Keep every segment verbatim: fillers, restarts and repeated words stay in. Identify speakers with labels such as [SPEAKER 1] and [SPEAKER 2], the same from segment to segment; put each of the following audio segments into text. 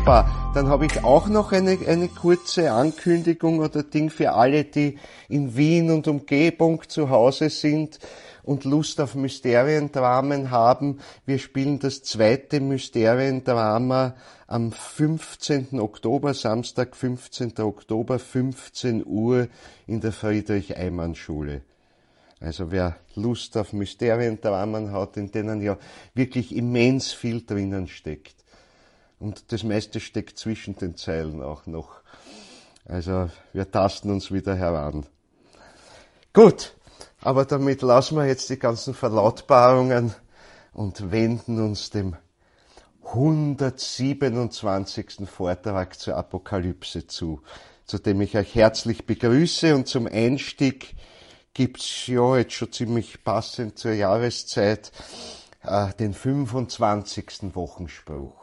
[SPEAKER 1] Wunderbar. Dann habe ich auch noch eine, eine kurze Ankündigung oder Ding für alle, die in Wien und Umgebung zu Hause sind und Lust auf Mysteriendramen haben. Wir spielen das zweite Mysteriendrama am fünfzehnten Oktober, Samstag, fünfzehnten Oktober, fünfzehn Uhr in der Friedrich-Eimann-Schule. Also wer Lust auf Mysteriendramen hat, in denen ja wirklich immens viel drinnen steckt. Und das meiste steckt zwischen den Zeilen auch noch. Also wir tasten uns wieder heran. Gut, aber damit lassen wir jetzt die ganzen Verlautbarungen und wenden uns dem hundertsiebenundzwanzigsten Vortrag zur Apokalypse zu, zu dem ich euch herzlich begrüße. Und zum Einstieg gibt's ja jetzt schon ziemlich passend zur Jahreszeit äh, den fünfundzwanzigsten Wochenspruch.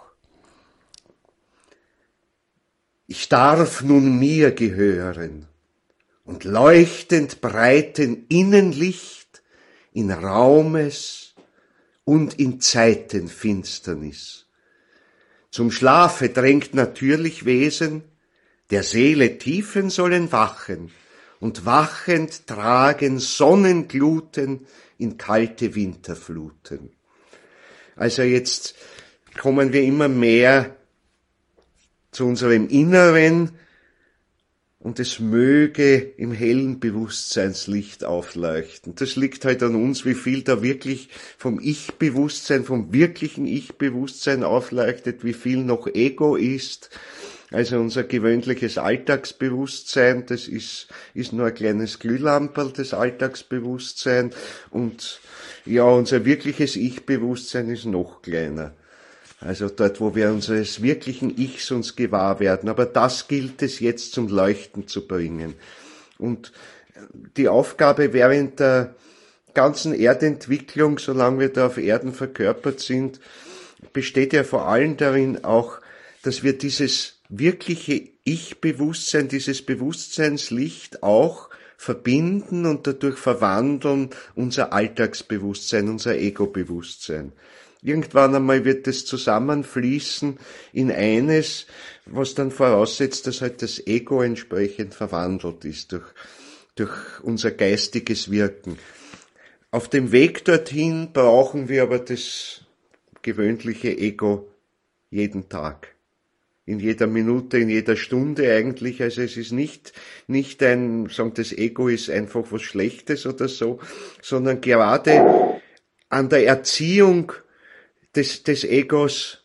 [SPEAKER 1] Ich darf nun mir gehören und leuchtend breiten Innenlicht in Raumes und in Zeitenfinsternis. Zum Schlafe drängt natürlich Wesen, der Seele Tiefen sollen wachen und wachend tragen Sonnengluten in kalte Winterfluten. Also jetzt kommen wir immer mehr zu unserem Inneren und es möge im hellen Bewusstseinslicht aufleuchten. Das liegt halt an uns, wie viel da wirklich vom Ich-Bewusstsein, vom wirklichen Ich-Bewusstsein aufleuchtet, wie viel noch Ego ist. Also unser gewöhnliches Alltagsbewusstsein, das ist, ist nur ein kleines Glühlamperl, das Alltagsbewusstsein. Und ja, unser wirkliches Ich-Bewusstsein ist noch kleiner. Also dort, wo wir unseres wirklichen Ichs uns gewahr werden. Aber das gilt es jetzt zum Leuchten zu bringen. Und die Aufgabe während der ganzen Erdentwicklung, solange wir da auf Erden verkörpert sind, besteht ja vor allem darin auch, dass wir dieses wirkliche Ich-Bewusstsein, dieses Bewusstseinslicht auch verbinden und dadurch verwandeln unser Alltagsbewusstsein, unser Ego-Bewusstsein. Irgendwann einmal wird es zusammenfließen in eines, was dann voraussetzt, dass halt das Ego entsprechend verwandelt ist durch, durch unser geistiges Wirken. Auf dem Weg dorthin brauchen wir aber das gewöhnliche Ego jeden Tag. In jeder Minute, in jeder Stunde eigentlich. Also es ist nicht, nicht ein, sagen, das Ego ist einfach was Schlechtes oder so, sondern gerade an der Erziehung des, des Egos.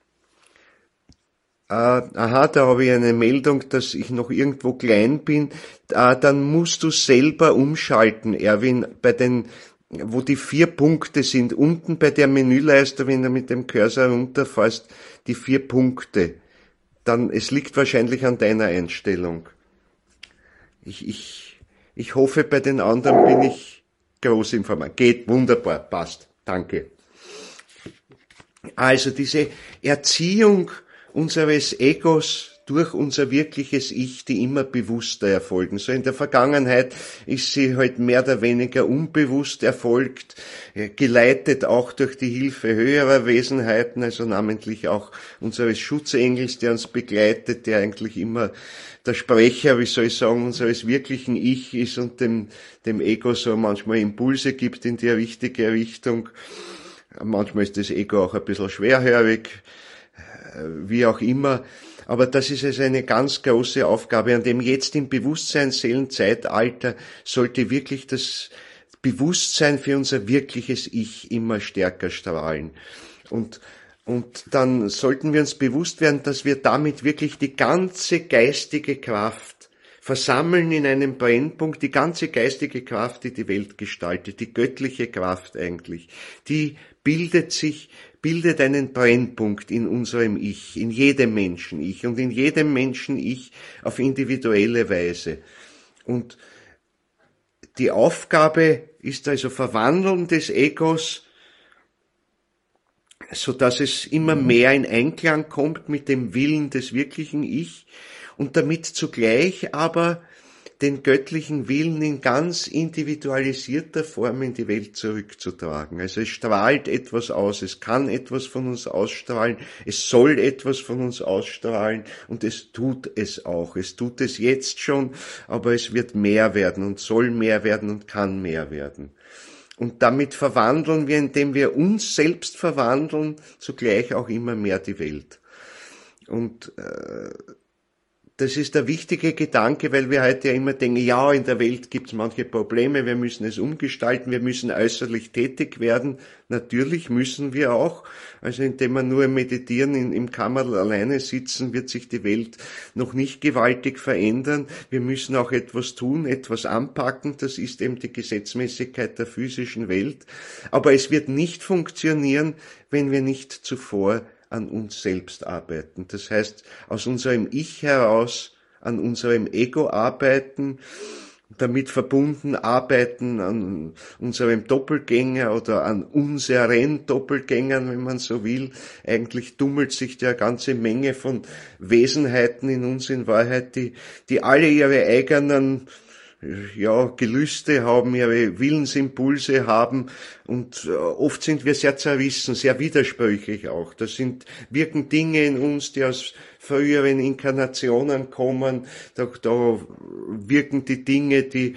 [SPEAKER 1] Äh, aha, da habe ich eine Meldung, dass ich noch irgendwo klein bin. Äh, dann musst du selber umschalten, Erwin, bei den, wo die vier Punkte sind. Unten bei der Menüleiste, wenn du mit dem Cursor runterfährst, die vier Punkte. Dann, es liegt wahrscheinlich an deiner Einstellung. Ich, ich, ich hoffe, bei den anderen bin ich groß informiert. Geht wunderbar, passt. Danke. Also diese Erziehung unseres Egos durch unser wirkliches Ich, die immer bewusster erfolgen. So in der Vergangenheit ist sie halt mehr oder weniger unbewusst erfolgt, geleitet auch durch die Hilfe höherer Wesenheiten, also namentlich auch unseres Schutzengels, der uns begleitet, der eigentlich immer der Sprecher, wie soll ich sagen, unseres wirklichen Ich ist und dem, dem Ego so manchmal Impulse gibt in die richtige Richtung. Manchmal ist das Ego auch ein bisschen schwerhörig, wie auch immer. Aber das ist also eine ganz große Aufgabe, an dem jetzt im Bewusstseinsseelenzeitalter sollte wirklich das Bewusstsein für unser wirkliches Ich immer stärker strahlen. Und, und dann sollten wir uns bewusst werden, dass wir damit wirklich die ganze geistige Kraft versammeln in einem Brennpunkt, die ganze geistige Kraft, die die Welt gestaltet, die göttliche Kraft eigentlich, die bildet sich, bildet einen Brennpunkt in unserem Ich, in jedem Menschen-Ich und in jedem Menschen-Ich auf individuelle Weise. Und die Aufgabe ist also Verwandeln des Egos, so dass es immer mehr in Einklang kommt mit dem Willen des wirklichen Ich und damit zugleich aber den göttlichen Willen in ganz individualisierter Form in die Welt zurückzutragen. Also es strahlt etwas aus, es kann etwas von uns ausstrahlen, es soll etwas von uns ausstrahlen und es tut es auch. Es tut es jetzt schon, aber es wird mehr werden und soll mehr werden und kann mehr werden. Und damit verwandeln wir, indem wir uns selbst verwandeln, zugleich auch immer mehr die Welt. Und äh, das ist der wichtige Gedanke, weil wir heute ja immer denken, ja, in der Welt gibt es manche Probleme, wir müssen es umgestalten, wir müssen äußerlich tätig werden. Natürlich müssen wir auch. Also indem wir nur meditieren, in, im Kammerl alleine sitzen, wird sich die Welt noch nicht gewaltig verändern. Wir müssen auch etwas tun, etwas anpacken. Das ist eben die Gesetzmäßigkeit der physischen Welt. Aber es wird nicht funktionieren, wenn wir nicht zuvor an uns selbst arbeiten. Das heißt, aus unserem Ich heraus an unserem Ego arbeiten, damit verbunden arbeiten an unserem Doppelgänger oder an unseren Doppelgängern, wenn man so will. Eigentlich tummelt sich da eine ganze Menge von Wesenheiten in uns in Wahrheit, die, die alle ihre eigenen ja, Gelüste haben, ihre Willensimpulse haben und oft sind wir sehr zerrissen, sehr widersprüchlich auch. Das sind, wirken Dinge in uns, die aus früheren Inkarnationen kommen, da, da wirken die Dinge, die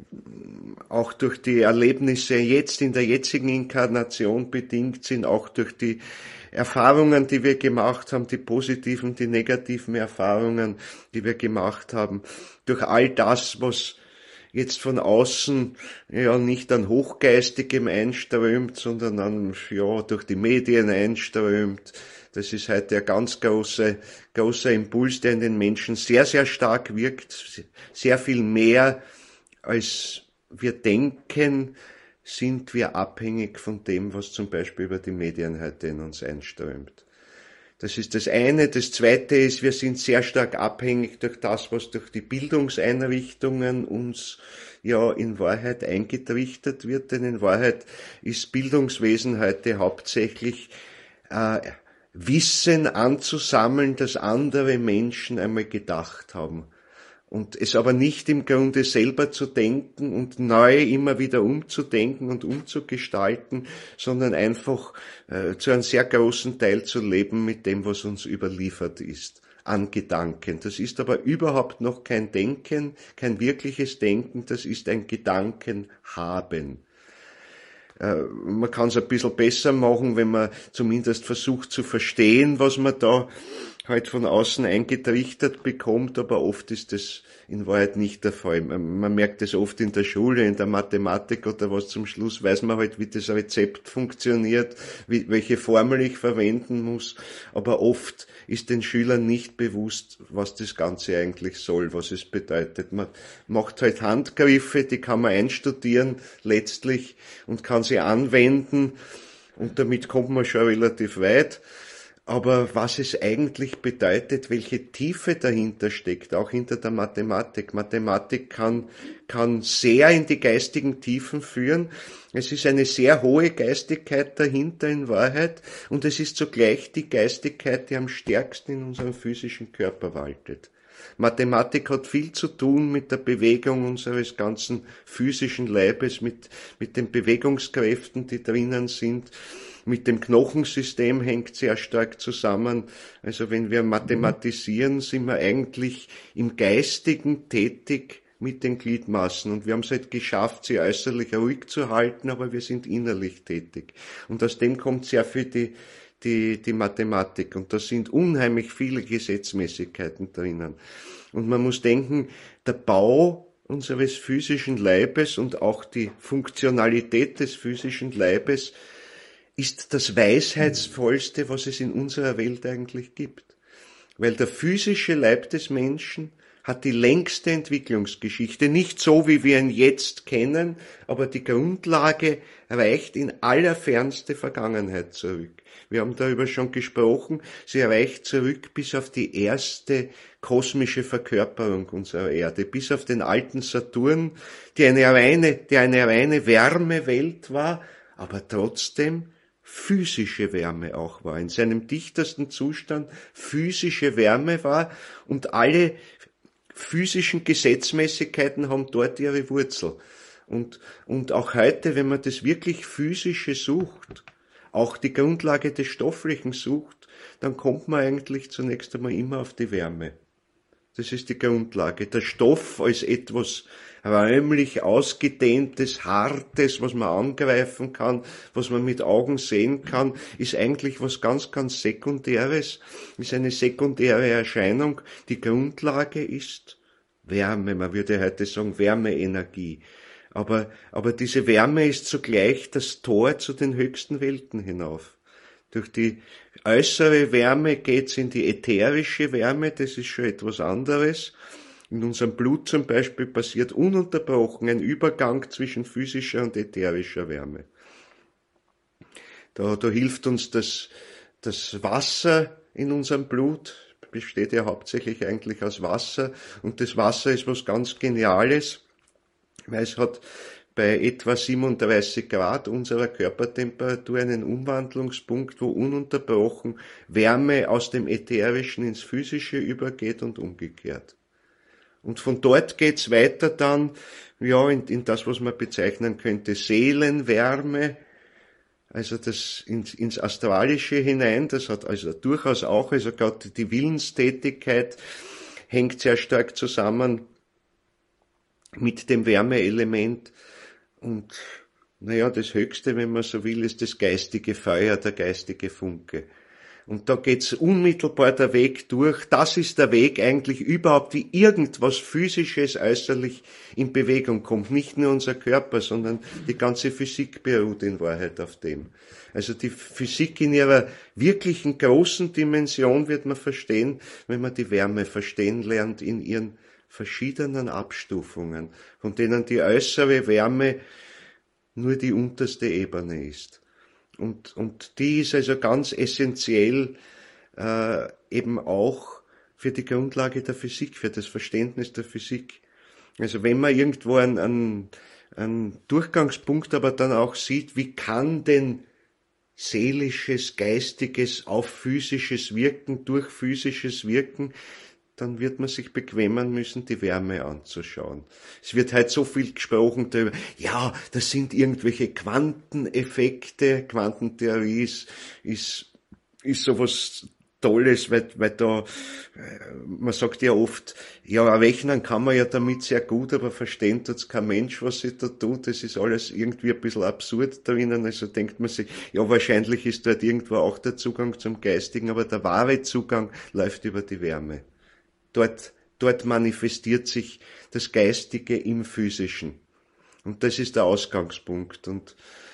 [SPEAKER 1] auch durch die Erlebnisse jetzt in der jetzigen Inkarnation bedingt sind, auch durch die Erfahrungen, die wir gemacht haben, die positiven, die negativen Erfahrungen, die wir gemacht haben, durch all das, was jetzt von außen ja nicht an Hochgeistigem einströmt, sondern an, ja, durch die Medien einströmt. Das ist heute ein ganz großer, großer Impuls, der in den Menschen sehr, sehr stark wirkt. Sehr viel mehr als wir denken, sind wir abhängig von dem, was zum Beispiel über die Medien heute in uns einströmt. Das ist das eine. Das zweite ist, wir sind sehr stark abhängig durch das, was durch die Bildungseinrichtungen uns ja in Wahrheit eingetrichtert wird. Denn in Wahrheit ist Bildungswesen heute hauptsächlich äh, Wissen anzusammeln, das andere Menschen einmal gedacht haben. Und es aber nicht im Grunde selber zu denken und neu immer wieder umzudenken und umzugestalten, sondern einfach äh, zu einem sehr großen Teil zu leben mit dem, was uns überliefert ist, an Gedanken. Das ist aber überhaupt noch kein Denken, kein wirkliches Denken, das ist ein Gedankenhaben. Äh, man kann es ein bisschen besser machen, wenn man zumindest versucht zu verstehen, was man da halt von außen eingetrichtert bekommt, aber oft ist das in Wahrheit nicht der Fall. Man, man merkt das oft in der Schule, in der Mathematik oder was, zum Schluss weiß man halt, wie das Rezept funktioniert, wie, welche Formel ich verwenden muss, aber oft ist den Schülern nicht bewusst, was das Ganze eigentlich soll, was es bedeutet. Man macht halt Handgriffe, die kann man einstudieren letztlich und kann sie anwenden und damit kommt man schon relativ weit. Aber was es eigentlich bedeutet, welche Tiefe dahinter steckt, auch hinter der Mathematik. Mathematik kann, kann sehr in die geistigen Tiefen führen. Es ist eine sehr hohe Geistigkeit dahinter in Wahrheit und es ist zugleich die Geistigkeit, die am stärksten in unserem physischen Körper waltet. Mathematik hat viel zu tun mit der Bewegung unseres ganzen physischen Leibes, mit, mit den Bewegungskräften, die drinnen sind. Mit dem Knochensystem hängt sehr stark zusammen. Also wenn wir mathematisieren, sind wir eigentlich im Geistigen tätig mit den Gliedmaßen. Und wir haben es halt geschafft, sie äußerlich ruhig zu halten, aber wir sind innerlich tätig. Und aus dem kommt sehr viel die, die, die Mathematik. Und da sind unheimlich viele Gesetzmäßigkeiten drinnen. Und man muss denken, der Bau unseres physischen Leibes und auch die Funktionalität des physischen Leibes ist das Weisheitsvollste, was es in unserer Welt eigentlich gibt. Weil der physische Leib des Menschen hat die längste Entwicklungsgeschichte, nicht so, wie wir ihn jetzt kennen, aber die Grundlage reicht in allerfernste Vergangenheit zurück. Wir haben darüber schon gesprochen, sie reicht zurück bis auf die erste kosmische Verkörperung unserer Erde, bis auf den alten Saturn, der eine reine, der eine reine Wärmewelt war, aber trotzdem physische Wärme auch war, in seinem dichtesten Zustand physische Wärme war und alle physischen Gesetzmäßigkeiten haben dort ihre Wurzel. Und, und auch heute, wenn man das wirklich Physische sucht, auch die Grundlage des Stofflichen sucht, dann kommt man eigentlich zunächst einmal immer auf die Wärme. Das ist die Grundlage. Der Stoff als etwas räumlich ausgedehntes, hartes, was man angreifen kann, was man mit Augen sehen kann, ist eigentlich was ganz, ganz Sekundäres, ist eine sekundäre Erscheinung. Die Grundlage ist Wärme, man würde heute sagen Wärmeenergie. Aber, aber diese Wärme ist zugleich das Tor zu den höchsten Welten hinauf. Durch die äußere Wärme geht's in die ätherische Wärme, das ist schon etwas anderes. In unserem Blut zum Beispiel passiert ununterbrochen ein Übergang zwischen physischer und ätherischer Wärme. Da, da hilft uns das, das Wasser in unserem Blut, besteht ja hauptsächlich eigentlich aus Wasser, und das Wasser ist was ganz Geniales, weil es hat bei etwa siebenunddreißig Grad unserer Körpertemperatur einen Umwandlungspunkt, wo ununterbrochen Wärme aus dem Ätherischen ins Physische übergeht und umgekehrt. Und von dort geht's weiter dann, ja, in, in das, was man bezeichnen könnte, Seelenwärme, also das ins, ins Astralische hinein, das hat also durchaus auch, also gerade die Willenstätigkeit hängt sehr stark zusammen mit dem Wärmeelement. Und naja, das Höchste, wenn man so will, ist das geistige Feuer, der geistige Funke. Und da geht's unmittelbar der Weg durch. Das ist der Weg eigentlich überhaupt, wie irgendwas Physisches äußerlich in Bewegung kommt. Nicht nur unser Körper, sondern die ganze Physik beruht in Wahrheit auf dem. Also die Physik in ihrer wirklichen großen Dimension wird man verstehen, wenn man die Wärme verstehen lernt in ihren verschiedenen Abstufungen, von denen die äußere Wärme nur die unterste Ebene ist. Und, und die ist also ganz essentiell äh, eben auch für die Grundlage der Physik, für das Verständnis der Physik. Also wenn man irgendwo einen, einen, einen Durchgangspunkt aber dann auch sieht, wie kann denn seelisches, geistiges auf physisches Wirken, durch physisches Wirken, dann wird man sich bequemen müssen, die Wärme anzuschauen. Es wird halt so viel gesprochen darüber, ja, das sind irgendwelche Quanteneffekte, Quantentheorie ist, ist, ist sowas Tolles, weil, weil da, man sagt ja oft, ja, rechnen kann man ja damit sehr gut, aber verstehen tut's kein Mensch, was sich da tut. Das ist alles irgendwie ein bisschen absurd drinnen. Also denkt man sich, ja, wahrscheinlich ist dort irgendwo auch der Zugang zum Geistigen, aber der wahre Zugang läuft über die Wärme. Dort, dort manifestiert sich das Geistige im Physischen. Und das ist der Ausgangspunkt. Und,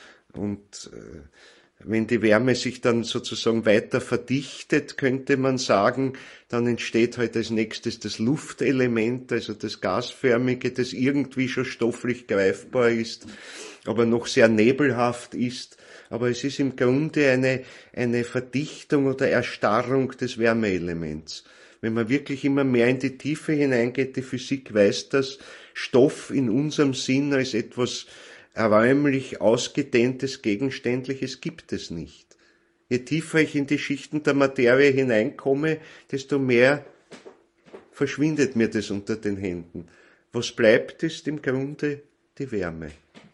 [SPEAKER 1] und äh, wenn die Wärme sich dann sozusagen weiter verdichtet, könnte man sagen, dann entsteht halt als nächstes das Luftelement, also das Gasförmige, das irgendwie schon stofflich greifbar ist, aber noch sehr nebelhaft ist. Aber es ist im Grunde eine, eine Verdichtung oder Erstarrung des Wärmeelements. Wenn man wirklich immer mehr in die Tiefe hineingeht, die Physik weiß das, Stoff in unserem Sinn als etwas räumlich ausgedehntes, Gegenständliches gibt es nicht. Je tiefer ich in die Schichten der Materie hineinkomme, desto mehr verschwindet mir das unter den Händen. Was bleibt, ist im Grunde die Wärme.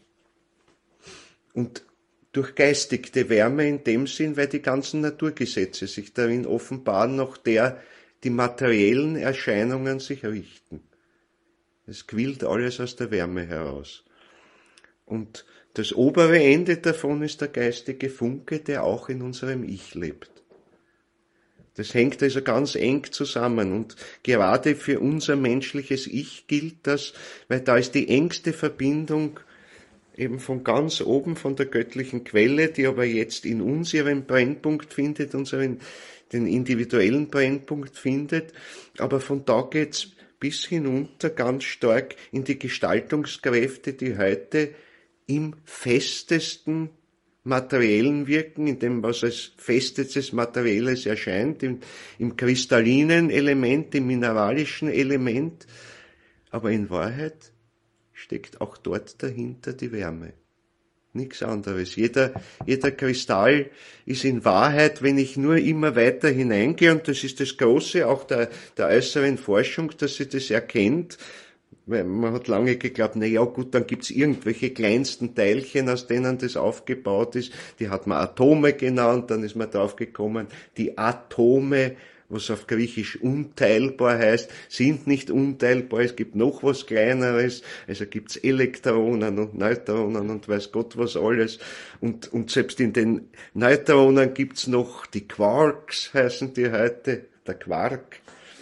[SPEAKER 1] Und durchgeistigte Wärme in dem Sinn, weil die ganzen Naturgesetze sich darin offenbaren, nach der die materiellen Erscheinungen sich richten. Es quillt alles aus der Wärme heraus. Und das obere Ende davon ist der geistige Funke, der auch in unserem Ich lebt. Das hängt also ganz eng zusammen und gerade für unser menschliches Ich gilt das, weil da ist die engste Verbindung eben von ganz oben, von der göttlichen Quelle, die aber jetzt in uns ihren Brennpunkt findet, unseren, den individuellen Brennpunkt findet, aber von da geht's bis hinunter ganz stark in die Gestaltungskräfte, die heute im festesten materiellen Wirken, in dem, was als festestes Materielles erscheint, im, im kristallinen Element, im mineralischen Element, aber in Wahrheit steckt auch dort dahinter die Wärme. Nichts anderes. Jeder, jeder Kristall ist in Wahrheit, wenn ich nur immer weiter hineingehe, und das ist das Große auch der, der äußeren Forschung, dass sie das erkennt. Weil man hat lange geglaubt, na ja gut, dann gibt's irgendwelche kleinsten Teilchen, aus denen das aufgebaut ist. Die hat man Atome genannt, dann ist man drauf gekommen, die Atome, was auf Griechisch unteilbar heißt, sind nicht unteilbar, es gibt noch was Kleineres, also gibt's Elektronen und Neutronen und weiß Gott was alles, und, und selbst in den Neutronen gibt's noch die Quarks, heißen die heute, der Quark.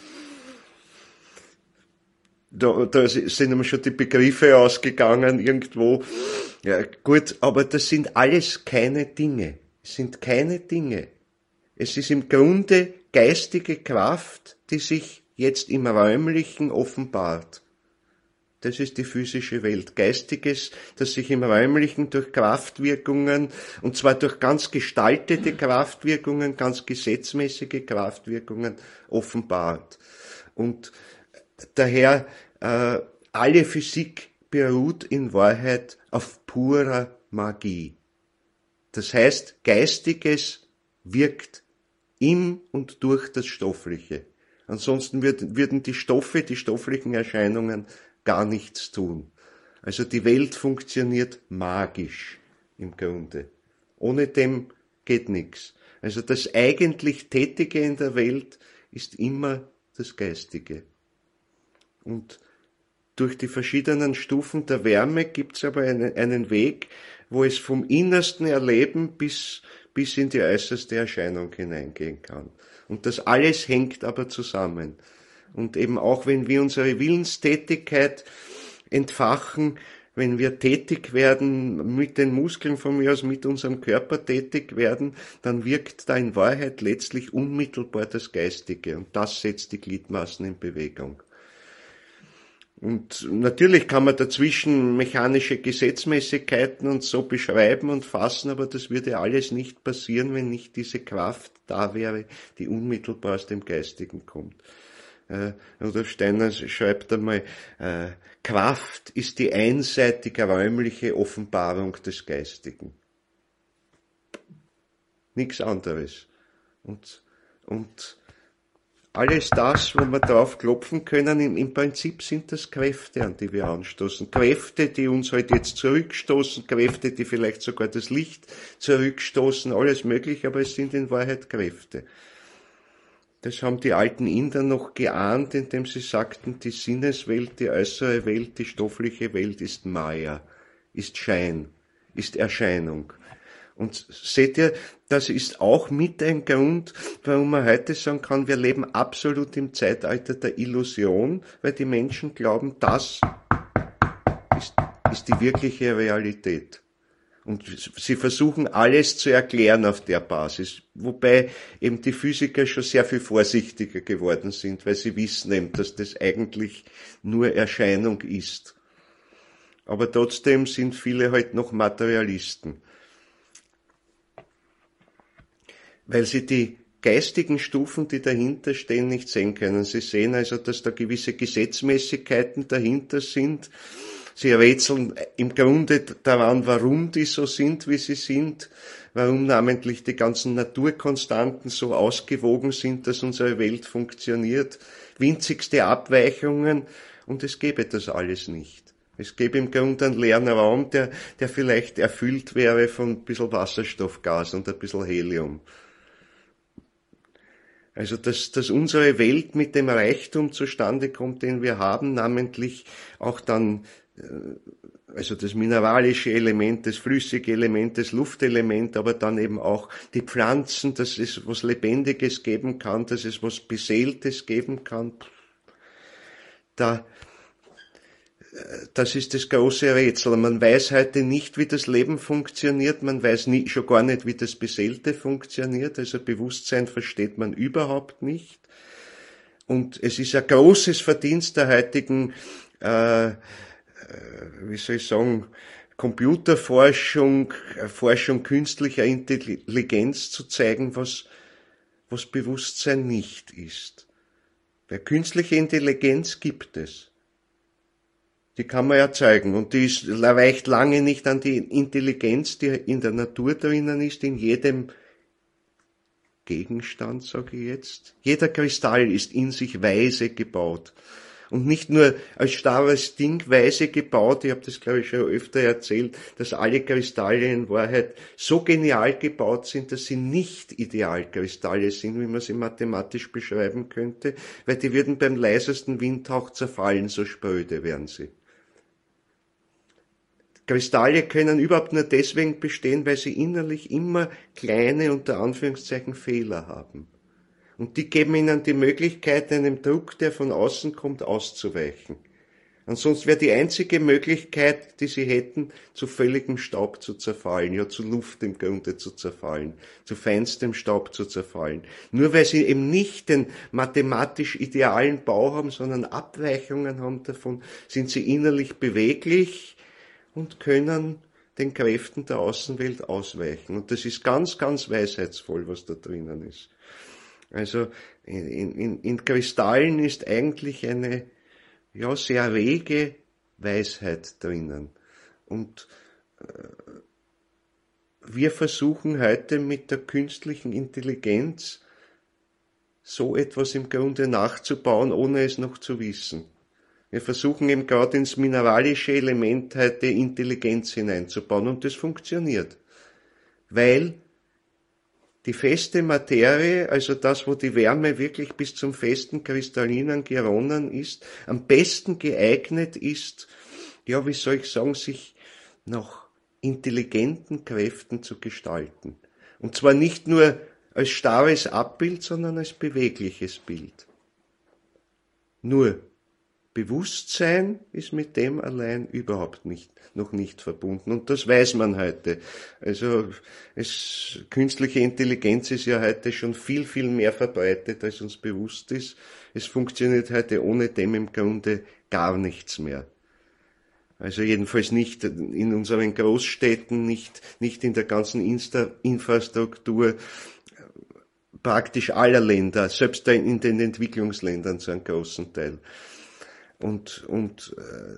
[SPEAKER 1] Da, da sind immer schon die Begriffe ausgegangen irgendwo. Ja, gut, aber das sind alles keine Dinge. Es sind keine Dinge. Es ist im Grunde geistige Kraft, die sich jetzt im Räumlichen offenbart. Das ist die physische Welt. Geistiges, das sich im Räumlichen durch Kraftwirkungen, und zwar durch ganz gestaltete Kraftwirkungen, ganz gesetzmäßige Kraftwirkungen offenbart. Und daher, äh, alle Physik beruht in Wahrheit auf purer Magie. Das heißt, Geistiges wirkt in und durch das Stoffliche. Ansonsten würd, würden die Stoffe, die stofflichen Erscheinungen gar nichts tun. Also die Welt funktioniert magisch im Grunde. Ohne dem geht nichts. Also das eigentlich Tätige in der Welt ist immer das Geistige. Und durch die verschiedenen Stufen der Wärme gibt's aber einen, einen Weg, wo es vom innersten Erleben bis, bis in die äußerste Erscheinung hineingehen kann. Und das alles hängt aber zusammen. Und eben auch wenn wir unsere Willenstätigkeit entfachen, wenn wir tätig werden, mit den Muskeln von mir aus, mit unserem Körper tätig werden, dann wirkt da in Wahrheit letztlich unmittelbar das Geistige. Und das setzt die Gliedmaßen in Bewegung. Und natürlich kann man dazwischen mechanische Gesetzmäßigkeiten und so beschreiben und fassen, aber das würde alles nicht passieren, wenn nicht diese Kraft da wäre, die unmittelbar aus dem Geistigen kommt. Äh, Rudolf Steiner schreibt einmal, äh, Kraft ist die einseitige räumliche Offenbarung des Geistigen. Nichts anderes. Und, und alles das, wo wir drauf klopfen können, im, im Prinzip sind das Kräfte, an die wir anstoßen. Kräfte, die uns halt jetzt zurückstoßen, Kräfte, die vielleicht sogar das Licht zurückstoßen, alles möglich, aber es sind in Wahrheit Kräfte. Das haben die alten Inder noch geahnt, indem sie sagten, die Sinneswelt, die äußere Welt, die stoffliche Welt ist Maya, ist Schein, ist Erscheinung. Und seht ihr, das ist auch mit ein Grund, warum man heute sagen kann, wir leben absolut im Zeitalter der Illusion, weil die Menschen glauben, das ist, ist die wirkliche Realität. Und sie versuchen alles zu erklären auf der Basis, wobei eben die Physiker schon sehr viel vorsichtiger geworden sind, weil sie wissen eben, dass das eigentlich nur Erscheinung ist. Aber trotzdem sind viele halt noch Materialisten. Weil sie die geistigen Stufen, die dahinter stehen, nicht sehen können. Sie sehen also, dass da gewisse Gesetzmäßigkeiten dahinter sind. Sie rätseln im Grunde daran, warum die so sind, wie sie sind, warum namentlich die ganzen Naturkonstanten so ausgewogen sind, dass unsere Welt funktioniert. Winzigste Abweichungen, und es gäbe das alles nicht. Es gäbe im Grunde einen leeren Raum, der, der vielleicht erfüllt wäre von ein bisschen Wasserstoffgas und ein bisschen Helium. Also, dass, dass unsere Welt mit dem Reichtum zustande kommt, den wir haben, namentlich auch dann, also das mineralische Element, das flüssige Element, das Luftelement, aber dann eben auch die Pflanzen, dass es was Lebendiges geben kann, dass es was Beseeltes geben kann. Da, das ist das große Rätsel. Man weiß heute nicht, wie das Leben funktioniert, man weiß nie, schon gar nicht, wie das Beseelte funktioniert, also Bewusstsein versteht man überhaupt nicht. Und es ist ein großes Verdienst der heutigen, äh, wie soll ich sagen, Computerforschung, Forschung künstlicher Intelligenz zu zeigen, was, was Bewusstsein nicht ist. Weil künstliche Intelligenz gibt es. Die kann man erzeugen. Und die ist, weicht lange nicht an die Intelligenz, die in der Natur drinnen ist, in jedem Gegenstand, sage ich jetzt. Jeder Kristall ist in sich weise gebaut. Und nicht nur als starres Ding weise gebaut, ich habe das glaube ich schon öfter erzählt, dass alle Kristalle in Wahrheit so genial gebaut sind, dass sie nicht Idealkristalle sind, wie man sie mathematisch beschreiben könnte, weil die würden beim leisesten Windhauch zerfallen, so spröde wären sie. Kristalle können überhaupt nur deswegen bestehen, weil sie innerlich immer kleine, unter Anführungszeichen, Fehler haben. Und die geben ihnen die Möglichkeit, einem Druck, der von außen kommt, auszuweichen. Ansonsten wäre die einzige Möglichkeit, die sie hätten, zu völligem Staub zu zerfallen, ja zu Luft im Grunde zu zerfallen, zu feinstem Staub zu zerfallen. Nur weil sie eben nicht den mathematisch idealen Bau haben, sondern Abweichungen haben davon, sind sie innerlich beweglich und können den Kräften der Außenwelt ausweichen. Und das ist ganz, ganz weisheitsvoll, was da drinnen ist. Also in, in, in Kristallen ist eigentlich eine ja sehr rege Weisheit drinnen. Und äh, wir versuchen heute mit der künstlichen Intelligenz so etwas im Grunde nachzubauen, ohne es noch zu wissen. Wir versuchen eben gerade ins mineralische Element heute Intelligenz hineinzubauen und das funktioniert. Weil die feste Materie, also das, wo die Wärme wirklich bis zum festen kristallinen geronnen ist, am besten geeignet ist, ja, wie soll ich sagen, sich nach intelligenten Kräften zu gestalten. Und zwar nicht nur als starres Abbild, sondern als bewegliches Bild. Nur Bewusstsein ist mit dem allein überhaupt nicht, noch nicht verbunden. Und das weiß man heute. Also, es, künstliche Intelligenz ist ja heute schon viel, viel mehr verbreitet, als uns bewusst ist. Es funktioniert heute ohne dem im Grunde gar nichts mehr. Also jedenfalls nicht in unseren Großstädten, nicht, nicht in der ganzen Insta- Infrastruktur praktisch aller Länder, selbst in den Entwicklungsländern zu einem großen Teil. Und, und äh,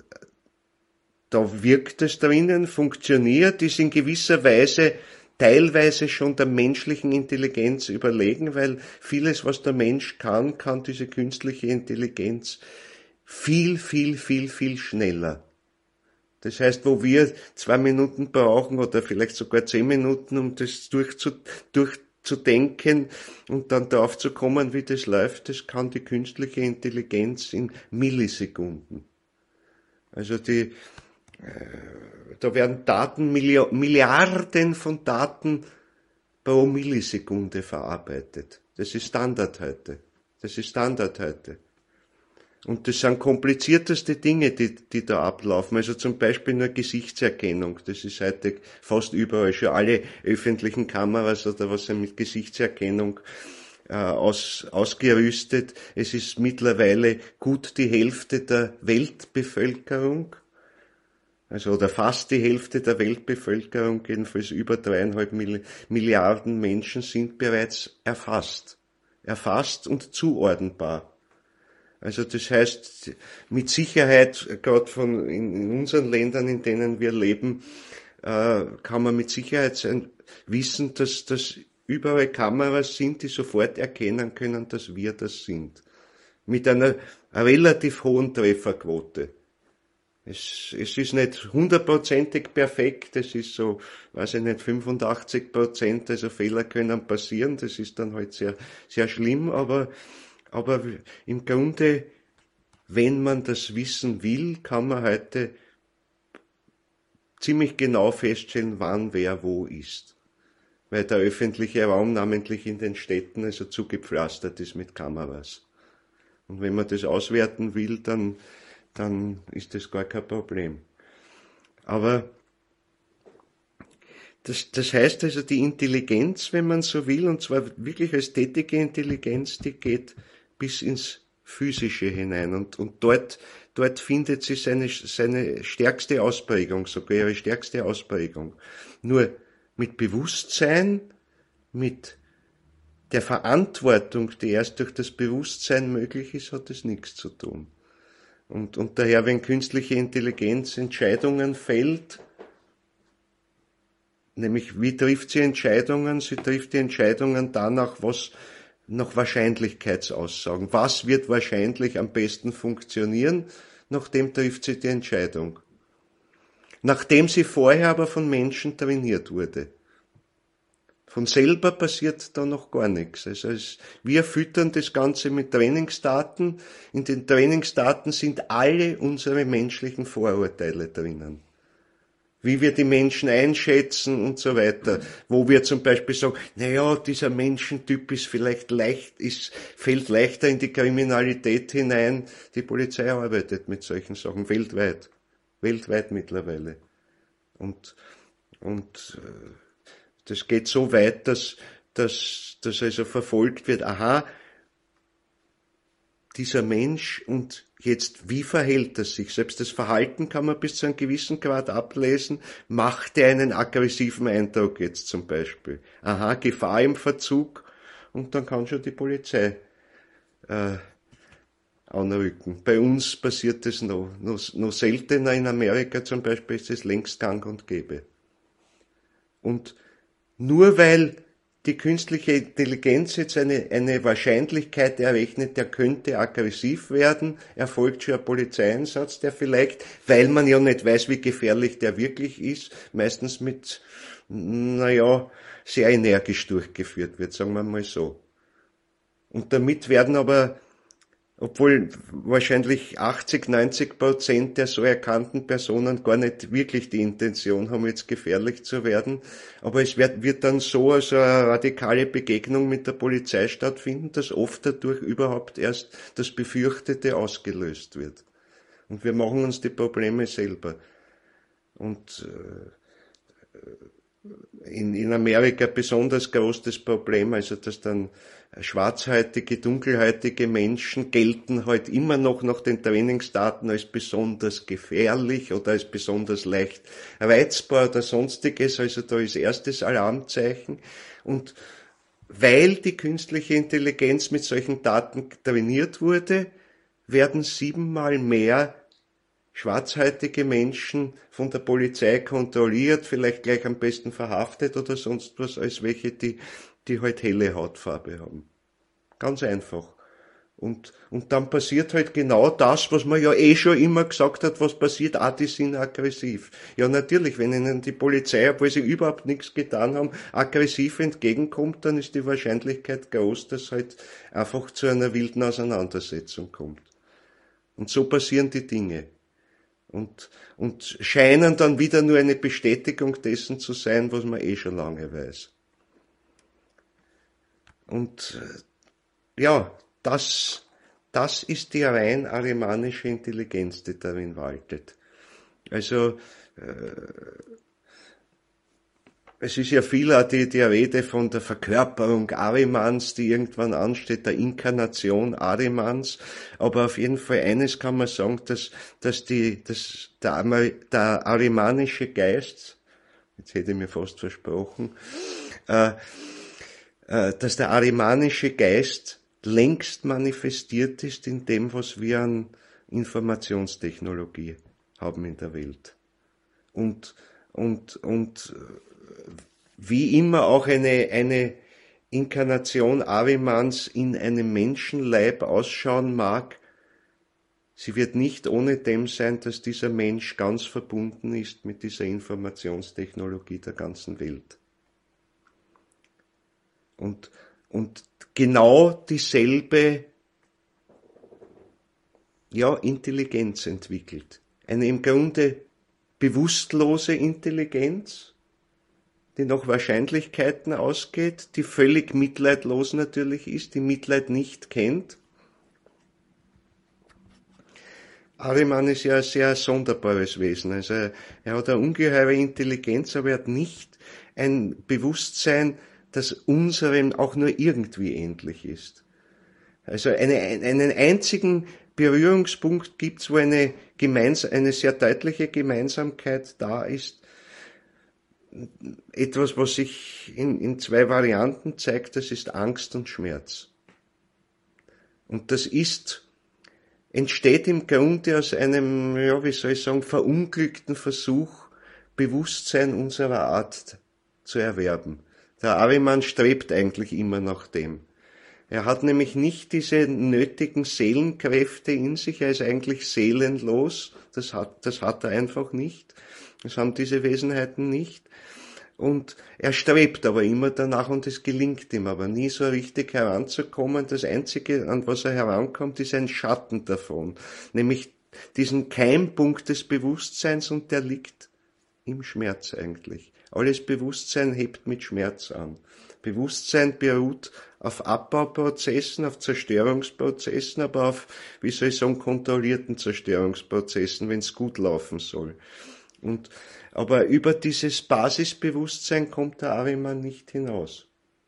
[SPEAKER 1] da wirkt es drinnen, funktioniert, ist in gewisser Weise teilweise schon der menschlichen Intelligenz überlegen, weil vieles, was der Mensch kann, kann diese künstliche Intelligenz viel, viel, viel, viel schneller. Das heißt, wo wir zwei Minuten brauchen oder vielleicht sogar zehn Minuten, um das durchzu, durchzudenken und dann darauf zu kommen, wie das läuft, das kann die künstliche Intelligenz in Millisekunden. Also die, äh, da werden Daten, Milliarden von Daten pro Millisekunde verarbeitet. Das ist Standard heute. Das ist Standard heute. Und das sind komplizierteste Dinge, die, die da ablaufen. Also zum Beispiel nur Gesichtserkennung. Das ist heute fast überall schon alle öffentlichen Kameras oder was sind mit Gesichtserkennung äh, aus, ausgerüstet. Es ist mittlerweile gut die Hälfte der Weltbevölkerung, also oder fast die Hälfte der Weltbevölkerung, jedenfalls über dreieinhalb Milliarden Menschen sind bereits erfasst. Erfasst und zuordnenbar. Also das heißt, mit Sicherheit, gerade von in, in unseren Ländern, in denen wir leben, äh, kann man mit Sicherheit sein, wissen, dass das überall Kameras sind, die sofort erkennen können, dass wir das sind. Mit einer relativ hohen Trefferquote. Es, es ist nicht hundertprozentig perfekt, es ist so, weiß ich nicht, fünfundachtzig Prozent, also Fehler können passieren, das ist dann halt sehr, sehr schlimm, aber Aber im Grunde, wenn man das wissen will, kann man heute ziemlich genau feststellen, wann wer wo ist. Weil der öffentliche Raum, namentlich in den Städten, also zugepflastert ist mit Kameras. Und wenn man das auswerten will, dann, dann ist das gar kein Problem. Aber das, das heißt also, die Intelligenz, wenn man so will, und zwar wirklich als tätige Intelligenz, die geht bis ins Physische hinein und, und dort, dort findet sie seine, seine stärkste Ausprägung, sogar ihre stärkste Ausprägung. Nur mit Bewusstsein, mit der Verantwortung, die erst durch das Bewusstsein möglich ist, hat es nichts zu tun. Und, und daher, wenn künstliche Intelligenz Entscheidungen fällt, nämlich wie trifft sie Entscheidungen? Sie trifft die Entscheidungen danach, was nach Wahrscheinlichkeitsaussagen. Was wird wahrscheinlich am besten funktionieren? Nachdem trifft sie die Entscheidung. Nachdem sie vorher aber von Menschen trainiert wurde. Von selber passiert da noch gar nichts. Also es, wir füttern das Ganze mit Trainingsdaten. In den Trainingsdaten sind alle unsere menschlichen Vorurteile drinnen. Wie wir die Menschen einschätzen und so weiter. Wo wir zum Beispiel sagen, naja, dieser Menschentyp ist vielleicht leicht, ist, fällt leichter in die Kriminalität hinein. Die Polizei arbeitet mit solchen Sachen weltweit. Weltweit mittlerweile. Und, und, das geht so weit, dass, dass, dass also verfolgt wird, aha, dieser Mensch und jetzt, wie verhält er sich? Selbst das Verhalten kann man bis zu einem gewissen Grad ablesen. Macht er einen aggressiven Eindruck jetzt zum Beispiel? Aha, Gefahr im Verzug und dann kann schon die Polizei äh, anrücken. Bei uns passiert das noch, noch, noch seltener. In Amerika zum Beispiel ist es längst gang und gäbe. Und nur weil die künstliche Intelligenz jetzt eine, eine Wahrscheinlichkeit errechnet, der könnte aggressiv werden, erfolgt schon ein Polizeieinsatz, der vielleicht, weil man ja nicht weiß, wie gefährlich der wirklich ist, meistens mit, naja, sehr energisch durchgeführt wird, sagen wir mal so. Und damit werden aber, obwohl wahrscheinlich achtzig, neunzig Prozent der so erkannten Personen gar nicht wirklich die Intention haben, jetzt gefährlich zu werden. Aber es wird, wird dann so also eine radikale Begegnung mit der Polizei stattfinden, dass oft dadurch überhaupt erst das Befürchtete ausgelöst wird. Und wir machen uns die Probleme selber. Und in, in Amerika besonders groß das Problem, also dass dann schwarzhäutige, dunkelhäutige Menschen gelten halt immer noch nach den Trainingsdaten als besonders gefährlich oder als besonders leicht reizbar oder sonstiges. Also da ist erstes Alarmzeichen. Und weil die künstliche Intelligenz mit solchen Daten trainiert wurde, werden siebenmal mehr schwarzhäutige Menschen von der Polizei kontrolliert, vielleicht gleich am besten verhaftet oder sonst was, als welche, die, die halt helle Hautfarbe haben. Ganz einfach. Und, und dann passiert halt genau das, was man ja eh schon immer gesagt hat, was passiert, ah, die sind aggressiv. Ja, natürlich, wenn ihnen die Polizei, obwohl sie überhaupt nichts getan haben, aggressiv entgegenkommt, dann ist die Wahrscheinlichkeit groß, dass halt einfach zu einer wilden Auseinandersetzung kommt. Und so passieren die Dinge. Und, und scheinen dann wieder nur eine Bestätigung dessen zu sein, was man eh schon lange weiß. Und ja, das, das ist die rein arimanische Intelligenz, die darin waltet. Also äh, es ist ja viel auch die, die Rede von der Verkörperung Arimans, die irgendwann ansteht, der Inkarnation Arimans. Aber auf jeden Fall eines kann man sagen, dass, dass, die, dass der, der arimanische Geist, jetzt hätte ich mir fast versprochen, äh, äh, dass der arimanische Geist längst manifestiert ist in dem, was wir an Informationstechnologie haben in der Welt. Und, und, und wie immer auch eine, eine Inkarnation Arimans in einem Menschenleib ausschauen mag, sie wird nicht ohne dem sein, dass dieser Mensch ganz verbunden ist mit dieser Informationstechnologie der ganzen Welt. Und, und genau dieselbe, ja, Intelligenz entwickelt. Eine im Grunde bewusstlose Intelligenz, die nach Wahrscheinlichkeiten ausgeht, die völlig mitleidlos natürlich ist, die Mitleid nicht kennt. Ariman ist ja ein sehr sonderbares Wesen. Also er hat eine ungeheure Intelligenz, aber er hat nicht ein Bewusstsein, das unserem auch nur irgendwie ähnlich ist. Also eine, einen einzigen Berührungspunkt gibt's, wo eine, gemeins, eine sehr deutliche Gemeinsamkeit da ist. Etwas, was sich in, in zwei Varianten zeigt, das ist Angst und Schmerz. Und das ist entsteht im Grunde aus einem, ja, wie soll ich sagen, verunglückten Versuch, Bewusstsein unserer Art zu erwerben. Der Ahriman strebt eigentlich immer nach dem. Er hat nämlich nicht diese nötigen Seelenkräfte in sich, er ist eigentlich seelenlos, das hat, das hat er einfach nicht. Das haben diese Wesenheiten nicht. Und er strebt aber immer danach und es gelingt ihm aber nie so richtig heranzukommen. Das Einzige, an was er herankommt, ist ein Schatten davon, nämlich diesen Keimpunkt des Bewusstseins, und der liegt im Schmerz eigentlich. Alles Bewusstsein hebt mit Schmerz an. Bewusstsein beruht auf Abbauprozessen, auf Zerstörungsprozessen, aber auf, wie soll ich sagen, kontrollierten Zerstörungsprozessen, wenn es gut laufen soll. Und, aber über dieses Basisbewusstsein kommt der Ahriman nicht hinaus.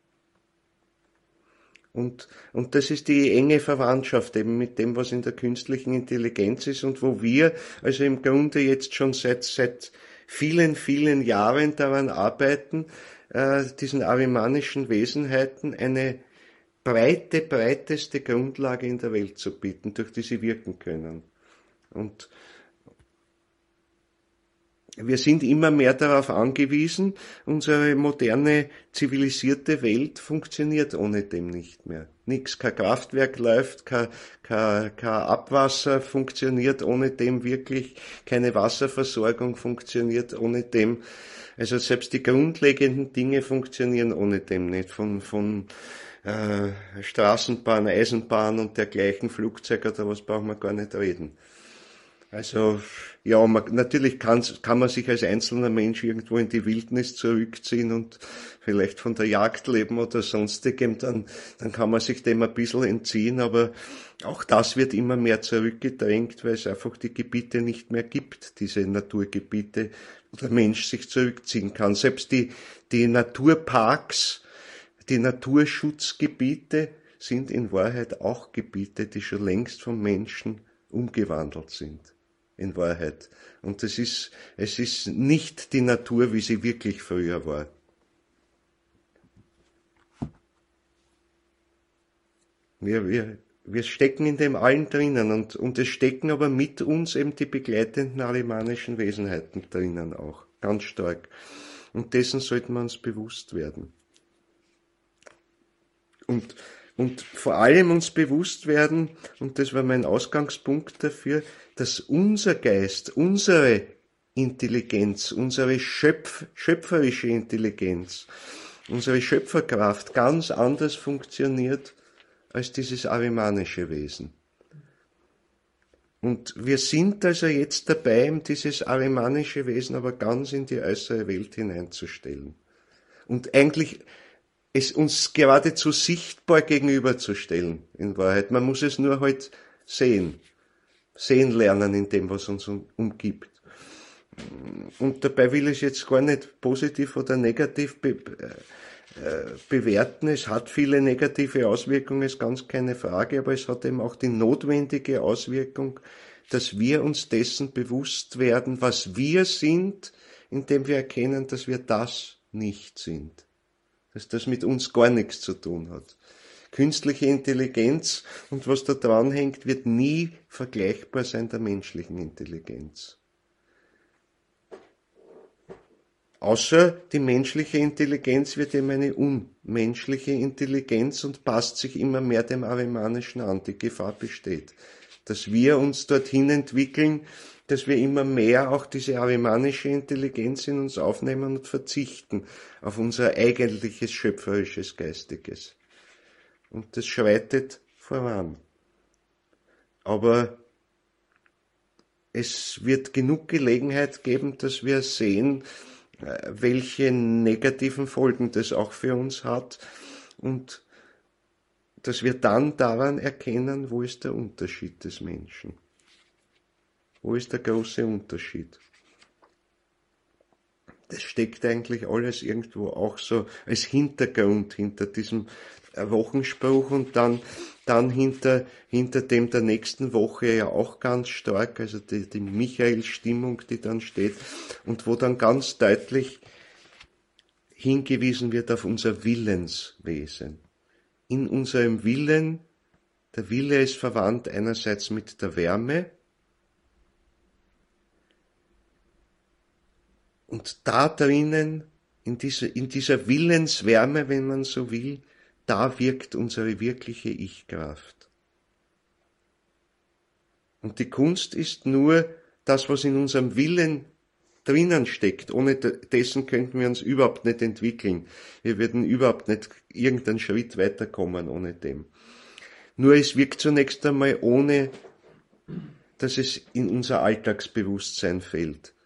[SPEAKER 1] Und, und das ist die enge Verwandtschaft eben mit dem, was in der künstlichen Intelligenz ist und wo wir also im Grunde jetzt schon seit, seit vielen, vielen Jahren daran arbeiten, äh, diesen ahrimanischen Wesenheiten eine breite, breiteste Grundlage in der Welt zu bieten, durch die sie wirken können. Und wir sind immer mehr darauf angewiesen, unsere moderne, zivilisierte Welt funktioniert ohne dem nicht mehr. Nix, kein Kraftwerk läuft, kein, kein, kein Abwasser funktioniert ohne dem wirklich, keine Wasserversorgung funktioniert ohne dem. Also selbst die grundlegenden Dinge funktionieren ohne dem nicht. Von, von äh, Straßenbahn, Eisenbahn und dergleichen, Flugzeug oder was brauchen wir gar nicht reden. Also, ja, man, natürlich kann, kann man sich als einzelner Mensch irgendwo in die Wildnis zurückziehen und vielleicht von der Jagd leben oder sonstigem, dann, dann kann man sich dem ein bisschen entziehen, aber auch das wird immer mehr zurückgedrängt, weil es einfach die Gebiete nicht mehr gibt, diese Naturgebiete, wo der Mensch sich zurückziehen kann. Selbst die, die Naturparks, die Naturschutzgebiete sind in Wahrheit auch Gebiete, die schon längst vom Menschen umgewandelt sind. In Wahrheit. Und es ist, es ist nicht die Natur, wie sie wirklich früher war. Wir, wir, wir stecken in dem allen drinnen und, und es stecken aber mit uns eben die begleitenden ahrimanischen Wesenheiten drinnen auch. Ganz stark. Und dessen sollten wir uns bewusst werden. Und Und vor allem uns bewusst werden, und das war mein Ausgangspunkt dafür, dass unser Geist, unsere Intelligenz, unsere Schöpf, schöpferische Intelligenz, unsere Schöpferkraft ganz anders funktioniert als dieses ahrimanische Wesen. Und wir sind also jetzt dabei, dieses ahrimanische Wesen aber ganz in die äußere Welt hineinzustellen. Und eigentlich es uns geradezu sichtbar gegenüberzustellen, in Wahrheit. Man muss es nur halt sehen. Sehen lernen in dem, was uns umgibt. Und dabei will ich es jetzt gar nicht positiv oder negativ be, äh, bewerten. Es hat viele negative Auswirkungen, ist ganz keine Frage, aber es hat eben auch die notwendige Auswirkung, dass wir uns dessen bewusst werden, was wir sind, indem wir erkennen, dass wir das nicht sind. Dass das mit uns gar nichts zu tun hat. Künstliche Intelligenz und was da dran hängt, wird nie vergleichbar sein der menschlichen Intelligenz. Außer die menschliche Intelligenz wird eben eine unmenschliche Intelligenz und passt sich immer mehr dem Ahrimanischen an. Die Gefahr besteht, dass wir uns dorthin entwickeln, dass wir immer mehr auch diese ahrimanische Intelligenz in uns aufnehmen und verzichten auf unser eigentliches schöpferisches Geistiges. Und das schreitet voran. Aber es wird genug Gelegenheit geben, dass wir sehen, welche negativen Folgen das auch für uns hat und dass wir dann daran erkennen, wo ist der Unterschied des Menschen. Wo ist der große Unterschied? Das steckt eigentlich alles irgendwo auch so als Hintergrund hinter diesem Wochenspruch und dann, dann hinter, hinter dem der nächsten Woche ja auch ganz stark, also die, die Michael-Stimmung, die dann steht und wo dann ganz deutlich hingewiesen wird auf unser Willenswesen. In unserem Willen Der Wille ist verwandt einerseits mit der Wärme und da drinnen, in dieser, in dieser Willenswärme, wenn man so will, da wirkt unsere wirkliche Ich-Kraft. Und die Kunst ist nur das, was in unserem Willen drinnen steckt. Ohne dessen könnten wir uns überhaupt nicht entwickeln. Wir würden überhaupt nicht irgendeinen Schritt weiterkommen ohne dem. Nur es wirkt zunächst einmal ohne, dass es in unser Alltagsbewusstsein fällt.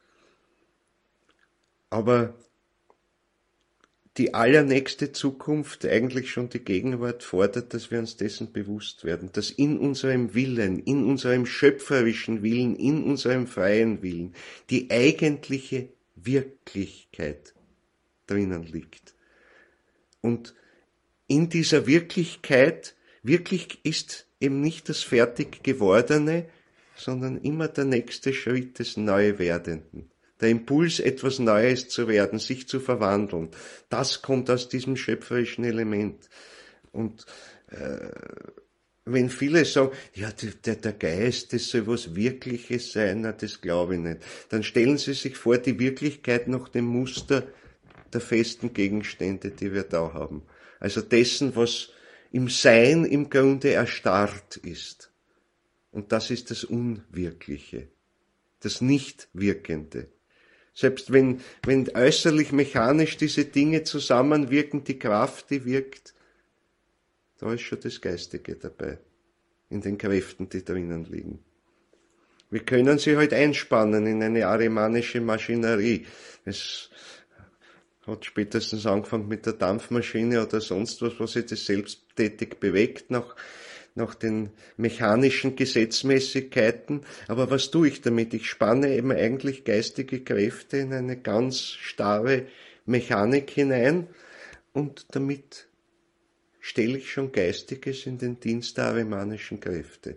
[SPEAKER 1] Aber die allernächste Zukunft, eigentlich schon die Gegenwart, fordert, dass wir uns dessen bewusst werden, dass in unserem Willen, in unserem schöpferischen Willen, in unserem freien Willen die eigentliche Wirklichkeit drinnen liegt. Und in dieser Wirklichkeit, wirklich ist eben nicht das fertig Gewordene, sondern immer der nächste Schritt des Neuwerdenden. Der Impuls, etwas Neues zu werden, sich zu verwandeln, das kommt aus diesem schöpferischen Element. Und äh, wenn viele sagen, ja, der, der Geist, das soll was Wirkliches sein, na, das glaube ich nicht, dann stellen sie sich vor, die Wirklichkeit nach dem Muster der festen Gegenstände, die wir da haben. Also dessen, was im Sein im Grunde erstarrt ist. Und das ist das Unwirkliche, das Nichtwirkende. Selbst wenn, wenn äußerlich mechanisch diese Dinge zusammenwirken, die Kraft, die wirkt, da ist schon das Geistige dabei, in den Kräften, die drinnen liegen. Wir können sie halt einspannen in eine arimanische Maschinerie. Es hat spätestens angefangen mit der Dampfmaschine oder sonst was, was sich das selbsttätig bewegt nach nach den mechanischen Gesetzmäßigkeiten. Aber was tue ich damit? Ich spanne eben eigentlich geistige Kräfte in eine ganz starre Mechanik hinein und damit stelle ich schon Geistiges in den Dienst der arimanischen Kräfte.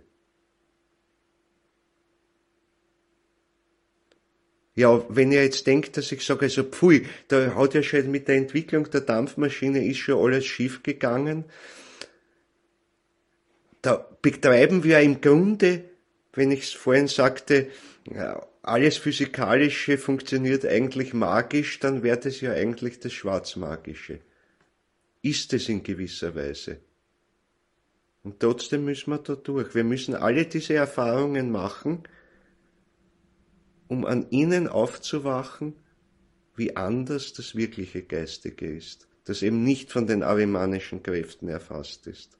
[SPEAKER 1] Ja, wenn ihr jetzt denkt, dass ich sage, also pfui, da hat ja schon mit der Entwicklung der Dampfmaschine ist schon alles schief gegangen. Da betreiben wir im Grunde, wenn ich es vorhin sagte, alles Physikalische funktioniert eigentlich magisch, dann wäre das ja eigentlich das Schwarzmagische. Ist es in gewisser Weise. Und trotzdem müssen wir da durch. Wir müssen alle diese Erfahrungen machen, um an ihnen aufzuwachen, wie anders das wirkliche Geistige ist, das eben nicht von den arimanischen Kräften erfasst ist.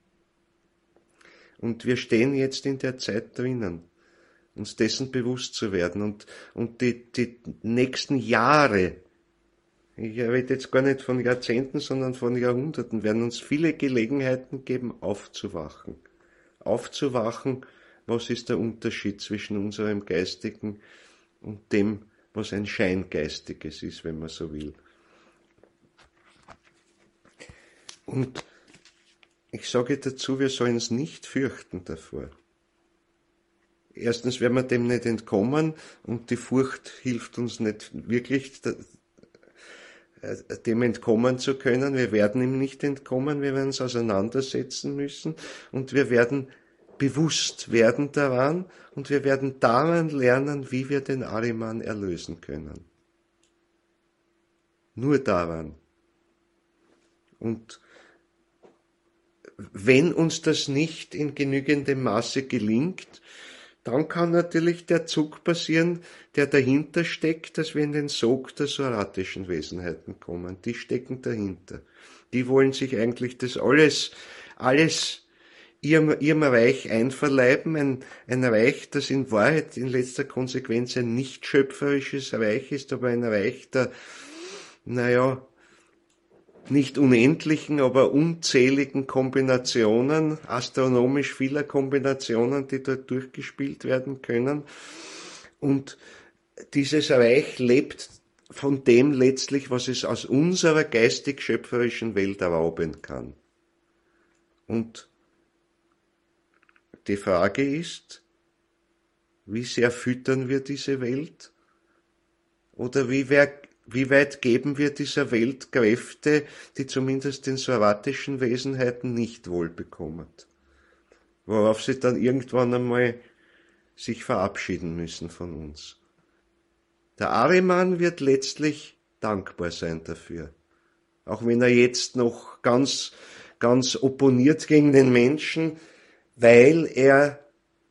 [SPEAKER 1] Und wir stehen jetzt in der Zeit drinnen, uns dessen bewusst zu werden. Und, und die, die nächsten Jahre, ich rede jetzt gar nicht von Jahrzehnten, sondern von Jahrhunderten, werden uns viele Gelegenheiten geben, aufzuwachen. Aufzuwachen, was ist der Unterschied zwischen unserem Geistigen und dem, was ein Scheingeistiges ist, wenn man so will. Und ich sage dazu, wir sollen es nicht fürchten davor. Erstens werden wir dem nicht entkommen und die Furcht hilft uns nicht wirklich, dem entkommen zu können. Wir werden ihm nicht entkommen, wir werden uns auseinandersetzen müssen und wir werden bewusst werden daran und wir werden daran lernen, wie wir den Ahriman erlösen können. Nur daran. Und wenn uns das nicht in genügendem Maße gelingt, dann kann natürlich der Zug passieren, der dahinter steckt, dass wir in den Sog der soratischen Wesenheiten kommen. Die stecken dahinter. Die wollen sich eigentlich das alles, alles ihrem, ihrem Reich einverleiben. Ein, ein Reich, das in Wahrheit in letzter Konsequenz ein nicht schöpferisches Reich ist, aber ein Reich der, naja, nicht unendlichen, aber unzähligen Kombinationen, astronomisch vieler Kombinationen, die dort durchgespielt werden können. Und dieses Reich lebt von dem letztlich, was es aus unserer geistig-schöpferischen Welt rauben kann. Und die Frage ist, wie sehr füttern wir diese Welt? Oder wie, wer, wie weit geben wir dieser Welt Kräfte, die zumindest den soratischen Wesenheiten nicht wohl bekommen? worauf sie dann irgendwann einmal sich verabschieden müssen von uns. Der Ahriman wird letztlich dankbar sein dafür. Auch wenn er jetzt noch ganz, ganz opponiert gegen den Menschen, weil er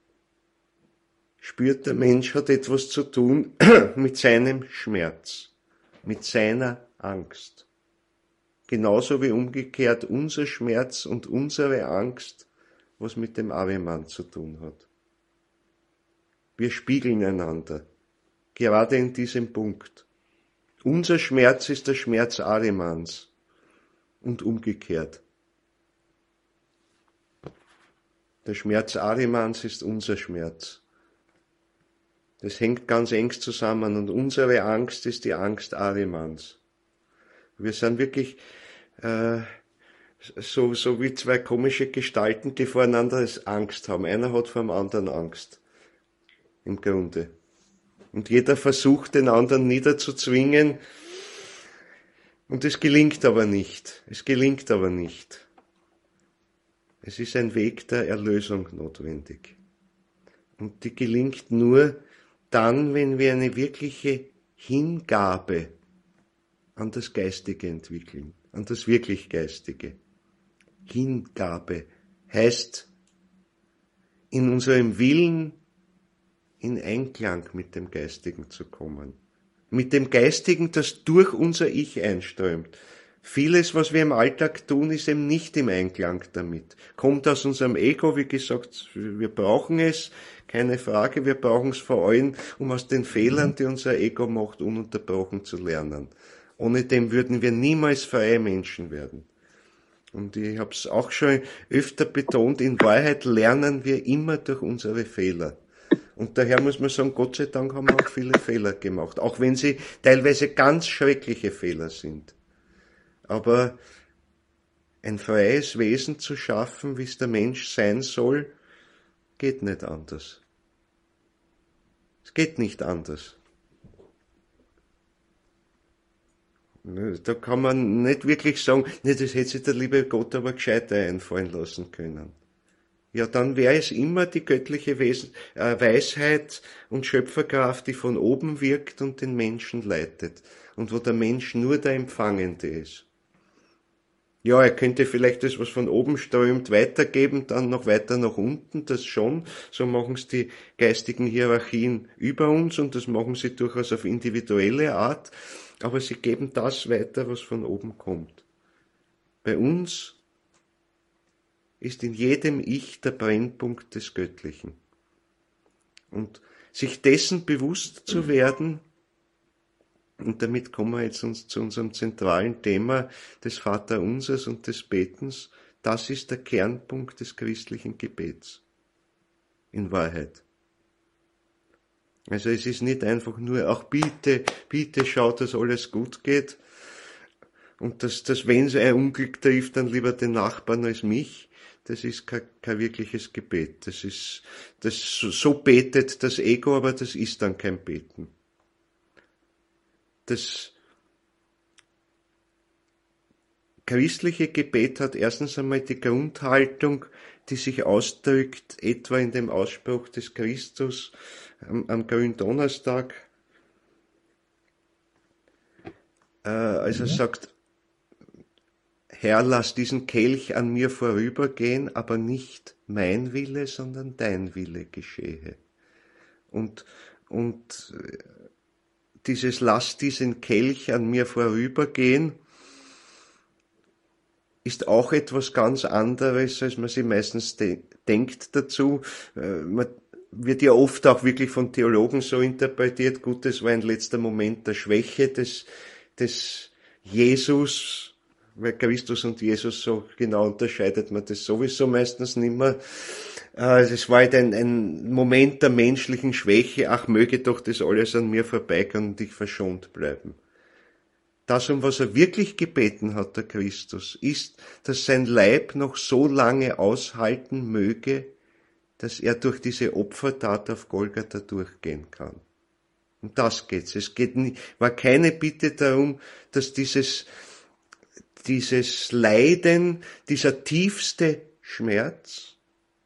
[SPEAKER 1] spürt, der Mensch hat etwas zu tun mit seinem Schmerz, mit seiner Angst. Genauso wie umgekehrt unser Schmerz und unsere Angst was mit dem Ahriman zu tun hat. Wir spiegeln einander, gerade in diesem Punkt. Unser Schmerz ist der Schmerz Ahrimans und umgekehrt. Der Schmerz Ahrimans ist unser Schmerz. Das hängt ganz eng zusammen und unsere Angst ist die Angst Ahrimans. Wir sind wirklich äh, so, so wie zwei komische Gestalten, die voreinander Angst haben. Einer hat vor dem anderen Angst. Im Grunde. Und jeder versucht, den anderen niederzuzwingen. Und es gelingt aber nicht. Es gelingt aber nicht. Es ist ein Weg der Erlösung notwendig. Und die gelingt nur dann, wenn wir eine wirkliche Hingabe an das Geistige entwickeln, an das wirklich Geistige. Hingabe heißt, in unserem Willen in Einklang mit dem Geistigen zu kommen. Mit dem Geistigen, das durch unser Ich einströmt. Vieles, was wir im Alltag tun, ist eben nicht im Einklang damit. Kommt aus unserem Ego, wie gesagt, wir brauchen es, keine Frage, wir brauchen es vor allem, um aus den Fehlern, die unser Ego macht, ununterbrochen zu lernen. Ohne dem würden wir niemals freie Menschen werden. Und ich habe es auch schon öfter betont, in Wahrheit lernen wir immer durch unsere Fehler. Und daher muss man sagen, Gott sei Dank haben wir auch viele Fehler gemacht, auch wenn sie teilweise ganz schreckliche Fehler sind. Aber ein freies Wesen zu schaffen, wie es der Mensch sein soll, geht nicht anders. Es geht nicht anders. Da kann man nicht wirklich sagen, nee, das hätte sich der liebe Gott aber gescheiter einfallen lassen können. Ja, dann wäre es immer die göttliche Wesen, äh, Weisheit und Schöpferkraft, die von oben wirkt und den Menschen leitet. Und wo der Mensch nur der Empfangende ist. Ja, er könnte vielleicht das, was von oben strömt, weitergeben, dann noch weiter nach unten, das schon. So machen es die geistigen Hierarchien über uns und das machen sie durchaus auf individuelle Art. Aber sie geben das weiter, was von oben kommt. Bei uns ist in jedem Ich der Brennpunkt des Göttlichen. Und sich dessen bewusst zu werden, und damit kommen wir jetzt uns zu unserem zentralen Thema des Vaterunsers und des Betens, das ist der Kernpunkt des christlichen Gebets. In Wahrheit. Also es ist nicht einfach nur, auch bitte, bitte schaut, dass alles gut geht. Und dass, dass wenn es ein Unglück trifft, dann lieber den Nachbarn als mich. Das ist kein, kein wirkliches Gebet. Das ist, das so betet das Ego, aber das ist dann kein Beten. Das christliche Gebet hat erstens einmal die Grundhaltung, die sich ausdrückt, etwa in dem Ausspruch des Christus am, am Gründonnerstag, äh, als er sagt, Herr, lass diesen Kelch an mir vorübergehen, aber nicht mein Wille, sondern dein Wille geschehe. Und, und dieses Lass diesen Kelch an mir vorübergehen ist auch etwas ganz anderes, als man sich meistens de- denkt dazu. Äh, man wird ja oft auch wirklich von Theologen so interpretiert, gut, das war ein letzter Moment der Schwäche des, des Jesus, weil Christus und Jesus so genau unterscheidet man das sowieso meistens nicht mehr. Es war halt ein, ein Moment der menschlichen Schwäche, ach, möge doch das alles an mir vorbeigehen und ich verschont bleiben. Das, um was er wirklich gebeten hat, der Christus, ist, dass sein Leib noch so lange aushalten möge, dass er durch diese Opfertat auf Golgatha durchgehen kann. Um das geht's. Es geht nie, war keine Bitte darum, dass dieses Dieses Leiden, dieser tiefste Schmerz,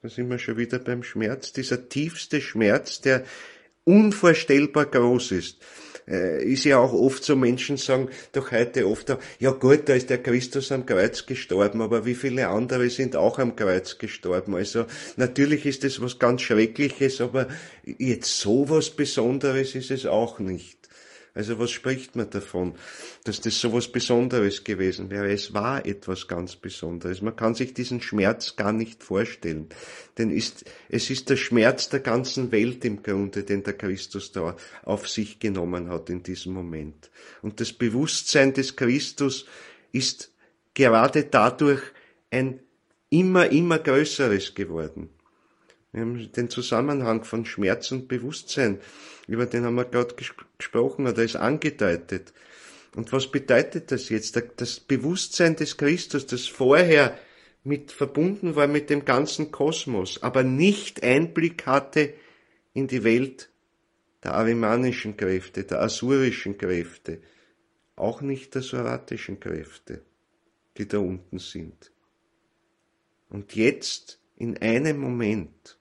[SPEAKER 1] Da sind wir schon wieder beim Schmerz. Dieser tiefste Schmerz, der unvorstellbar groß ist. Äh, ist ja auch oft so, Menschen sagen doch heute oft, ja gut, da ist der Christus am Kreuz gestorben, aber wie viele andere sind auch am Kreuz gestorben. Also natürlich ist es was ganz Schreckliches, aber jetzt so was Besonderes ist es auch nicht. Also was spricht man davon, dass das so was Besonderes gewesen wäre? Es war etwas ganz Besonderes. Man kann sich diesen Schmerz gar nicht vorstellen. Denn ist, es ist der Schmerz der ganzen Welt im Grunde, den der Christus da auf sich genommen hat in diesem Moment. Und das Bewusstsein des Christus ist gerade dadurch ein immer, immer größeres geworden. Wir haben den Zusammenhang von Schmerz und Bewusstsein, über den haben wir gerade ges- gesprochen oder ist angedeutet. Und was bedeutet das jetzt? Das Bewusstsein des Christus, das vorher mit verbunden war mit dem ganzen Kosmos, aber nicht Einblick hatte in die Welt der arimanischen Kräfte, der asurischen Kräfte, auch nicht der soratischen Kräfte, die da unten sind. Und jetzt in einem Moment,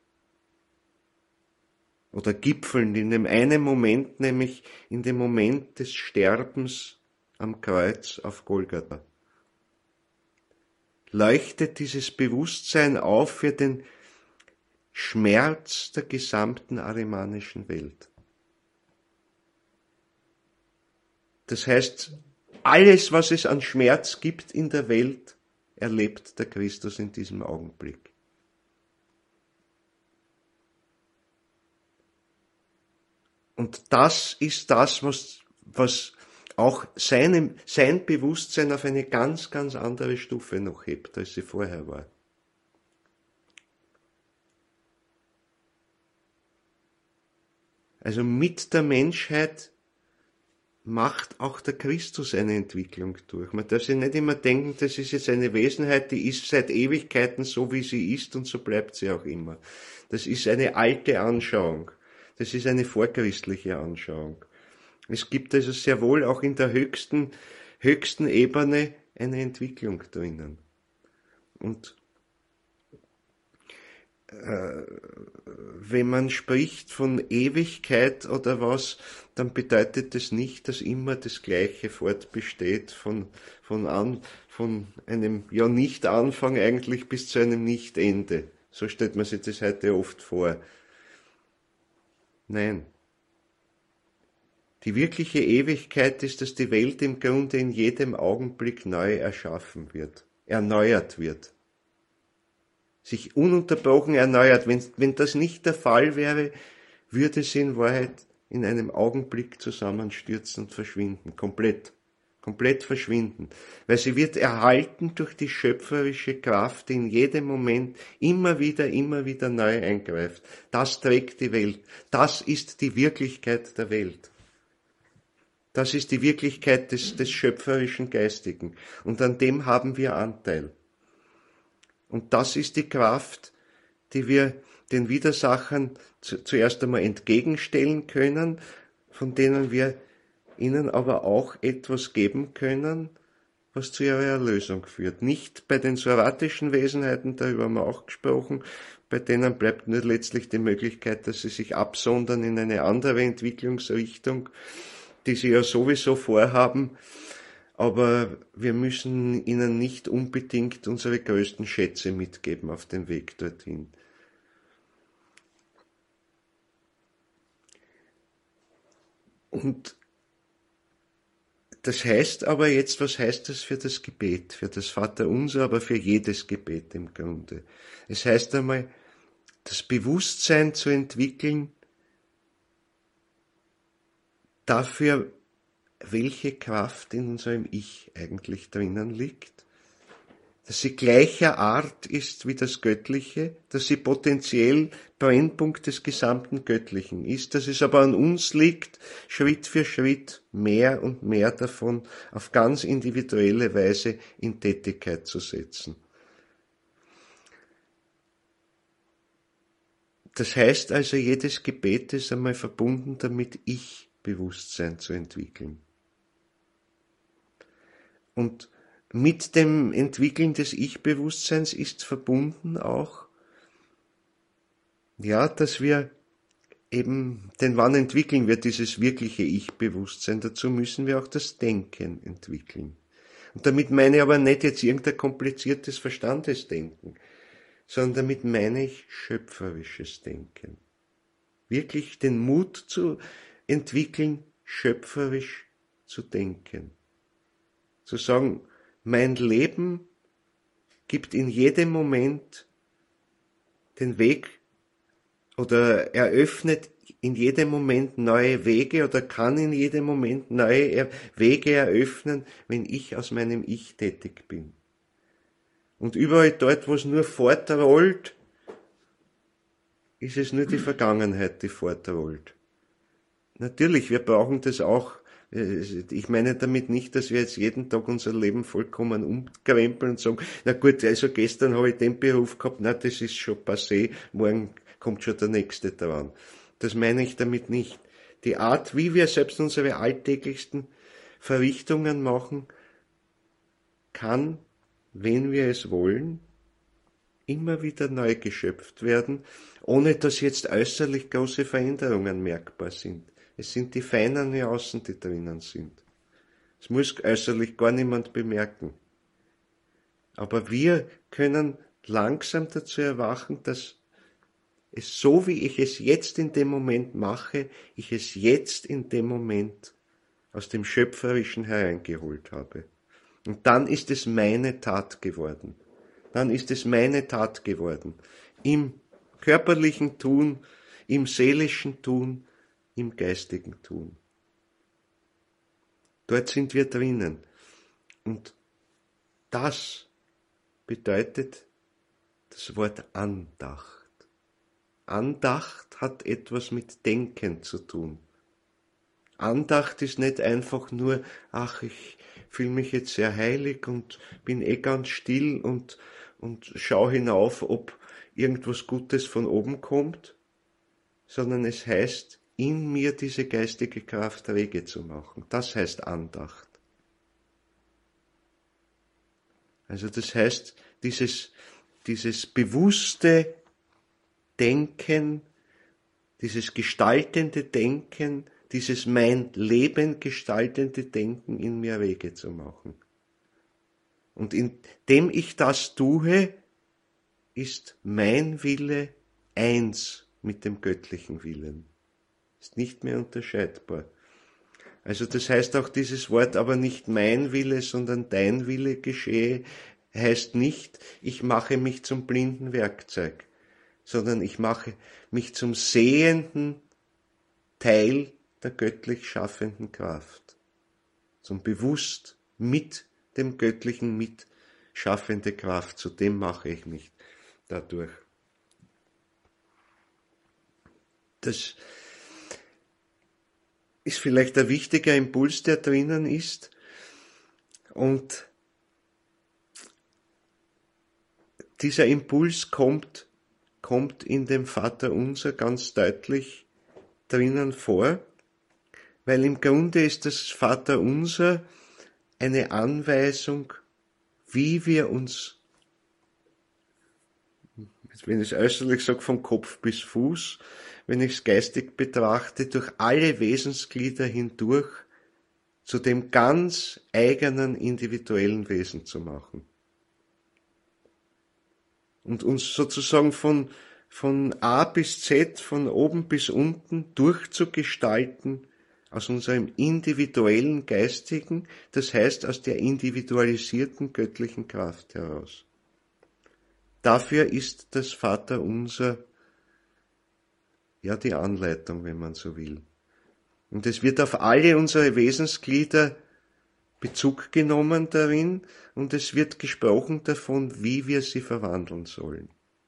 [SPEAKER 1] oder gipfeln in dem einen Moment, nämlich in dem Moment des Sterbens am Kreuz auf Golgatha, leuchtet dieses Bewusstsein auf für den Schmerz der gesamten arimanischen Welt. Das heißt, alles, was es an Schmerz gibt in der Welt, erlebt der Christus in diesem Augenblick. Und das ist das, was, was auch seinem, sein Bewusstsein auf eine ganz, ganz andere Stufe noch hebt, als sie vorher war. Also mit der Menschheit macht auch der Christus eine Entwicklung durch. Man darf sich nicht immer denken, das ist jetzt eine Wesenheit, die ist seit Ewigkeiten so, wie sie ist und so bleibt sie auch immer. Das ist eine alte Anschauung. Das ist eine vorchristliche Anschauung. Es gibt also sehr wohl auch in der höchsten, höchsten Ebene eine Entwicklung drinnen. Und äh, wenn man spricht von Ewigkeit oder was, dann bedeutet das nicht, dass immer das Gleiche fortbesteht von, von, an, von einem ja nicht Anfang eigentlich bis zu einem Nicht-Ende. So stellt man sich das heute oft vor. Nein. Die wirkliche Ewigkeit ist, dass die Welt im Grunde in jedem Augenblick neu erschaffen wird, erneuert wird, sich ununterbrochen erneuert. Wenn, wenn das nicht der Fall wäre, würde sie in Wahrheit in einem Augenblick zusammenstürzen und verschwinden, komplett, komplett verschwinden, weil sie wird erhalten durch die schöpferische Kraft, die in jedem Moment immer wieder, immer wieder neu eingreift. Das trägt die Welt, das ist die Wirklichkeit der Welt. Das ist die Wirklichkeit des, des schöpferischen Geistigen. Und an dem haben wir Anteil. Und das ist die Kraft, die wir den Widersachern zu, zuerst einmal entgegenstellen können, von denen wir ihnen aber auch etwas geben können, was zu ihrer Erlösung führt. Nicht bei den soratischen Wesenheiten, darüber haben wir auch gesprochen, bei denen bleibt nur letztlich die Möglichkeit, dass sie sich absondern in eine andere Entwicklungsrichtung, die sie ja sowieso vorhaben, aber wir müssen ihnen nicht unbedingt unsere größten Schätze mitgeben auf dem Weg dorthin. Und das heißt aber jetzt, was heißt das für das Gebet, für das Vaterunser, aber für jedes Gebet im Grunde? Es heißt einmal, das Bewusstsein zu entwickeln, dafür, welche Kraft in unserem Ich eigentlich drinnen liegt, dass sie gleicher Art ist wie das Göttliche, dass sie potenziell Brennpunkt des gesamten Göttlichen ist, dass es aber an uns liegt, Schritt für Schritt mehr und mehr davon auf ganz individuelle Weise in Tätigkeit zu setzen. Das heißt also, jedes Gebet ist einmal verbunden damit, Ich-Bewusstsein zu entwickeln. Und mit dem Entwickeln des Ich-Bewusstseins ist verbunden auch ja, dass wir eben, denn wann entwickeln wir dieses wirkliche Ich-Bewusstsein? Dazu müssen wir auch das Denken entwickeln. Und damit meine ich aber nicht jetzt irgendein kompliziertes Verstandesdenken, sondern damit meine ich schöpferisches Denken. Wirklich den Mut zu entwickeln, schöpferisch zu denken. Zu sagen, mein Leben gibt in jedem Moment den Weg oder eröffnet in jedem Moment neue Wege oder kann in jedem Moment neue Wege eröffnen, wenn ich aus meinem Ich tätig bin. Und überall dort, wo es nur fortrollt, ist es nur die Vergangenheit, die fortrollt. Natürlich, wir brauchen das auch. Ich meine damit nicht, dass wir jetzt jeden Tag unser Leben vollkommen umkrempeln und sagen, na gut, also gestern habe ich den Beruf gehabt, na das ist schon passé, morgen kommt schon der nächste dran. Das meine ich damit nicht. Die Art, wie wir selbst unsere alltäglichsten Verrichtungen machen, kann, wenn wir es wollen, immer wieder neu geschöpft werden, ohne dass jetzt äußerlich große Veränderungen merkbar sind. Es sind die feinen Nuancen, die drinnen sind. Es muss äußerlich gar niemand bemerken. Aber wir können langsam dazu erwachen, dass es so, wie ich es jetzt in dem Moment mache, ich es jetzt in dem Moment aus dem Schöpferischen hereingeholt habe. Und dann ist es meine Tat geworden. Dann ist es meine Tat geworden. Im körperlichen Tun, im seelischen Tun, im geistigen Tun. Dort sind wir drinnen. Und das bedeutet das Wort Andacht. Andacht hat etwas mit Denken zu tun. Andacht ist nicht einfach nur, ach, ich fühle mich jetzt sehr heilig und bin eh ganz still und, und schau hinauf, ob irgendwas Gutes von oben kommt, sondern es heißt, in mir diese geistige Kraft rege zu machen. Das heißt Andacht. Also das heißt, dieses, dieses bewusste Denken, dieses gestaltende Denken, dieses mein Leben gestaltende Denken in mir rege zu machen. Und indem ich das tue, ist mein Wille eins mit dem göttlichen Willen. Ist nicht mehr unterscheidbar. Also das heißt auch dieses Wort, aber nicht mein Wille, sondern dein Wille geschehe, heißt nicht, ich mache mich zum blinden Werkzeug, sondern ich mache mich zum sehenden Teil der göttlich schaffenden Kraft. Zum bewusst mit dem Göttlichen mit schaffende Kraft, zu dem mache ich mich dadurch. Das ist vielleicht ein wichtiger Impuls, der drinnen ist. Und dieser Impuls kommt, kommt in dem Vaterunser ganz deutlich drinnen vor, weil im Grunde ist das Vaterunser eine Anweisung, wie wir uns, wenn ich es äußerlich sage, vom Kopf bis Fuß, wenn ich es geistig betrachte, durch alle Wesensglieder hindurch zu dem ganz eigenen individuellen Wesen zu machen. Und uns sozusagen von, von A bis Z, von oben bis unten durchzugestalten aus unserem individuellen Geistigen, das heißt aus der individualisierten göttlichen Kraft heraus. Dafür ist das Vaterunser ja die Anleitung, wenn man so will. Und es wird auf alle unsere Wesensglieder Bezug genommen darin und es wird gesprochen davon, wie wir sie verwandeln sollen.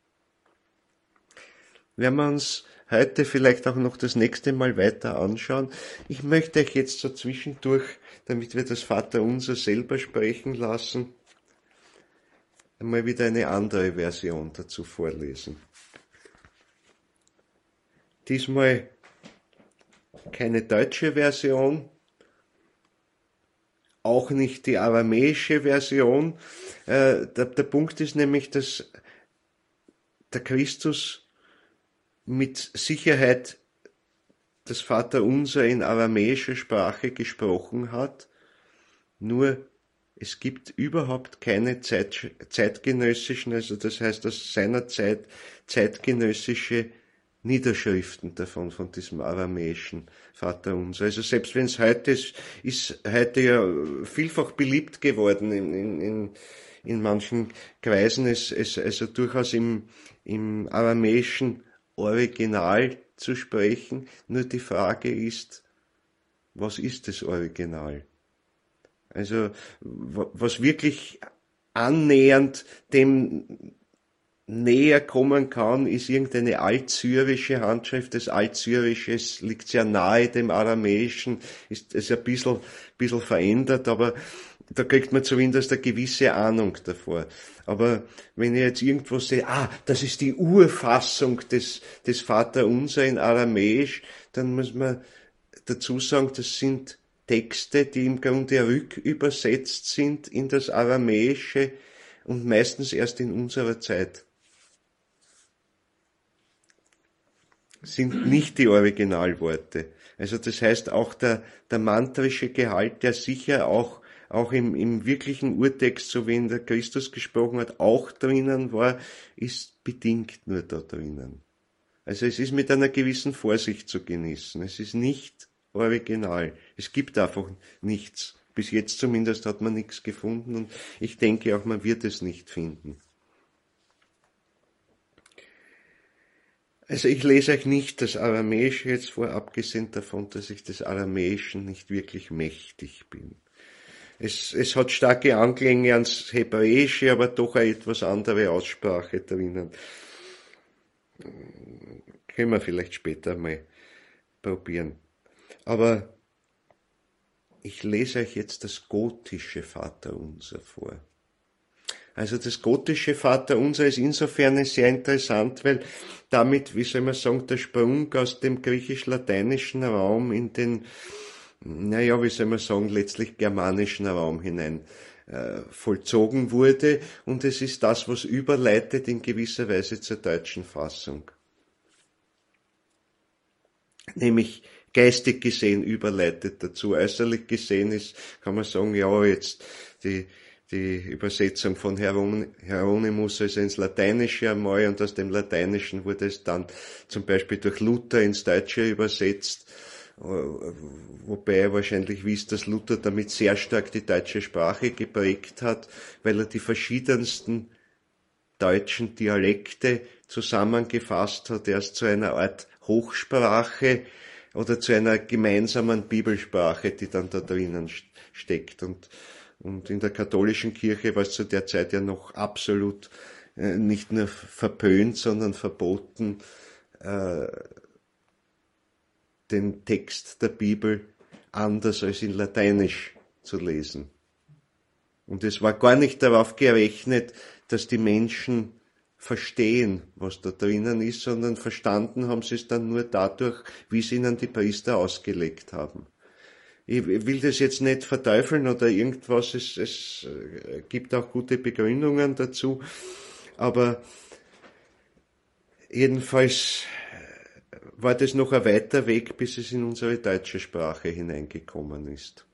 [SPEAKER 1] Werden wir uns heute vielleicht auch noch das nächste Mal weiter anschauen. Ich möchte euch jetzt so zwischendurch, damit wir das Vaterunser selber sprechen lassen, einmal wieder eine andere Version dazu vorlesen. Diesmal keine deutsche Version, auch nicht die aramäische Version. Äh, der, der Punkt ist nämlich, dass der Christus mit Sicherheit das Vaterunser in aramäischer Sprache gesprochen hat, nur es gibt überhaupt keine Zeit, zeitgenössischen, also das heißt aus seiner Zeit zeitgenössische Niederschriften davon, von diesem aramäischen Vaterunser. Also selbst wenn es heute ist, ist heute ja vielfach beliebt geworden in, in, in, in manchen Kreisen, es, es also durchaus im, im aramäischen Original zu sprechen. Nur die Frage ist, was ist das Original? Also was wirklich annähernd dem näher kommen kann, ist irgendeine altsyrische Handschrift. Das Altsyrische liegt sehr nahe dem Aramäischen, ist, ist ein bisschen, bisschen verändert, aber da kriegt man zumindest eine gewisse Ahnung davor. Aber wenn ich jetzt irgendwo sehe, ah, das ist die Urfassung des, des Vaterunser in Aramäisch, dann muss man dazu sagen, das sind Texte, die im Grunde rückübersetzt sind in das Aramäische und meistens erst in unserer Zeit. Sind nicht die Originalworte. Also das heißt auch der, der mantrische Gehalt, der sicher auch, auch im, im wirklichen Urtext, so wie ihn der Christus gesprochen hat, auch drinnen war, ist bedingt nur da drinnen. Also es ist mit einer gewissen Vorsicht zu genießen. Es ist nicht original. Es gibt einfach nichts. Bis jetzt zumindest hat man nichts gefunden und ich denke auch, man wird es nicht finden. Also ich lese euch nicht das Aramäische jetzt vor, abgesehen davon, dass ich des Aramäischen nicht wirklich mächtig bin. Es, es hat starke Anklänge ans Hebräische, aber doch eine etwas andere Aussprache drinnen. Können wir vielleicht später mal probieren. Aber ich lese euch jetzt das gotische Vaterunser vor. Also das gotische Vaterunser ist insofern sehr interessant, weil damit, wie soll man sagen, der Sprung aus dem griechisch-lateinischen Raum in den, naja, wie soll man sagen, letztlich germanischen Raum hinein äh, vollzogen wurde. Und es ist das, was überleitet in gewisser Weise zur deutschen Fassung. Nämlich geistig gesehen überleitet dazu. Äußerlich gesehen ist, kann man sagen, ja, jetzt die, die Übersetzung von Hieronymus also ins Lateinische einmal und aus dem Lateinischen wurde es dann zum Beispiel durch Luther ins Deutsche übersetzt, wobei er wahrscheinlich wisst, dass Luther damit sehr stark die deutsche Sprache geprägt hat, weil er die verschiedensten deutschen Dialekte zusammengefasst hat, erst zu einer Art Hochsprache oder zu einer gemeinsamen Bibelsprache, die dann da drinnen steckt. Und, und in der katholischen Kirche war es zu der Zeit ja noch absolut äh, nicht nur verpönt, sondern verboten, äh, den Text der Bibel anders als in Lateinisch zu lesen. Und es war gar nicht darauf gerechnet, dass die Menschen verstehen, was da drinnen ist, sondern verstanden haben sie es dann nur dadurch, wie es ihnen die Priester ausgelegt haben. Ich will das jetzt nicht verteufeln oder irgendwas, es, es gibt auch gute Begründungen dazu, aber jedenfalls war das noch ein weiter Weg, bis es in unsere deutsche Sprache hineingekommen ist.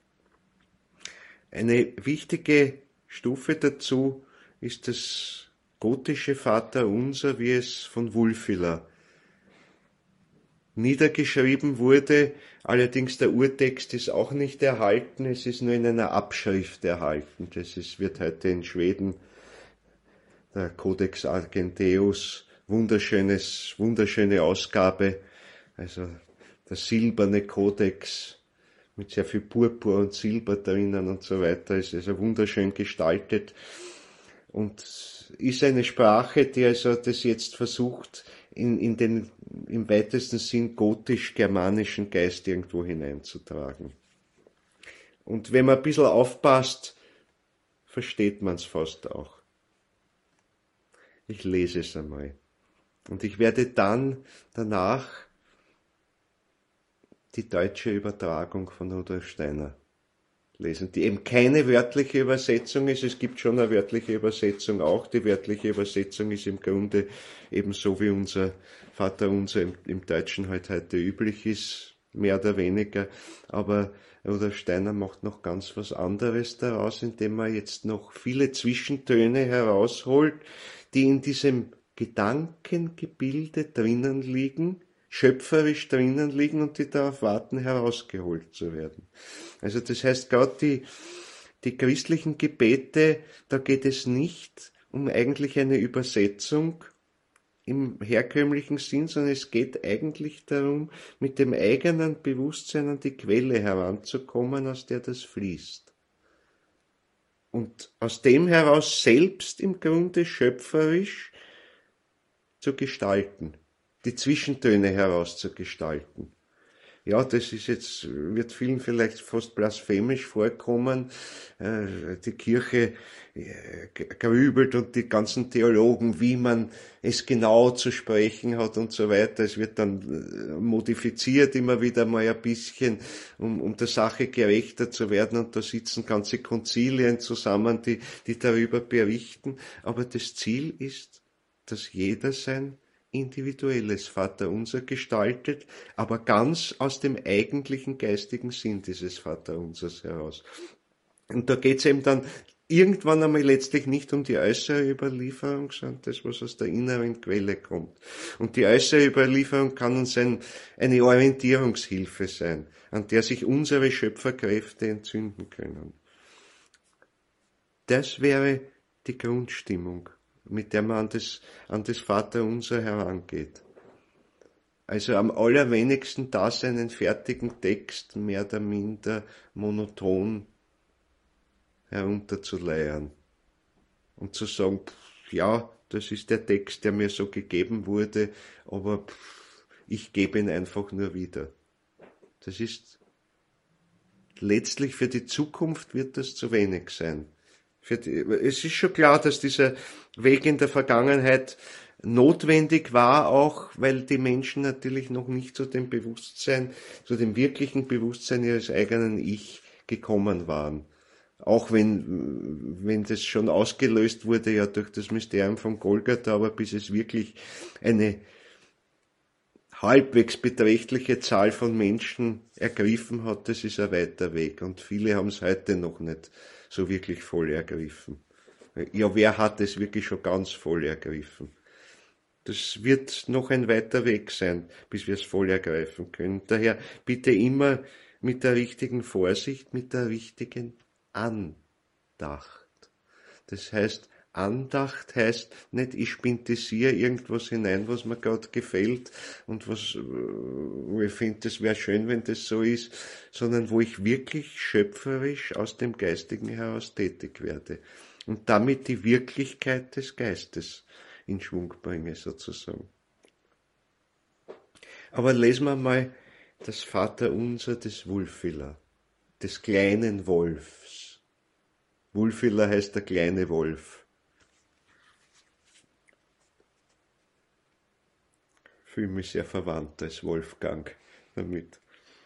[SPEAKER 1] Eine wichtige Stufe dazu ist das gotische Vaterunser, wie es von Wulfila niedergeschrieben wurde. Allerdings der Urtext ist auch nicht erhalten, es ist nur in einer Abschrift erhalten. Das ist, wird heute in Schweden der Codex Argenteus, wunderschönes, wunderschöne Ausgabe, also der silberne Kodex mit sehr viel Purpur und Silber drinnen und so weiter, ist also wunderschön gestaltet und ist eine Sprache, die also das jetzt versucht, in, in den im weitesten Sinn gotisch-germanischen Geist irgendwo hineinzutragen. Und wenn man ein bisschen aufpasst, versteht man es fast auch. Ich lese es einmal. Und ich werde dann danach die deutsche Übertragung von Rudolf Steiner lesen, die eben keine wörtliche Übersetzung ist. Es gibt schon eine wörtliche Übersetzung auch. Die wörtliche Übersetzung ist im Grunde ebenso wie unser Vaterunser im, im Deutschen halt heute üblich ist, mehr oder weniger. Aber Rudolf Steiner macht noch ganz was anderes daraus, indem er jetzt noch viele Zwischentöne herausholt, die in diesem Gedankengebilde drinnen liegen, schöpferisch drinnen liegen und die darauf warten, herausgeholt zu werden. Also das heißt, gerade die, die christlichen Gebete, da geht es nicht um eigentlich eine Übersetzung im herkömmlichen Sinn, sondern es geht eigentlich darum, mit dem eigenen Bewusstsein an die Quelle heranzukommen, aus der das fließt. Und aus dem heraus selbst im Grunde schöpferisch zu gestalten, die Zwischentöne herauszugestalten. Ja, das ist jetzt, wird vielen vielleicht fast blasphemisch vorkommen. Die Kirche grübelt und die ganzen Theologen, wie man es genau zu sprechen hat und so weiter. Es wird dann modifiziert immer wieder mal ein bisschen, um, um der Sache gerechter zu werden. Und da sitzen ganze Konzilien zusammen, die, die darüber berichten. Aber das Ziel ist, dass jeder sein individuelles Vaterunser gestaltet, aber ganz aus dem eigentlichen geistigen Sinn dieses Vaterunsers heraus. Und da geht's eben dann irgendwann einmal letztlich nicht um die äußere Überlieferung, sondern das, was aus der inneren Quelle kommt. Und die äußere Überlieferung kann uns ein, eine Orientierungshilfe sein, an der sich unsere Schöpferkräfte entzünden können. Das wäre die Grundstimmung, mit der man an das, an das Vaterunser herangeht. Also am allerwenigsten da seinen fertigen Text mehr oder minder monoton herunterzuleiern und zu sagen, pff, ja, das ist der Text, der mir so gegeben wurde, aber pff, ich gebe ihn einfach nur wieder. Das ist letztlich für die Zukunft wird das zu wenig sein. Für die, es ist schon klar, dass dieser Weg in der Vergangenheit notwendig war, auch weil die Menschen natürlich noch nicht zu dem Bewusstsein, zu dem wirklichen Bewusstsein ihres eigenen Ich gekommen waren. Auch wenn, wenn das schon ausgelöst wurde, ja durch das Mysterium von Golgatha, aber bis es wirklich eine halbwegs beträchtliche Zahl von Menschen ergriffen hat, das ist ein weiter Weg. Und viele haben es heute noch nicht so wirklich voll ergriffen. Ja, wer hat es wirklich schon ganz voll ergriffen? Das wird noch ein weiter Weg sein, bis wir es voll ergreifen können. Daher bitte immer mit der richtigen Vorsicht, mit der richtigen Andacht. Das heißt, Andacht heißt nicht, ich spintisiere irgendwas hinein, was mir gerade gefällt und was, wo ich finde, das wäre schön, wenn das so ist, sondern wo ich wirklich schöpferisch aus dem Geistigen heraus tätig werde und damit die Wirklichkeit des Geistes in Schwung bringe, sozusagen. Aber lesen wir mal das Vaterunser des Wulfila, des kleinen Wolfs. Wulfila heißt der kleine Wolf. Ich fühle mich sehr verwandt als Wolfgang damit.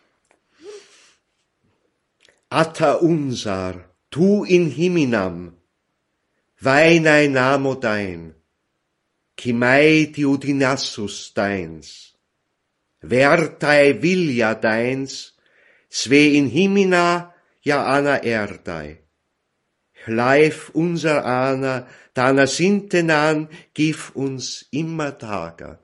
[SPEAKER 1] Atta unsar, tu in himinam, vainai namo dein, kimai diudinassus deins, vertai vilja deins, sve in himina ja ana erdai. Leif unser Ana, dana sintenan, gif uns immer Tager.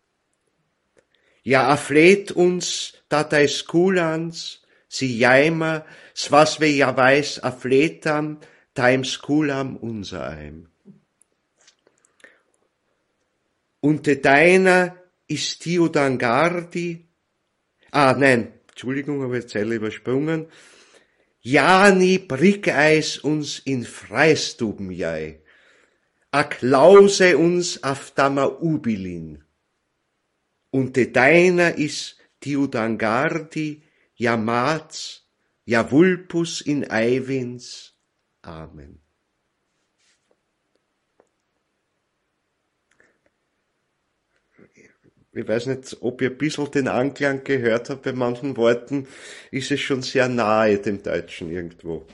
[SPEAKER 1] Ja afleht uns, datai skulans, si jaima, swas we ja weiß afletam, taim skulam unsereim. Und de deiner ist Tiodangardi, ah nein, Entschuldigung, habe ich Zeile übersprungen, Jani brickeis uns in Freistuben jai, a klause uns auf dama ubilin. Und de deiner is Tiodangardi, ja mats, ja vulpus in Eiwins. Amen. ich weiß nicht, ob ihr ein bisschen den Anklang gehört habt, bei manchen Worten ist es schon sehr nahe dem Deutschen irgendwo.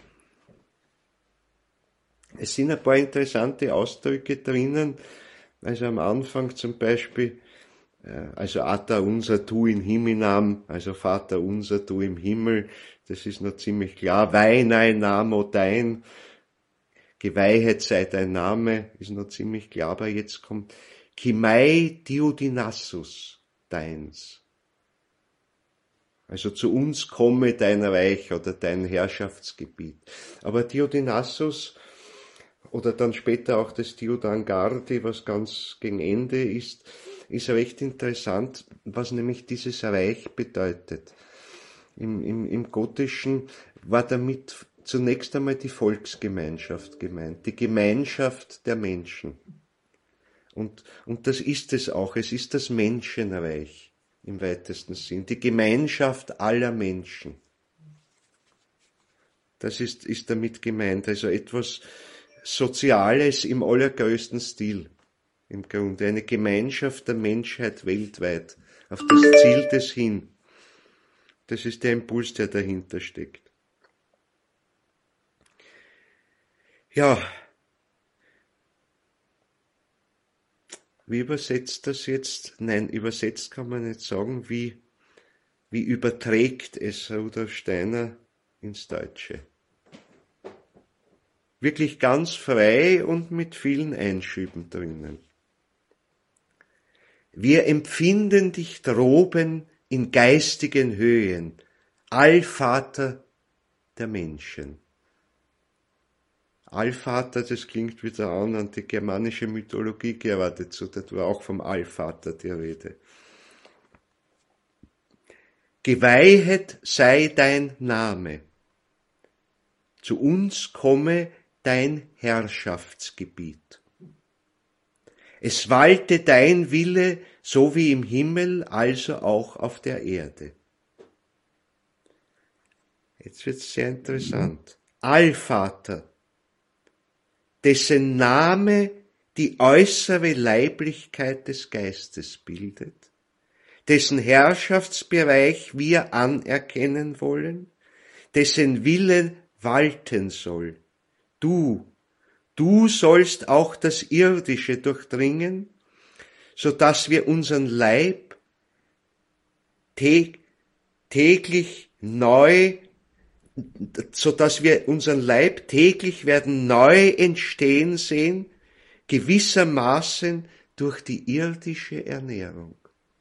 [SPEAKER 1] Es sind ein paar interessante Ausdrücke drinnen, also am Anfang zum Beispiel, also Ata unser tu in Himminam, also Vater unser tu im Himmel, das ist noch ziemlich klar. Weinei Namo dein, geweihet sei dein Name, ist noch ziemlich klar, aber jetzt kommt Kimai Diodinassus deins. Also zu uns komme dein Reich oder dein Herrschaftsgebiet. Aber Diodinassus oder dann später auch das Diodangardi, was ganz gegen Ende ist, ist recht interessant, was nämlich dieses Reich bedeutet. Im, im, im Gotischen war damit zunächst einmal die Volksgemeinschaft gemeint, die Gemeinschaft der Menschen. Und, und das ist es auch, es ist das Menschenreich im weitesten Sinn, die Gemeinschaft aller Menschen. Das ist, ist damit gemeint, also etwas Soziales im allergrößten Stil. Im Grunde eine Gemeinschaft der Menschheit weltweit, auf das Ziel des hin. Das ist der Impuls, der dahinter steckt. Ja, wie übersetzt das jetzt? Nein, übersetzt kann man nicht sagen, wie, wie überträgt es Rudolf Steiner ins Deutsche. Wirklich ganz frei und mit vielen Einschüben drinnen. Wir empfinden dich droben in geistigen Höhen, Allvater der Menschen. Allvater, das klingt wieder an an die germanische Mythologie geradezu, das war auch vom Allvater die Rede. Geweihet sei dein Name, zu uns komme dein Herrschaftsgebiet. Es walte dein Wille, so wie im Himmel, also auch auf der Erde. Jetzt wird's sehr interessant. Allvater, dessen Name die äußere Leiblichkeit des Geistes bildet, dessen Herrschaftsbereich wir anerkennen wollen, dessen Wille walten soll. Du, Du sollst auch das Irdische durchdringen, so dass wir unseren Leib täglich neu, so dass wir unseren Leib täglich werden neu entstehen sehen, gewissermaßen durch die irdische Ernährung.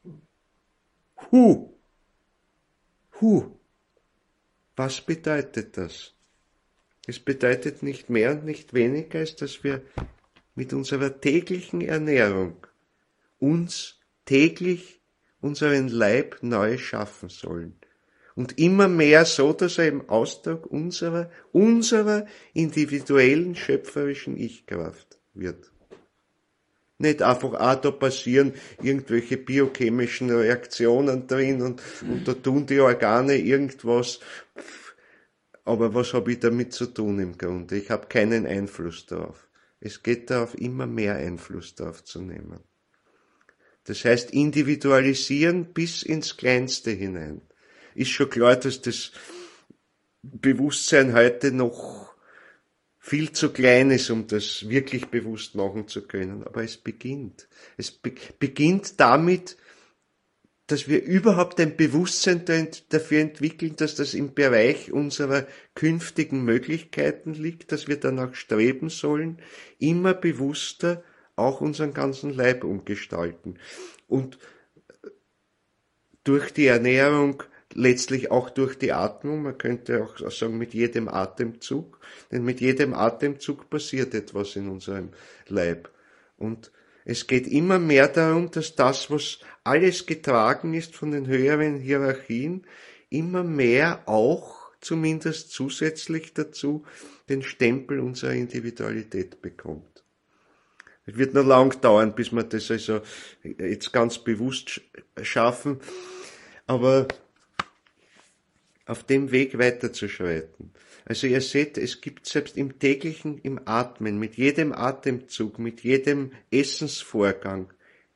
[SPEAKER 1] Hu, hu, was bedeutet das? Es bedeutet nicht mehr und nicht weniger, als dass wir mit unserer täglichen Ernährung uns täglich unseren Leib neu schaffen sollen. Und immer mehr so, dass er im Ausdruck unserer, unserer individuellen schöpferischen Ich-Kraft wird. Nicht einfach, ah, da passieren irgendwelche biochemischen Reaktionen drin und, und da tun die Organe irgendwas. Aber was habe ich damit zu tun im Grunde? Ich habe keinen Einfluss darauf. Es geht darauf, immer mehr Einfluss darauf zu nehmen. Das heißt, individualisieren bis ins Kleinste hinein. Ist schon klar, dass das Bewusstsein heute noch viel zu klein ist, um das wirklich bewusst machen zu können. Aber es beginnt. Es be- beginnt damit, dass wir überhaupt ein Bewusstsein dafür entwickeln, dass das im Bereich unserer künftigen Möglichkeiten liegt, dass wir danach streben sollen, immer bewusster auch unseren ganzen Leib umgestalten. Und durch die Ernährung, letztlich auch durch die Atmung, man könnte auch sagen mit jedem Atemzug, denn mit jedem Atemzug passiert etwas in unserem Leib. Und es geht immer mehr darum, dass das, was alles getragen ist von den höheren Hierarchien, immer mehr auch, zumindest zusätzlich dazu, den Stempel unserer Individualität bekommt. Es wird noch lang dauern, bis wir das also jetzt ganz bewusst schaffen, aber auf dem Weg weiterzuschreiten. Also ihr seht, es gibt selbst im täglichen, im Atmen, mit jedem Atemzug, mit jedem Essensvorgang,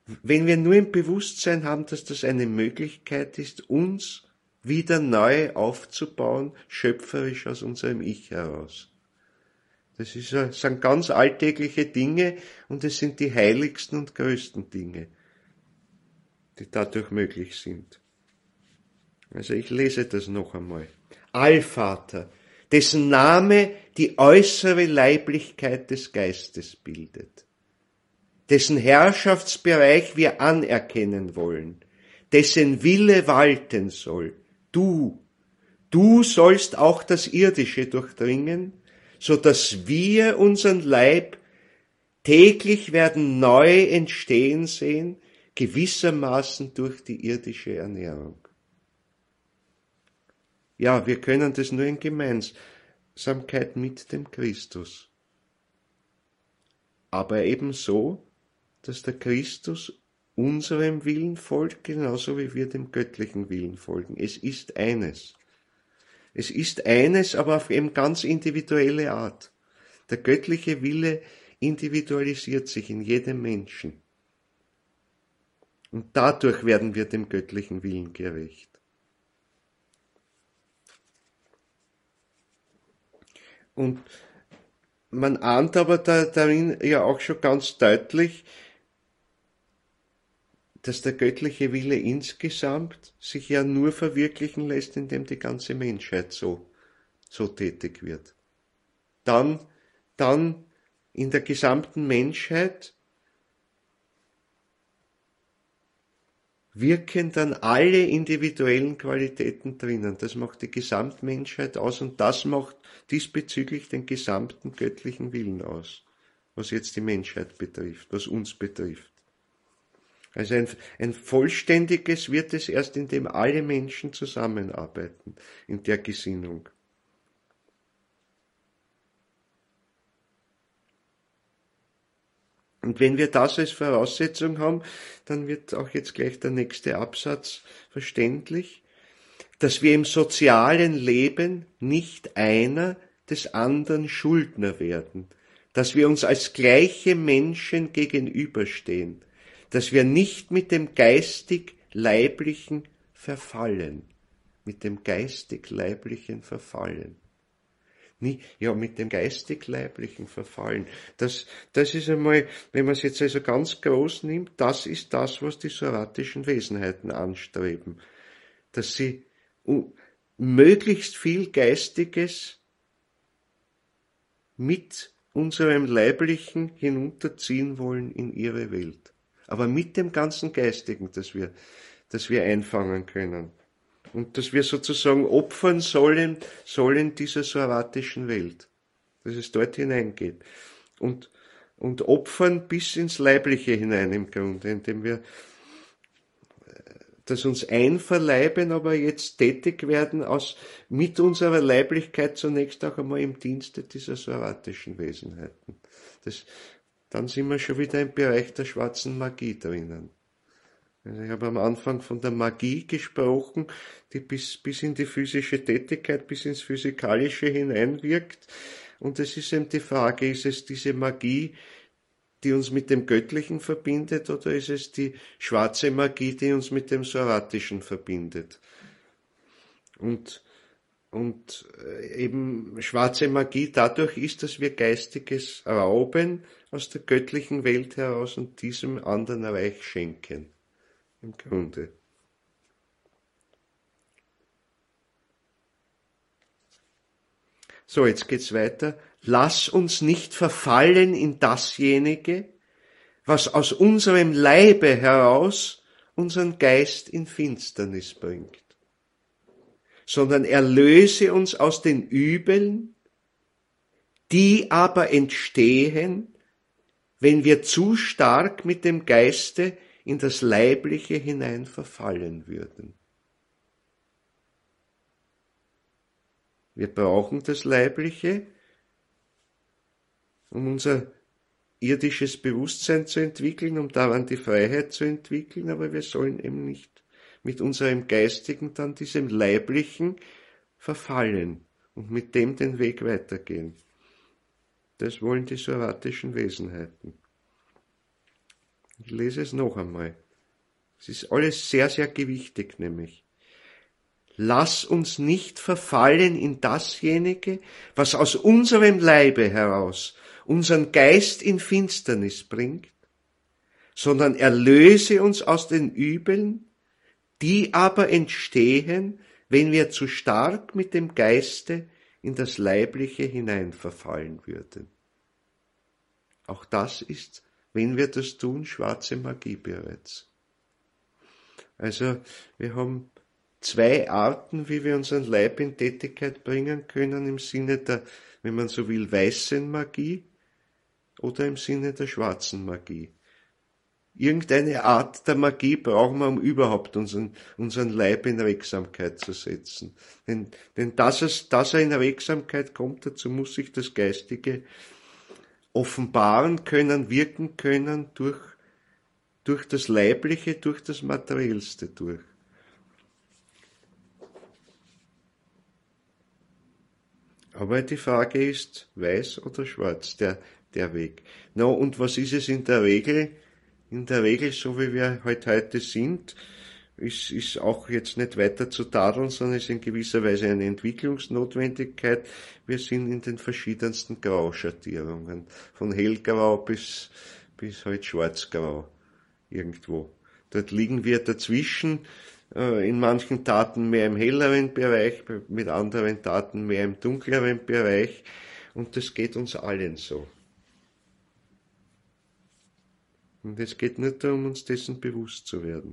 [SPEAKER 1] wenn wir nur im Bewusstsein haben, dass das eine Möglichkeit ist, uns wieder neu aufzubauen, schöpferisch aus unserem Ich heraus. Das ist, sind ganz alltägliche Dinge und es sind die heiligsten und größten Dinge, die dadurch möglich sind. Also ich lese das noch einmal. Allvater, dessen Name die äußere Leiblichkeit des Geistes bildet, dessen Herrschaftsbereich wir anerkennen wollen, dessen Wille walten soll. Du, du sollst auch das Irdische durchdringen, so dass wir unseren Leib täglich werden neu entstehen sehen, gewissermaßen durch die irdische Ernährung. Ja, wir können das nur in Gemeinsamkeit mit dem Christus. Aber eben so, dass der Christus unserem Willen folgt, genauso wie wir dem göttlichen Willen folgen. Es ist eines. Es ist eines, aber auf eben ganz individuelle Art. Der göttliche Wille individualisiert sich in jedem Menschen. Und dadurch werden wir dem göttlichen Willen gerecht. Und man ahnt aber da, darin ja auch schon ganz deutlich, dass der göttliche Wille insgesamt sich ja nur verwirklichen lässt, indem die ganze Menschheit so, so tätig wird. Dann, dann in der gesamten Menschheit wirken dann alle individuellen Qualitäten drinnen. Das macht die Gesamtmenschheit aus und das macht diesbezüglich den gesamten göttlichen Willen aus, was jetzt die Menschheit betrifft, was uns betrifft. Also ein, ein vollständiges wird es erst, indem alle Menschen zusammenarbeiten in der Gesinnung. Und wenn wir das als Voraussetzung haben, dann wird auch jetzt gleich der nächste Absatz verständlich, dass wir im sozialen Leben nicht einer des anderen Schuldner werden, dass wir uns als gleiche Menschen gegenüberstehen, dass wir nicht mit dem geistig-leiblichen verfallen, mit dem geistig-leiblichen verfallen. Nie, ja, mit dem geistig-leiblichen verfallen. Das, das ist einmal, wenn man es jetzt also ganz groß nimmt, das ist das, was die soratischen Wesenheiten anstreben. Dass sie uh, möglichst viel Geistiges mit unserem Leiblichen hinunterziehen wollen in ihre Welt. Aber mit dem ganzen Geistigen, das wir, das wir einfangen können. Und dass wir sozusagen opfern sollen, sollen dieser soratischen Welt. Dass es dort hineingeht. Und, und opfern bis ins Leibliche hinein im Grunde, indem wir das uns einverleiben, aber jetzt tätig werden aus, mit unserer Leiblichkeit zunächst auch einmal im Dienste dieser soratischen Wesenheiten. Das, dann sind wir schon wieder im Bereich der schwarzen Magie drinnen. Also ich habe am Anfang von der Magie gesprochen, die bis, bis in die physische Tätigkeit, bis ins Physikalische hineinwirkt. Und es ist eben die Frage, ist es diese Magie, die uns mit dem Göttlichen verbindet, oder ist es die schwarze Magie, die uns mit dem Soratischen verbindet? Und, und eben schwarze Magie dadurch ist, dass wir Geistiges rauben aus der göttlichen Welt heraus und diesem anderen Reich schenken. Im Grunde. So, jetzt geht's weiter. Lass uns nicht verfallen in dasjenige, was aus unserem Leibe heraus unseren Geist in Finsternis bringt, sondern erlöse uns aus den Übeln, die aber entstehen, wenn wir zu stark mit dem Geiste in das Leibliche hinein verfallen würden. Wir brauchen das Leibliche, um unser irdisches Bewusstsein zu entwickeln, um daran die Freiheit zu entwickeln, aber wir sollen eben nicht mit unserem Geistigen dann diesem Leiblichen verfallen und mit dem den Weg weitergehen. Das wollen die soratischen Wesenheiten. Ich lese es noch einmal. Es ist alles sehr, sehr gewichtig, nämlich. Lass uns nicht verfallen in dasjenige, was aus unserem Leibe heraus unseren Geist in Finsternis bringt, sondern erlöse uns aus den Übeln, die aber entstehen, wenn wir zu stark mit dem Geiste in das Leibliche hinein verfallen würden. Auch das ist, wenn wir das tun, schwarze Magie bereits. Also wir haben zwei Arten, wie wir unseren Leib in Tätigkeit bringen können, im Sinne der, wenn man so will, weißen Magie oder im Sinne der schwarzen Magie. Irgendeine Art der Magie brauchen wir, um überhaupt unseren, unseren Leib in Regsamkeit zu setzen. Denn, denn dass, es, dass er in Regsamkeit kommt, dazu muss sich das Geistige offenbaren können, wirken können durch, durch das Leibliche, durch das Materiellste durch. Aber die Frage ist, weiß oder schwarz, der, der Weg. No, und was ist es in der Regel? In der Regel, so wie wir halt heute sind, ist, ist auch jetzt nicht weiter zu tadeln, sondern ist in gewisser Weise eine Entwicklungsnotwendigkeit. Wir sind in den verschiedensten Grauschattierungen. Von hellgrau bis, bis halt schwarzgrau. Irgendwo. Dort liegen wir dazwischen, äh, in manchen Taten mehr im helleren Bereich, mit anderen Taten mehr im dunkleren Bereich. Und das geht uns allen so. Und es geht nur darum, uns dessen bewusst zu werden.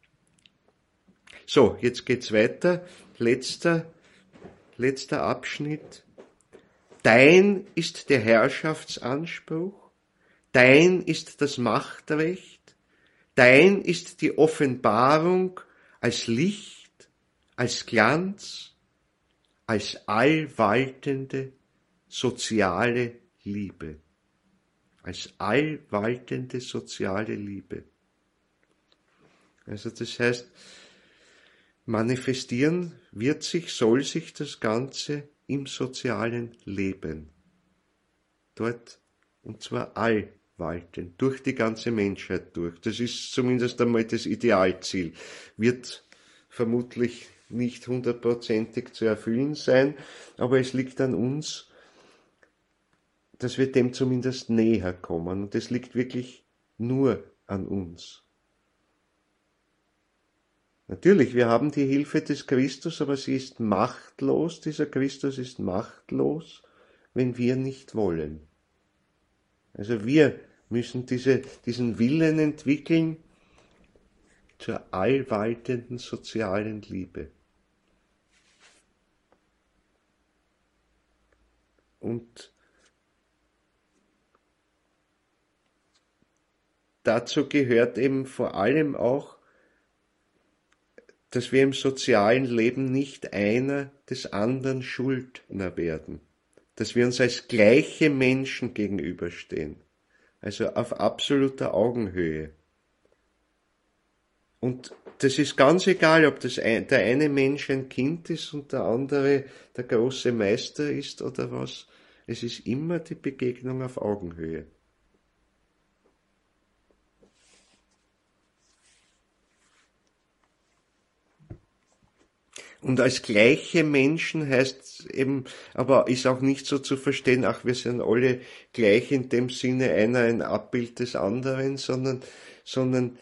[SPEAKER 1] So, jetzt geht's weiter. Letzter, letzter Abschnitt. Dein ist der Herrschaftsanspruch, dein ist das Machtrecht, dein ist die Offenbarung als Licht, als Glanz, als allwaltende soziale Liebe. Als allwaltende soziale Liebe. Also das heißt, manifestieren wird sich, soll sich das Ganze im sozialen Leben. Dort, und zwar allwaltend, durch die ganze Menschheit durch. Das ist zumindest einmal das Idealziel. Wird vermutlich nicht hundertprozentig zu erfüllen sein, aber es liegt an uns, dass wir dem zumindest näher kommen. Und das liegt wirklich nur an uns. Natürlich, wir haben die Hilfe des Christus, aber sie ist machtlos, dieser Christus ist machtlos, wenn wir nicht wollen. Also wir müssen diese, diesen Willen entwickeln zur allwaltenden sozialen Liebe. Und dazu gehört eben vor allem auch, dass wir im sozialen Leben nicht einer des anderen Schuldner werden, dass wir uns als gleiche Menschen gegenüberstehen, also auf absoluter Augenhöhe. Und das ist ganz egal, ob das ein, der eine Mensch ein Kind ist und der andere der große Meister ist oder was. Es ist immer die Begegnung auf Augenhöhe. Und als gleiche Menschen heißt eben, aber ist auch nicht so zu verstehen, ach, wir sind alle gleich in dem Sinne, einer ein Abbild des anderen, sondern, sondern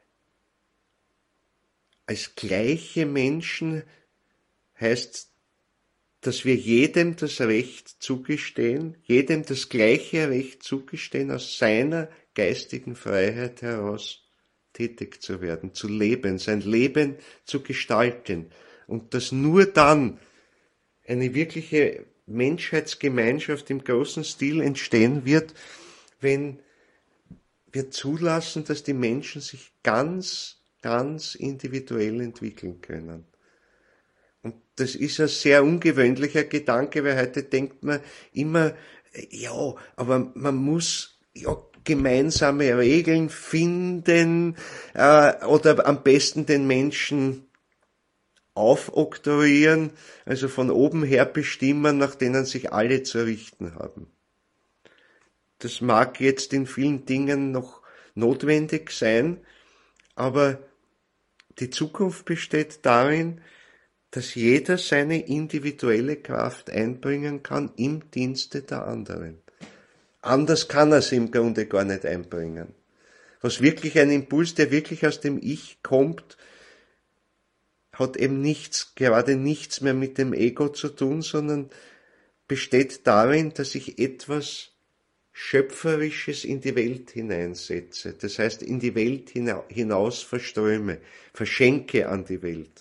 [SPEAKER 1] als gleiche Menschen heißt, dass wir jedem das Recht zugestehen, jedem das gleiche Recht zugestehen, aus seiner geistigen Freiheit heraus tätig zu werden, zu leben, sein Leben zu gestalten. Und dass nur dann eine wirkliche Menschheitsgemeinschaft im großen Stil entstehen wird, wenn wir zulassen, dass die Menschen sich ganz, ganz individuell entwickeln können. Und das ist ein sehr ungewöhnlicher Gedanke, weil heute denkt man immer, ja, aber man muss ja gemeinsame Regeln finden äh, oder am besten den Menschen aufoktroyieren, also von oben her bestimmen, nach denen sich alle zu richten haben. Das mag jetzt in vielen Dingen noch, notwendig sein, aber die Zukunft besteht darin, dass jeder seine individuelle Kraft einbringen kann im Dienste der anderen. Anders kann er sie im Grunde gar nicht einbringen. Was wirklich ein Impuls, der wirklich aus dem Ich kommt, hat eben nichts, gerade nichts mehr mit dem Ego zu tun, sondern besteht darin, dass ich etwas Schöpferisches in die Welt hineinsetze. Das heißt, in die Welt hinaus verströme, verschenke an die Welt.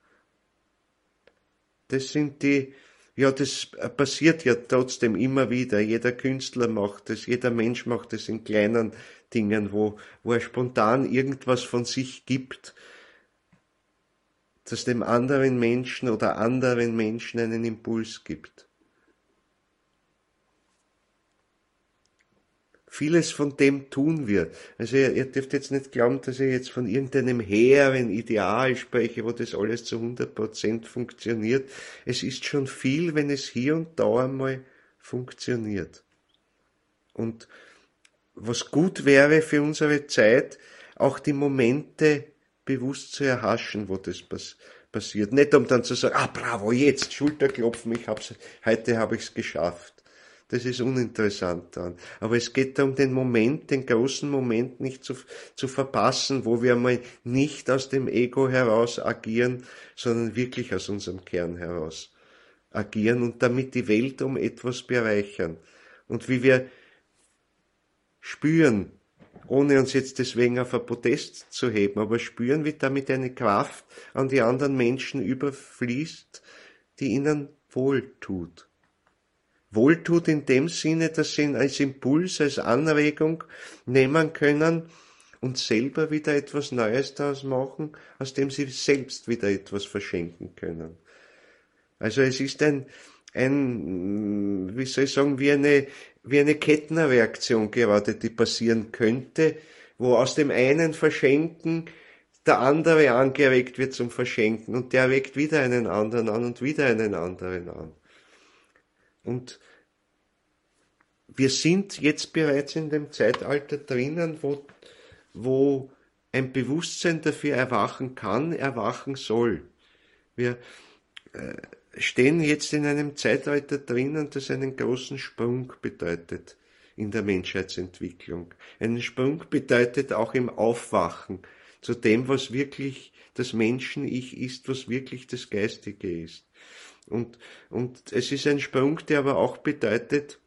[SPEAKER 1] Das sind die, ja, das passiert ja trotzdem immer wieder. Jeder Künstler macht es, jeder Mensch macht es in kleinen Dingen, wo, wo er spontan irgendwas von sich gibt, das dem anderen Menschen oder anderen Menschen einen Impuls gibt. Vieles von dem tun wir. Also ihr, ihr dürft jetzt nicht glauben, dass ich jetzt von irgendeinem hehren Ideal spreche, wo das alles zu hundert Prozent funktioniert. Es ist schon viel, wenn es hier und da einmal funktioniert. Und was gut wäre für unsere Zeit, auch die Momente bewusst zu erhaschen, wo das pass- passiert. Nicht um dann zu sagen, ah bravo, jetzt Schulterklopfen, ich hab's, heute habe ich's geschafft. Das ist uninteressant dann. Aber es geht darum, den Moment, den großen Moment nicht zu, zu verpassen, wo wir mal nicht aus dem Ego heraus agieren, sondern wirklich aus unserem Kern heraus agieren und damit die Welt um etwas bereichern. Und wie wir spüren, ohne uns jetzt deswegen auf ein Podest zu heben, aber spüren, wie damit eine Kraft an die anderen Menschen überfließt, die ihnen wohltut. Wohltut in dem Sinne, dass sie ihn als Impuls, als Anregung nehmen können und selber wieder etwas Neues daraus machen, aus dem sie selbst wieder etwas verschenken können. Also es ist ein, ein, wie soll ich sagen, wie eine, wie eine Kettenreaktion gerade, die passieren könnte, wo aus dem einen Verschenken der andere angeregt wird zum Verschenken und der regt wieder einen anderen an und wieder einen anderen an. Und wir sind jetzt bereits in dem Zeitalter drinnen, wo, wo ein Bewusstsein dafür erwachen kann, erwachen soll. Wir äh, stehen jetzt in einem Zeitalter drinnen, das einen großen Sprung bedeutet in der Menschheitsentwicklung. Einen Sprung bedeutet auch im Aufwachen zu dem, was wirklich das Menschen-Ich ist, was wirklich das Geistige ist. Und, und es ist ein Sprung, der aber auch bedeutet,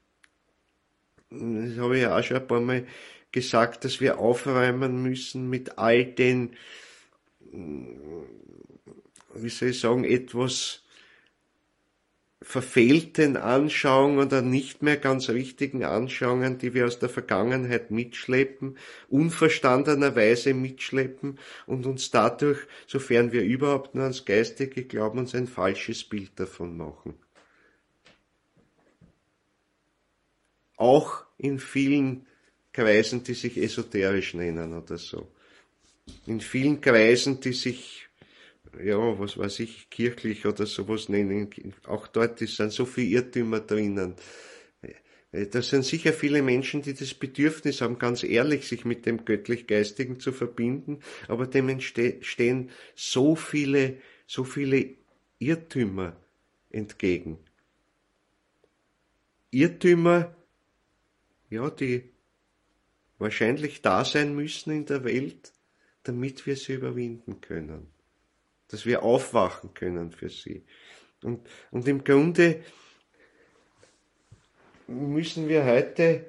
[SPEAKER 1] das habe ich ja auch schon ein paar Mal gesagt, dass wir aufräumen müssen mit all den, wie soll ich sagen, etwas verfehlten Anschauungen oder nicht mehr ganz richtigen Anschauungen, die wir aus der Vergangenheit mitschleppen, unverstandenerweise mitschleppen und uns dadurch, sofern wir überhaupt nur ans Geistige glauben, uns ein falsches Bild davon machen. Auch in vielen Kreisen, die sich esoterisch nennen oder so. In vielen Kreisen, die sich, ja, was weiß ich, kirchlich oder sowas nennen, auch dort sind so viele Irrtümer drinnen. Da sind sicher viele Menschen, die das Bedürfnis haben, ganz ehrlich sich mit dem Göttlich-Geistigen zu verbinden, aber dem entstehen so viele, so viele Irrtümer entgegen. Irrtümer, ja, die wahrscheinlich da sein müssen in der Welt, damit wir sie überwinden können. Dass wir aufwachen können für sie. Und, und im Grunde müssen wir heute,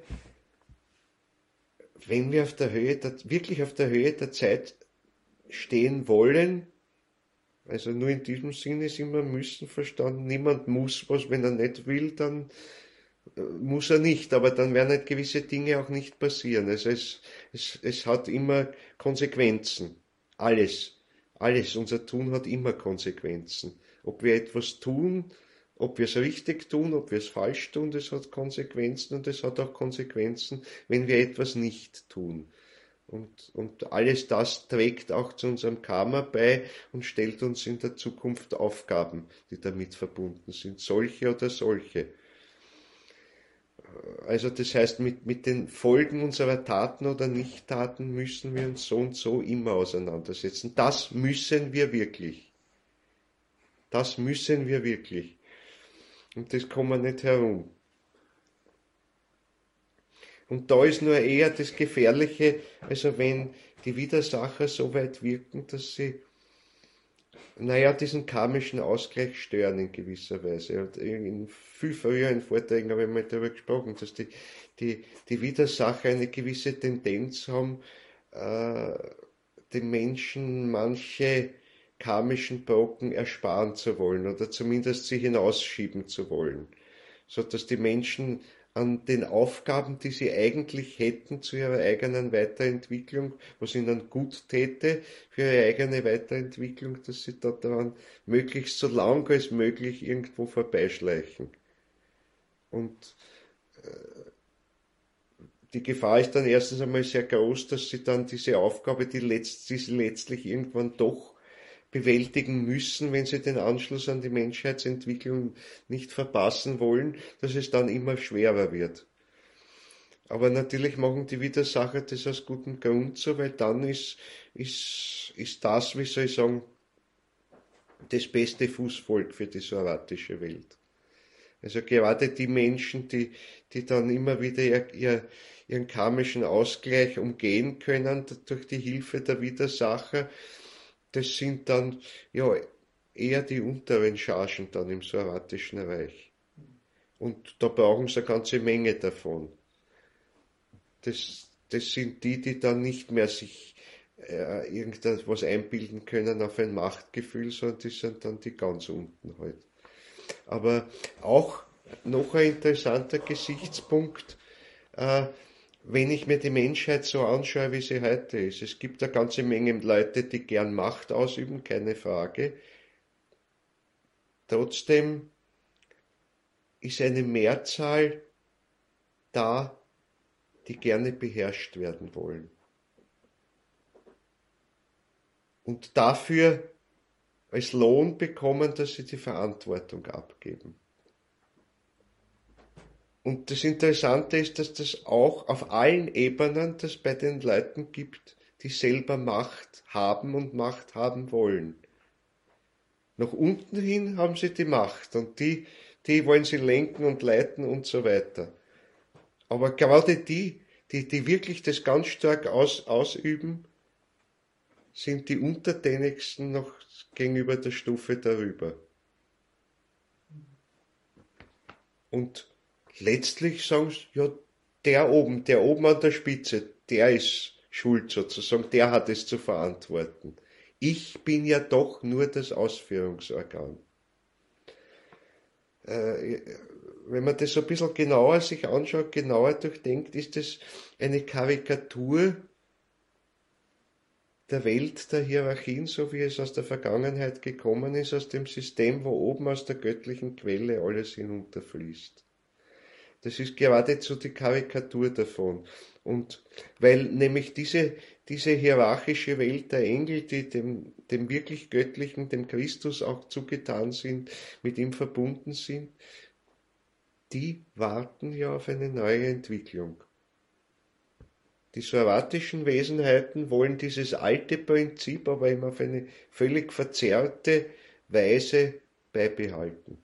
[SPEAKER 1] wenn wir auf der Höhe der, wirklich auf der Höhe der Zeit stehen wollen, also nur in diesem Sinne ist immer müssen verstanden, niemand muss was, wenn er nicht will, dann muss er nicht, aber dann werden halt gewisse Dinge auch nicht passieren. Also es, es, es hat immer Konsequenzen. Alles. Alles. Unser Tun hat immer Konsequenzen. Ob wir etwas tun, ob wir es richtig tun, ob wir es falsch tun, das hat Konsequenzen und es hat auch Konsequenzen, wenn wir etwas nicht tun. Und, und alles das trägt auch zu unserem Karma bei und stellt uns in der Zukunft Aufgaben, die damit verbunden sind. Solche oder solche. Also das heißt, mit, mit den Folgen unserer Taten oder Nichttaten müssen wir uns so und so immer auseinandersetzen. Das müssen wir wirklich. Das müssen wir wirklich. Und das kommen wir nicht herum. Und da ist nur eher das Gefährliche, also wenn die Widersacher so weit wirken, dass sie, naja, diesen karmischen Ausgleich stören in gewisser Weise. Und in viel früheren Vorträgen habe ich mal darüber gesprochen, dass die, die, die Widersacher eine gewisse Tendenz haben, äh, den Menschen manche karmischen Brocken ersparen zu wollen oder zumindest sie hinausschieben zu wollen, so dass die Menschen an den Aufgaben, die sie eigentlich hätten zu ihrer eigenen Weiterentwicklung, was ihnen gut täte für ihre eigene Weiterentwicklung, dass sie dort daran möglichst so lang als möglich irgendwo vorbeischleichen. Und die Gefahr ist dann erstens einmal sehr groß, dass sie dann diese Aufgabe, die, letzt, die sie letztlich irgendwann doch bewältigen müssen, wenn sie den Anschluss an die Menschheitsentwicklung nicht verpassen wollen, dass es dann immer schwerer wird. Aber natürlich machen die Widersacher das aus gutem Grund so, weil dann ist, ist, ist das, wie soll ich sagen, das beste Fußvolk für die soratische Welt. Also gerade die Menschen, die, die dann immer wieder ihr, ihr, ihren karmischen Ausgleich umgehen können durch die Hilfe der Widersacher, das sind dann ja eher die unteren Chargen dann im Soratischen Reich. Und da brauchen sie eine ganze Menge davon. Das, das sind die, die dann nicht mehr sich äh, irgendetwas einbilden können auf ein Machtgefühl, sondern die sind dann die ganz unten halt. Aber auch noch ein interessanter Gesichtspunkt, äh, wenn ich mir die Menschheit so anschaue, wie sie heute ist. Es gibt eine ganze Menge Leute, die gern Macht ausüben, keine Frage. Trotzdem ist eine Mehrzahl da, die gerne beherrscht werden wollen. Und dafür als Lohn bekommen, dass sie die Verantwortung abgeben. Und das Interessante ist, dass das auch auf allen Ebenen das bei den Leuten gibt, die selber Macht haben und Macht haben wollen. Nach unten hin haben sie die Macht und die, die wollen sie lenken und leiten und so weiter. Aber gerade die, die, die wirklich das ganz stark aus, ausüben, sind die Untertänigsten noch gegenüber der Stufe darüber. Und letztlich sagen sie, ja, der oben, der oben an der Spitze, der ist schuld sozusagen, der hat es zu verantworten. Ich bin ja doch nur das Ausführungsorgan. Äh, wenn man das so ein bisschen genauer sich anschaut, genauer durchdenkt, ist das eine Karikatur der Welt der Hierarchien, so wie es aus der Vergangenheit gekommen ist, aus dem System, wo oben aus der göttlichen Quelle alles hinunterfließt. Das ist geradezu die Karikatur davon. Und weil nämlich diese, diese hierarchische Welt der Engel, die dem, dem wirklich Göttlichen, dem Christus auch zugetan sind, mit ihm verbunden sind, die warten ja auf eine neue Entwicklung. Die soratischen Wesenheiten wollen dieses alte Prinzip aber eben auf eine völlig verzerrte Weise beibehalten.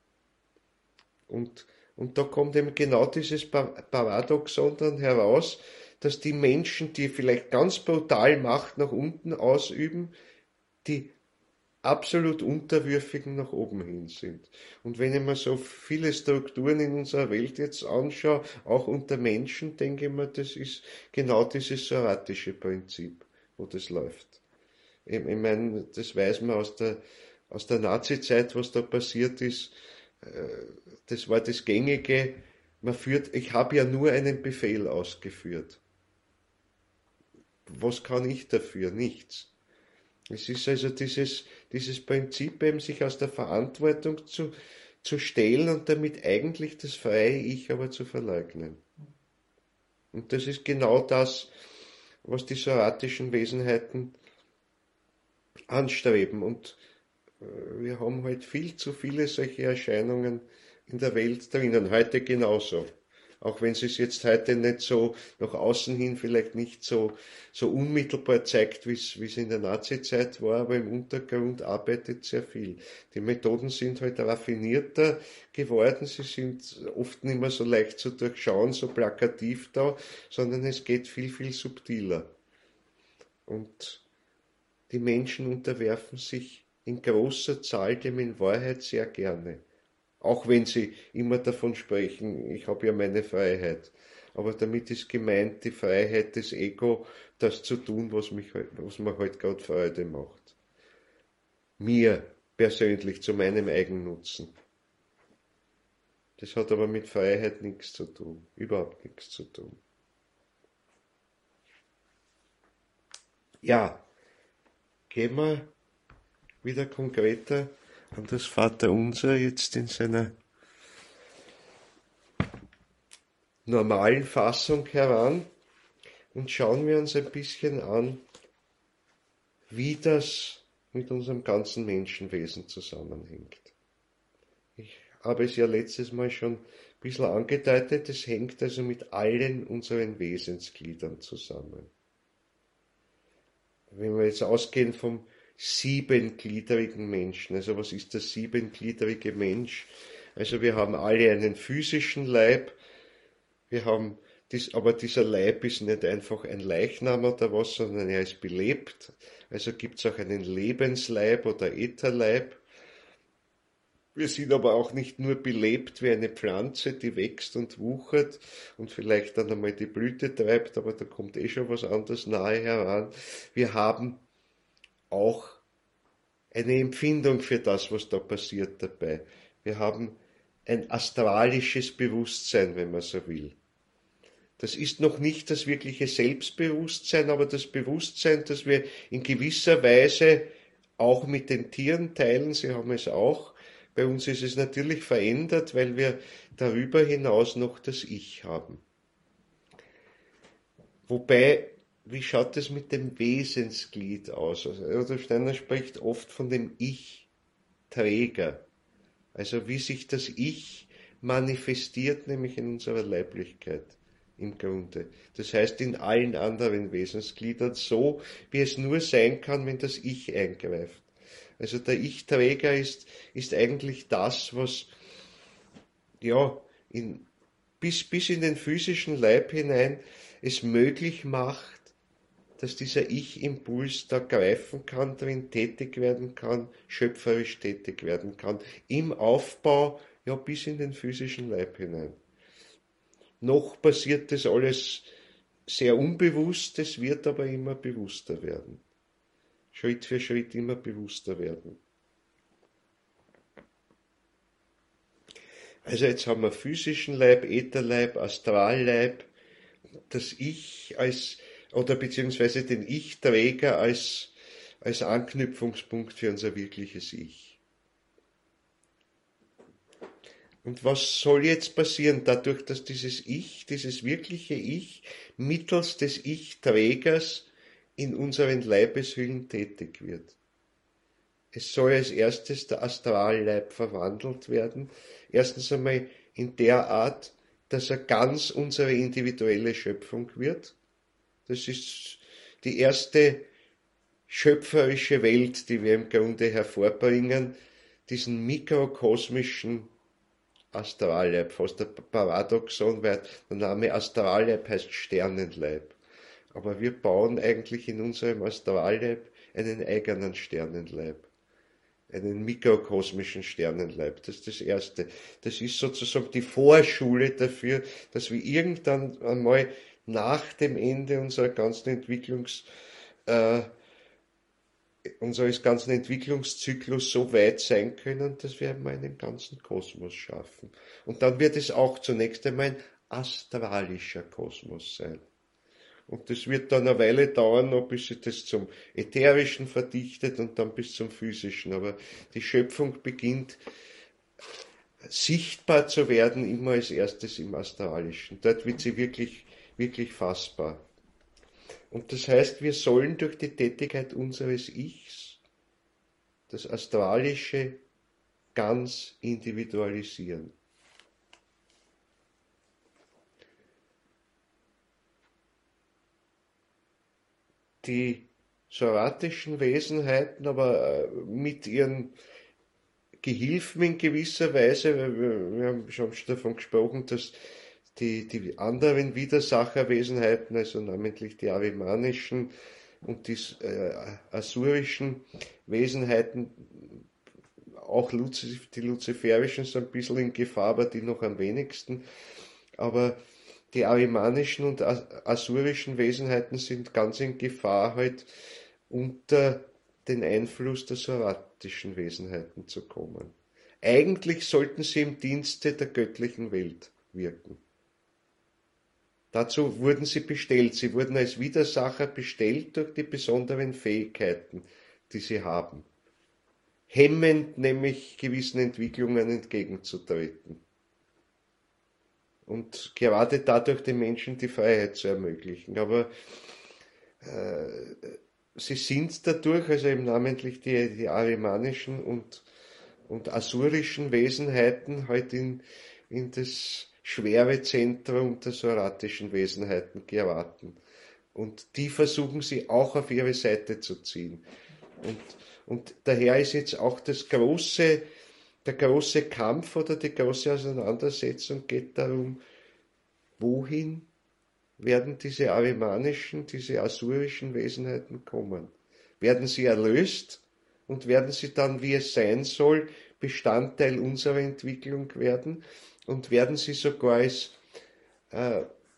[SPEAKER 1] Und, und da kommt eben genau dieses Paradoxon dann heraus, dass die Menschen, die vielleicht ganz brutal Macht nach unten ausüben, die absolut Unterwürfigen nach oben hin sind. Und wenn ich mir so viele Strukturen in unserer Welt jetzt anschaue, auch unter Menschen, denke ich mir, das ist genau dieses soratische Prinzip, wo das läuft. Ich, ich meine, das weiß man aus der, aus der Nazi-Zeit, was da passiert ist. Das war das Gängige. Man führt, ich habe ja nur einen Befehl ausgeführt. Was kann ich dafür? Nichts. Es ist also dieses, dieses Prinzip, eben sich aus der Verantwortung zu, zu stehlen und damit eigentlich das freie Ich aber zu verleugnen. Und das ist genau das, was die soratischen Wesenheiten anstreben. Und wir haben halt viel zu viele solche Erscheinungen in der Welt drinnen, heute genauso. Auch wenn sie es jetzt heute nicht so nach außen hin vielleicht nicht so, so unmittelbar zeigt, wie es wie es in der Nazizeit war, aber im Untergrund arbeitet sehr viel. Die Methoden sind halt raffinierter geworden, sie sind oft nicht mehr so leicht zu durchschauen, so plakativ da, sondern es geht viel, viel subtiler. Und die Menschen unterwerfen sich in großer Zahl dem in Wahrheit sehr gerne. Auch wenn sie immer davon sprechen, ich habe ja meine Freiheit. Aber damit ist gemeint die Freiheit des Ego, das zu tun, was, mich, was mir heute gerade Freude macht. Mir persönlich, zu meinem Eigennutzen. Das hat aber mit Freiheit nichts zu tun, überhaupt nichts zu tun. Ja, gehen wir wieder konkreter an das Vaterunser jetzt in seiner normalen Fassung heran und schauen wir uns ein bisschen an, wie das mit unserem ganzen Menschenwesen zusammenhängt. Ich habe es ja letztes Mal schon ein bisschen angedeutet, es hängt also mit allen unseren Wesensgliedern zusammen. Wenn wir jetzt ausgehen vom siebengliedrigen Menschen, also was ist der siebengliedrige Mensch? Also wir haben alle einen physischen Leib, wir haben dies, aber dieser Leib ist nicht einfach ein Leichnam oder was, sondern er ist belebt. Also gibt es auch einen Lebensleib oder Ätherleib. Wir sind aber auch nicht nur belebt wie eine Pflanze, die wächst und wuchert und vielleicht dann einmal die Blüte treibt, aber da kommt eh schon was anderes nahe heran. Wir haben auch eine Empfindung für das, was da passiert dabei. Wir haben ein astralisches Bewusstsein, wenn man so will. Das ist noch nicht das wirkliche Selbstbewusstsein, aber das Bewusstsein, das wir in gewisser Weise auch mit den Tieren teilen, sie haben es auch. Bei uns ist es natürlich verändert, weil wir darüber hinaus noch das Ich haben. Wobei, wie schaut es mit dem Wesensglied aus? Also Rudolf Steiner spricht oft von dem Ich-Träger. Also wie sich das Ich manifestiert, nämlich in unserer Leiblichkeit im Grunde. Das heißt in allen anderen Wesensgliedern so, wie es nur sein kann, wenn das Ich eingreift. Also der Ich-Träger ist, ist eigentlich das, was ja in, bis, bis in den physischen Leib hinein es möglich macht, dass dieser Ich-Impuls da greifen kann, darin tätig werden kann, schöpferisch tätig werden kann, im Aufbau ja bis in den physischen Leib hinein. Noch passiert das alles sehr unbewusst, es wird aber immer bewusster werden. Schritt für Schritt immer bewusster werden. Also jetzt haben wir physischen Leib, Ätherleib, Astralleib, das Ich als, oder beziehungsweise den Ich-Träger als, als Anknüpfungspunkt für unser wirkliches Ich. Und was soll jetzt passieren, dadurch, dass dieses Ich, dieses wirkliche Ich, mittels des Ich-Trägers in unseren Leibeshüllen tätig wird? Es soll als erstes der Astralleib verwandelt werden. Erstens einmal in der Art, dass er ganz unsere individuelle Schöpfung wird. Das ist die erste schöpferische Welt, die wir im Grunde hervorbringen, diesen mikrokosmischen Astralleib, fast ein Paradoxon, weil der Name Astralleib heißt Sternenleib. Aber wir bauen eigentlich in unserem Astralleib einen eigenen Sternenleib, einen mikrokosmischen Sternenleib. Das ist das Erste. Das ist sozusagen die Vorschule dafür, dass wir irgendwann einmal nach dem Ende unserer ganzen Entwicklungs, äh, unseres ganzen Entwicklungszyklus so weit sein können, dass wir einmal einen ganzen Kosmos schaffen. Und dann wird es auch zunächst einmal ein astralischer Kosmos sein. Und das wird dann eine Weile dauern, noch bis sich das zum Ätherischen verdichtet und dann bis zum Physischen. Aber die Schöpfung beginnt sichtbar zu werden, immer als erstes im Astralischen. Dort wird sie wirklich, wirklich fassbar. Und das heißt, wir sollen durch die Tätigkeit unseres Ichs das Astralische ganz individualisieren. die soratischen Wesenheiten, aber mit ihren Gehilfen in gewisser Weise, weil wir, wir haben schon davon gesprochen, dass die, die anderen Widersacherwesenheiten, also namentlich die arimanischen und die äh, asurischen Wesenheiten, auch Luzif, die luziferischen sind ein bisschen in Gefahr, aber die noch am wenigsten. Aber die arimanischen und asurischen Wesenheiten sind ganz in Gefahr, halt unter den Einfluss der soratischen Wesenheiten zu kommen. Eigentlich sollten sie im Dienste der göttlichen Welt wirken. Dazu wurden sie bestellt. Sie wurden als Widersacher bestellt durch die besonderen Fähigkeiten, die sie haben. Hemmend nämlich gewissen Entwicklungen entgegenzutreten. Und gerade dadurch den Menschen die Freiheit zu ermöglichen. Aber äh, sie sind dadurch, also eben namentlich die, die arimanischen und, und asurischen Wesenheiten, halt in, in das schwere Zentrum der soratischen Wesenheiten geraten. Und die versuchen sie auch auf ihre Seite zu ziehen. Und, und daher ist jetzt auch das große, der große Kampf oder die große Auseinandersetzung geht darum, wohin werden diese arimanischen, diese asurischen Wesenheiten kommen? Werden sie erlöst und werden sie dann, wie es sein soll, Bestandteil unserer Entwicklung werden und werden sie sogar als äh,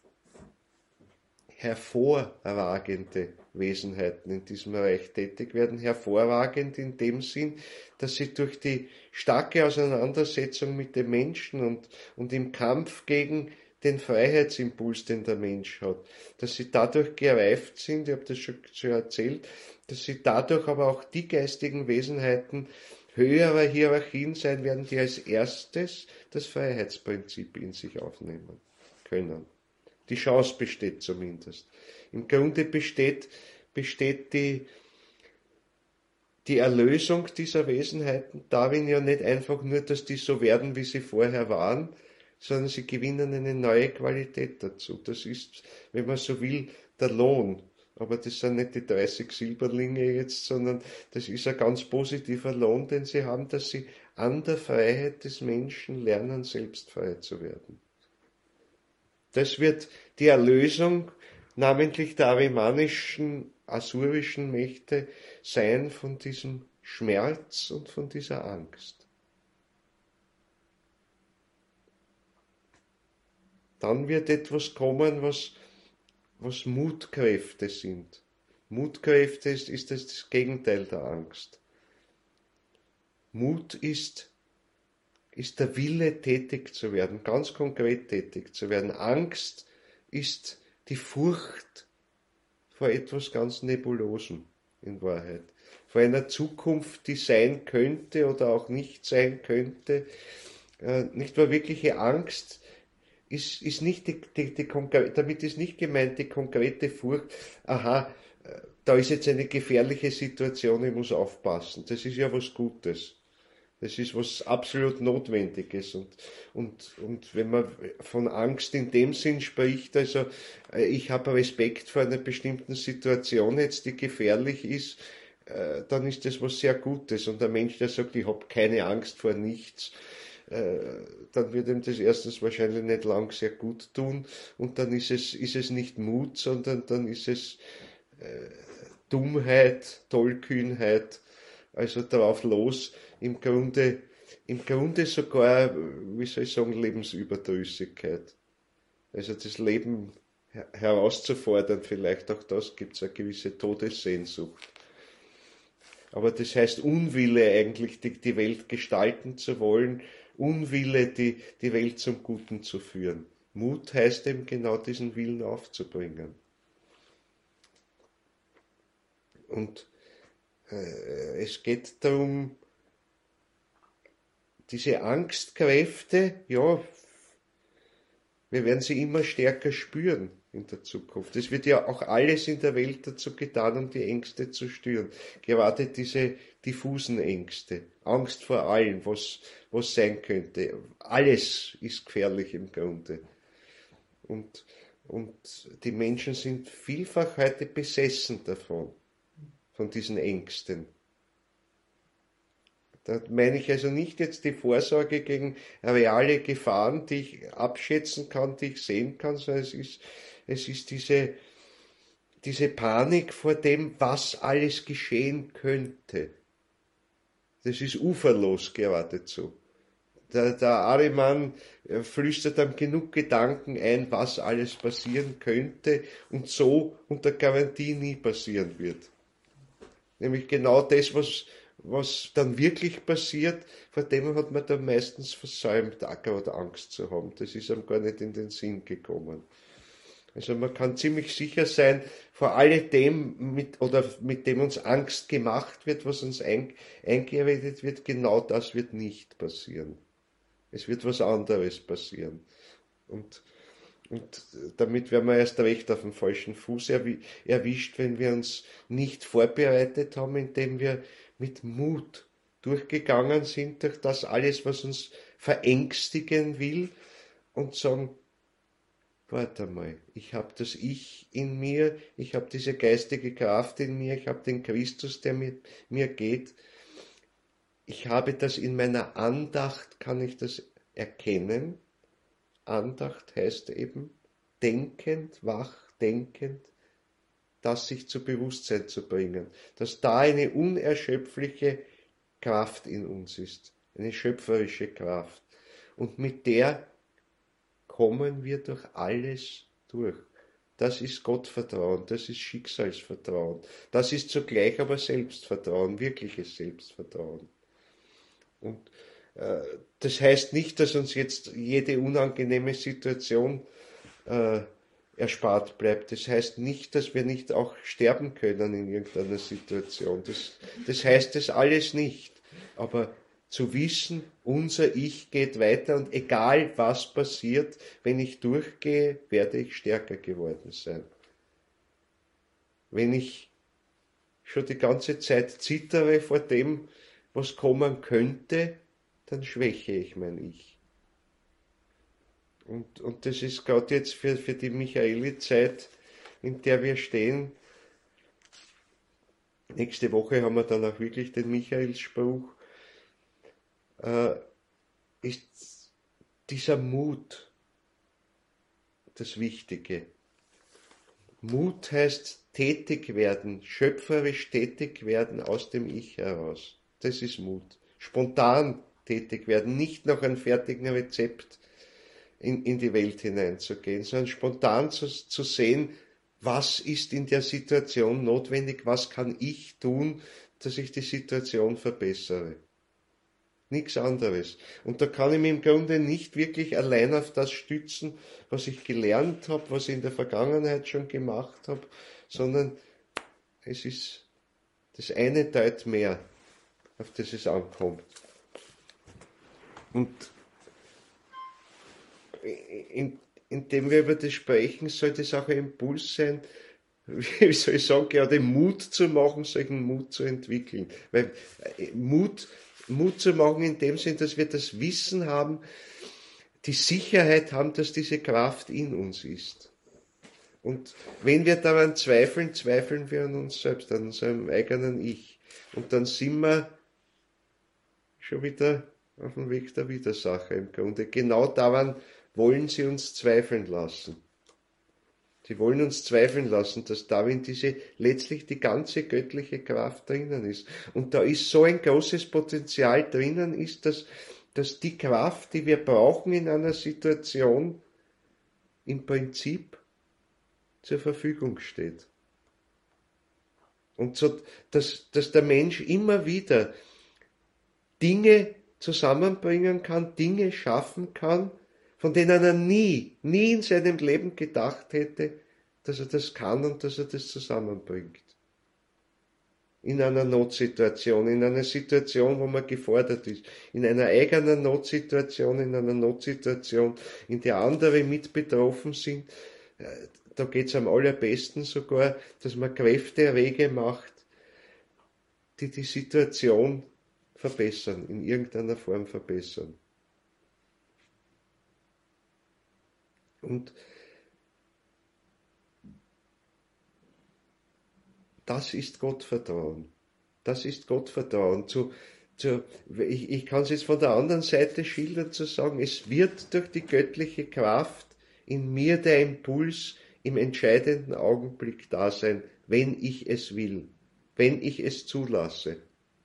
[SPEAKER 1] hervorragende Wesenheiten in diesem Bereich tätig werden. Hervorragend in dem Sinn, dass sie durch die starke Auseinandersetzung mit dem Menschen und, und im Kampf gegen den Freiheitsimpuls, den der Mensch hat, dass sie dadurch gereift sind, ich habe das schon, schon erzählt, dass sie dadurch aber auch die geistigen Wesenheiten höherer Hierarchien sein werden, die als erstes das Freiheitsprinzip in sich aufnehmen können. Die Chance besteht zumindest. Im Grunde besteht, besteht die, die Erlösung dieser Wesenheiten darin ja nicht einfach nur, dass die so werden, wie sie vorher waren, sondern sie gewinnen eine neue Qualität dazu. Das ist, wenn man so will, der Lohn. Aber das sind nicht die dreißig Silberlinge jetzt, sondern das ist ein ganz positiver Lohn, den sie haben, dass sie an der Freiheit des Menschen lernen, selbst frei zu werden. Das wird die Erlösung, namentlich der arimanischen, asurischen Mächte, sein von diesem Schmerz und von dieser Angst. Dann wird etwas kommen, was, was Mutkräfte sind. Mutkräfte ist, ist das, das Gegenteil der Angst. Mut ist, ist der Wille, tätig zu werden, ganz konkret tätig zu werden. Angst ist die Furcht vor etwas ganz Nebulosem in Wahrheit. Vor einer Zukunft, die sein könnte oder auch nicht sein könnte. Äh, nicht wahr, wirkliche Angst ist, ist nicht die, die, die, damit ist nicht gemeint die konkrete Furcht, aha, da ist jetzt eine gefährliche Situation, ich muss aufpassen. Das ist ja was Gutes. Das ist was absolut Notwendiges. Und, und, und wenn man von Angst in dem Sinn spricht, also ich habe Respekt vor einer bestimmten Situation jetzt, die gefährlich ist, dann ist das was sehr Gutes. Und der Mensch, der sagt, ich habe keine Angst vor nichts, dann wird ihm das erstens wahrscheinlich nicht lang sehr gut tun und dann ist es, ist es nicht Mut, sondern dann ist es äh, Dummheit, Tollkühnheit, also darauf los, im Grunde, im Grunde sogar, wie soll ich sagen, Lebensüberdrüssigkeit. Also das Leben herauszufordern, vielleicht auch das, gibt es eine gewisse Todessehnsucht. Aber das heißt Unwille eigentlich, die, die Welt gestalten zu wollen, Unwille, die, die Welt zum Guten zu führen. Mut heißt eben genau diesen Willen aufzubringen. Und äh, es geht darum, diese Angstkräfte, ja, wir werden sie immer stärker spüren in der Zukunft. Es wird ja auch alles in der Welt dazu getan, um die Ängste zu stören. Gerade diese diffusen Ängste, Angst vor allem, was, was sein könnte. Alles ist gefährlich im Grunde. Und, Und die Menschen sind vielfach heute besessen davon, von diesen Ängsten. Da meine ich also nicht jetzt die Vorsorge gegen reale Gefahren, die ich abschätzen kann, die ich sehen kann, sondern es ist, es ist diese, diese Panik vor dem, was alles geschehen könnte. Das ist uferlos geradezu. Der, der Ariman flüstert dann genug Gedanken ein, was alles passieren könnte und so unter Garantie nie passieren wird. Nämlich genau das, was, was dann wirklich passiert, vor dem hat man dann meistens versäumt, auch gerade Angst zu haben. Das ist einem gar nicht in den Sinn gekommen. Also man kann ziemlich sicher sein, vor alledem, mit, oder mit dem uns Angst gemacht wird, was uns ein, eingeredet wird, genau das wird nicht passieren. Es wird was anderes passieren. Und, und damit werden wir erst recht auf dem falschen Fuß erwischt, wenn wir uns nicht vorbereitet haben, indem wir mit Mut durchgegangen sind durch das alles, was uns verängstigen will und sagen, warte mal, ich habe das Ich in mir, ich habe diese geistige Kraft in mir, ich habe den Christus, der mit mir geht. Ich habe das in meiner Andacht, kann ich das erkennen. Andacht heißt eben denkend, wach, denkend, das sich zu Bewusstsein zu bringen. Dass da eine unerschöpfliche Kraft in uns ist, eine schöpferische Kraft. Und mit der kommen wir durch alles durch. Das ist Gottvertrauen, das ist Schicksalsvertrauen. Das ist zugleich aber Selbstvertrauen, wirkliches Selbstvertrauen. Und äh, das heißt nicht, dass uns jetzt jede unangenehme Situation äh, erspart bleibt. Das heißt nicht, dass wir nicht auch sterben können in irgendeiner Situation. Das, das heißt das alles nicht. Aber zu wissen, unser Ich geht weiter und egal was passiert, wenn ich durchgehe, werde ich stärker geworden sein. Wenn ich schon die ganze Zeit zittere vor dem, was kommen könnte, dann schwäche ich mein Ich. Und, und das ist gerade jetzt für, für die Michaeli-Zeit, in der wir stehen. Nächste Woche haben wir dann auch wirklich den Michaelsspruch. Äh, ist dieser Mut das Wichtige. Mut heißt tätig werden, schöpferisch tätig werden aus dem Ich heraus. Das ist Mut. Spontan tätig werden, nicht nach einem fertigen Rezept in, in die Welt hineinzugehen, sondern spontan zu, zu sehen, was ist in der Situation notwendig, was kann ich tun, dass ich die Situation verbessere. Nichts anderes. Und da kann ich mich im Grunde nicht wirklich allein auf das stützen, was ich gelernt habe, was ich in der Vergangenheit schon gemacht habe, sondern es ist das eine Deut mehr, auf das es ankommt. Und in, indem wir über das sprechen, soll das auch ein Impuls sein, wie soll ich sagen, gerade Mut zu machen, solchen Mut zu entwickeln. Weil Mut, Mut zu machen in dem Sinn, dass wir das Wissen haben, die Sicherheit haben, dass diese Kraft in uns ist. Und wenn wir daran zweifeln, zweifeln wir an uns selbst, an unserem eigenen Ich. Und dann sind wir schon wieder auf dem Weg der Widersacher im Grunde. Genau daran wollen sie uns zweifeln lassen. Sie wollen uns zweifeln lassen, dass darin diese letztlich die ganze göttliche Kraft drinnen ist. Und da ist so ein großes Potenzial drinnen, ist, dass, dass die Kraft, die wir brauchen in einer Situation, im Prinzip zur Verfügung steht. Und so, dass, dass der Mensch immer wieder Dinge zusammenbringen kann, Dinge schaffen kann, von denen er nie, nie in seinem Leben gedacht hätte, dass er das kann und dass er das zusammenbringt. In einer Notsituation, in einer Situation, wo man gefordert ist, in einer eigenen Notsituation, in einer Notsituation, in der andere mit betroffen sind. Da geht es am allerbesten sogar, dass man Kräfte macht, die die Situation verbessern, in irgendeiner Form verbessern. Und das ist Gottvertrauen. Das ist Gottvertrauen. Zu, zu, ich, ich kann es jetzt von der anderen Seite schildern, zu sagen, es wird durch die göttliche Kraft in mir der Impuls im entscheidenden Augenblick da sein, wenn ich es will, wenn ich es zulasse.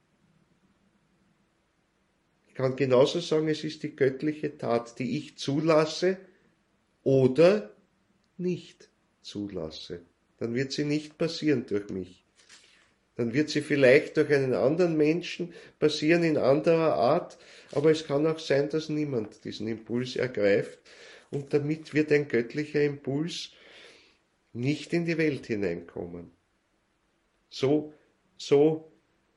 [SPEAKER 1] Ich kann genauso sagen, es ist die göttliche Tat, die ich zulasse oder nicht zulasse. Dann wird sie nicht passieren durch mich. Dann wird sie vielleicht durch einen anderen Menschen passieren in anderer Art, aber es kann auch sein, dass niemand diesen Impuls ergreift und damit wird ein göttlicher Impuls nicht in die Welt hineinkommen. So, so,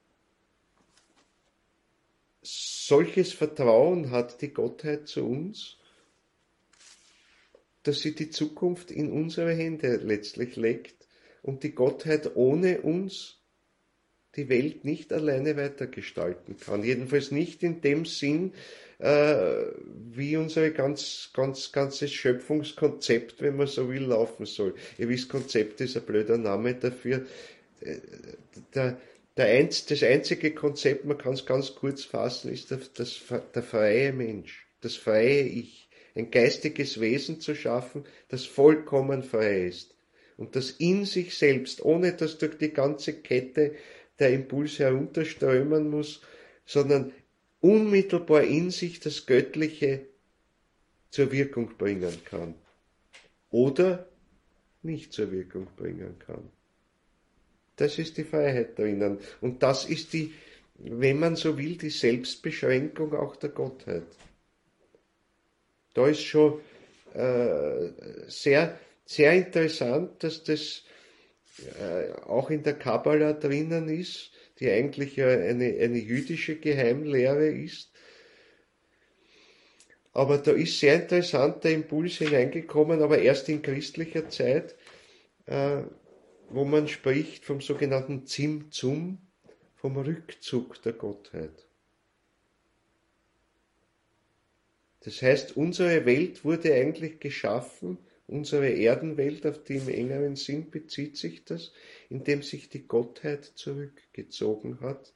[SPEAKER 1] solches Vertrauen hat die Gottheit zu uns, dass sie die Zukunft in unsere Hände letztlich legt und die Gottheit ohne uns die Welt nicht alleine weitergestalten kann. Jedenfalls nicht in dem Sinn, äh, wie unser ganz, ganz, ganzes Schöpfungskonzept, wenn man so will, laufen soll. Ihr wisst, Konzept ist ein blöder Name dafür. Der, der einz, das einzige Konzept, man kann es ganz kurz fassen, ist der, das, der freie Mensch, das freie Ich. Ein geistiges Wesen zu schaffen, das vollkommen frei ist. Und das in sich selbst, ohne dass durch die ganze Kette der Impuls herunterströmen muss, sondern unmittelbar in sich das Göttliche zur Wirkung bringen kann. Oder nicht zur Wirkung bringen kann. Das ist die Freiheit drinnen. Und das ist die, wenn man so will, die Selbstbeschränkung auch der Gottheit. Da ist schon äh, sehr, sehr interessant, dass das äh, auch in der Kabbala drinnen ist, die eigentlich ja eine, eine jüdische Geheimlehre ist. Aber da ist sehr interessant der Impuls hineingekommen, aber erst in christlicher Zeit, äh, wo man spricht vom sogenannten Zimtzum, vom Rückzug der Gottheit. Das heißt, unsere Welt wurde eigentlich geschaffen, unsere Erdenwelt, auf die im engeren Sinn bezieht sich das, indem sich die Gottheit zurückgezogen hat.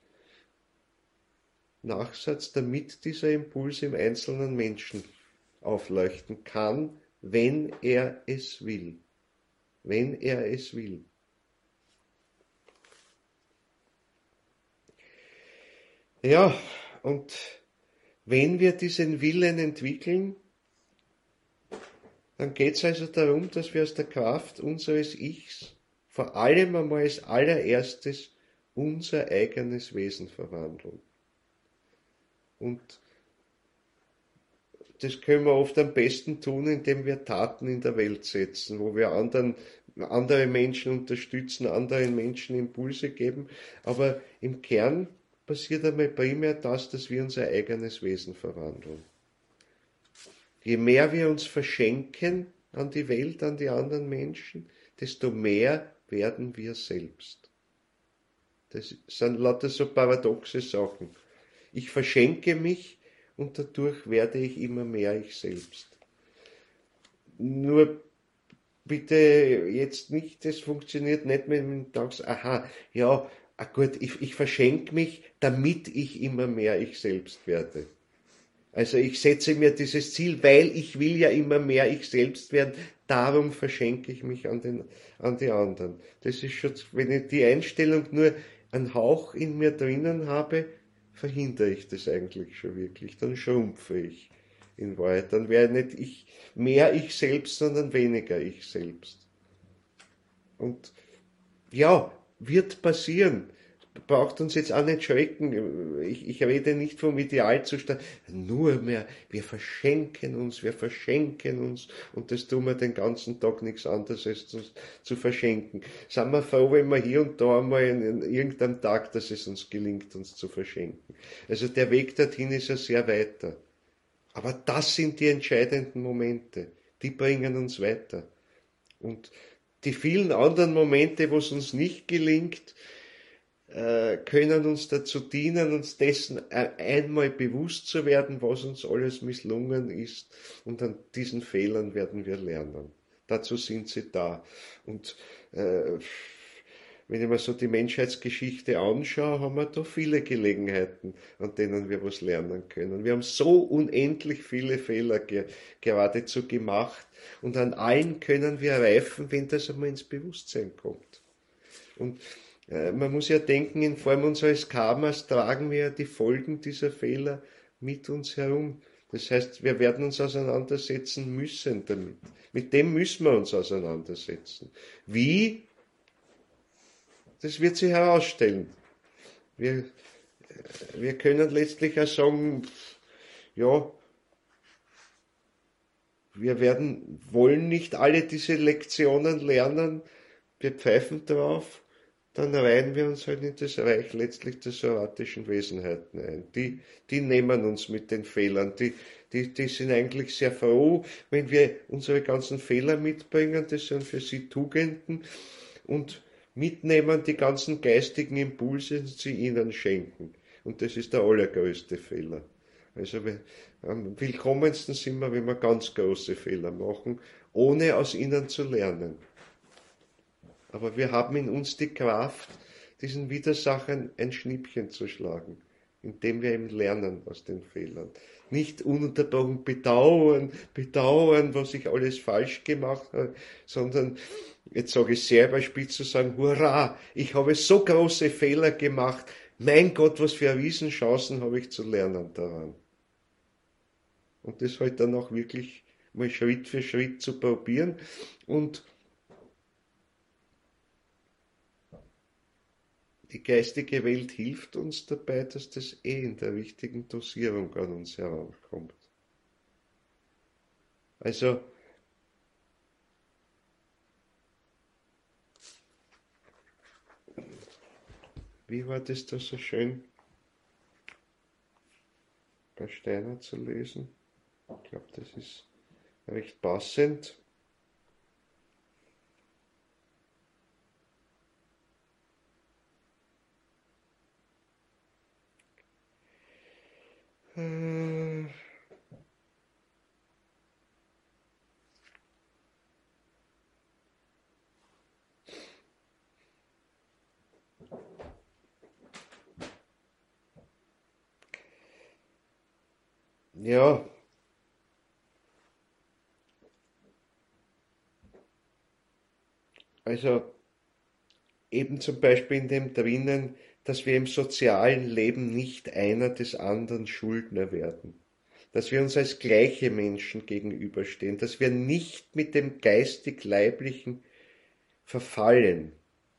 [SPEAKER 1] Nachsatz, damit dieser Impuls im einzelnen Menschen aufleuchten kann, wenn er es will. Wenn er es will. Ja, und wenn wir diesen Willen entwickeln, dann geht es also darum, dass wir aus der Kraft unseres Ichs vor allem einmal als allererstes unser eigenes Wesen verwandeln. Und das können wir oft am besten tun, indem wir Taten in der Welt setzen, wo wir anderen, andere Menschen unterstützen, anderen Menschen Impulse geben. Aber im Kern passiert einmal primär das, dass wir unser eigenes Wesen verwandeln. Je mehr wir uns verschenken an die Welt, an die anderen Menschen, desto mehr werden wir selbst. Das sind lauter so paradoxe Sachen. Ich verschenke mich und dadurch werde ich immer mehr ich selbst. Nur bitte jetzt nicht, das funktioniert nicht, wenn du sagst, aha, ja, ah gut, ich, ich verschenke mich, damit ich immer mehr ich selbst werde. Also ich setze mir dieses Ziel, weil ich will ja immer mehr ich selbst werden, darum verschenke ich mich an, den, an die anderen. Das ist schon, wenn ich die Einstellung nur einen Hauch in mir drinnen habe, verhindere ich das eigentlich schon wirklich. Dann schrumpfe ich in Wahrheit. Dann wäre nicht ich mehr ich selbst, sondern weniger ich selbst. Und ja, wird passieren. Braucht uns jetzt auch nicht schrecken. Ich, ich rede nicht vom Idealzustand. Nur mehr, wir verschenken uns, wir verschenken uns. Und das tun wir den ganzen Tag nichts anderes als uns zu verschenken. Sind wir froh, wenn wir hier und da einmal in, in irgendeinem Tag, dass es uns gelingt, uns zu verschenken. Also der Weg dorthin ist ja sehr weiter. Aber das sind die entscheidenden Momente. Die bringen uns weiter. Und die vielen anderen Momente, wo es uns nicht gelingt, können uns dazu dienen, uns dessen einmal bewusst zu werden, was uns alles misslungen ist. Und an diesen Fehlern werden wir lernen. Dazu sind sie da. Und äh, wenn ich mir so die Menschheitsgeschichte anschaue, haben wir da viele Gelegenheiten, an denen wir was lernen können. Wir haben so unendlich viele Fehler ge geradezu gemacht und an allen können wir reifen, wenn das einmal ins Bewusstsein kommt. Und äh, man muss ja denken, in Form unseres Karmas tragen wir ja die Folgen dieser Fehler mit uns herum. Das heißt, wir werden uns auseinandersetzen müssen damit. Mit dem müssen wir uns auseinandersetzen. Wie? Das wird sich herausstellen. Wir, wir können letztlich auch sagen, ja, wir werden, wollen nicht alle diese Lektionen lernen, wir pfeifen drauf, dann reihen wir uns halt in das Reich letztlich der soratischen Wesenheiten ein. Die, die nehmen uns mit den Fehlern, die, die, die sind eigentlich sehr froh, wenn wir unsere ganzen Fehler mitbringen, das sind für sie Tugenden und mitnehmen die ganzen geistigen Impulse, die sie ihnen schenken. Und das ist der allergrößte Fehler. Also wir, am willkommensten sind wir, wenn wir ganz große Fehler machen, ohne aus ihnen zu lernen. Aber wir haben in uns die Kraft, diesen Widersachern ein Schnippchen zu schlagen, indem wir eben lernen aus den Fehlern. Nicht ununterbrochen bedauern, bedauern, was ich alles falsch gemacht habe, sondern, jetzt sage ich sehr überspitzt zu sagen, hurra, ich habe so große Fehler gemacht, mein Gott, was für Riesenchancen habe ich zu lernen daran. Und das halt dann auch wirklich mal Schritt für Schritt zu probieren und die geistige Welt hilft uns dabei, dass das eh in der richtigen Dosierung an uns herankommt. Also, wie war das da so schön bei Steiner zu lesen? Ich glaube, das ist recht passend. Ja, also eben zum Beispiel in dem drinnen, dass wir im sozialen Leben nicht einer des anderen Schuldner werden, dass wir uns als gleiche Menschen gegenüberstehen, dass wir nicht mit dem geistig-leiblichen verfallen.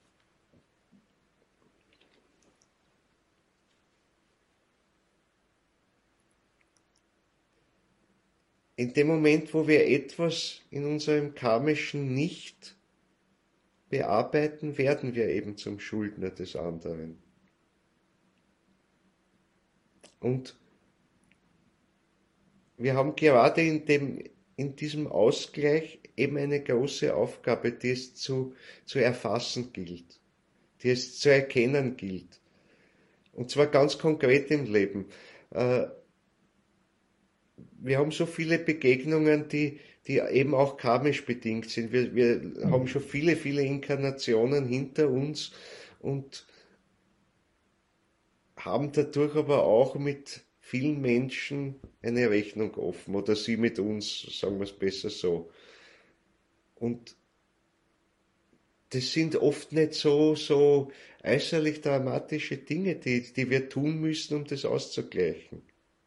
[SPEAKER 1] In dem Moment, wo wir etwas in unserem Karmischen nicht bearbeiten, werden wir eben zum Schuldner des anderen. Und wir haben gerade in dem, in diesem Ausgleich eben eine große Aufgabe, die es zu, zu erfassen gilt, die es zu erkennen gilt. Und zwar ganz konkret im Leben. Wir haben so viele Begegnungen, die, die eben auch karmisch bedingt sind. Wir, wir haben schon viele, viele Inkarnationen hinter uns und haben dadurch aber auch mit vielen Menschen eine Rechnung offen oder sie mit uns, sagen wir es besser so. Und das sind oft nicht so, so äußerlich dramatische Dinge, die, die wir tun müssen, um das auszugleichen.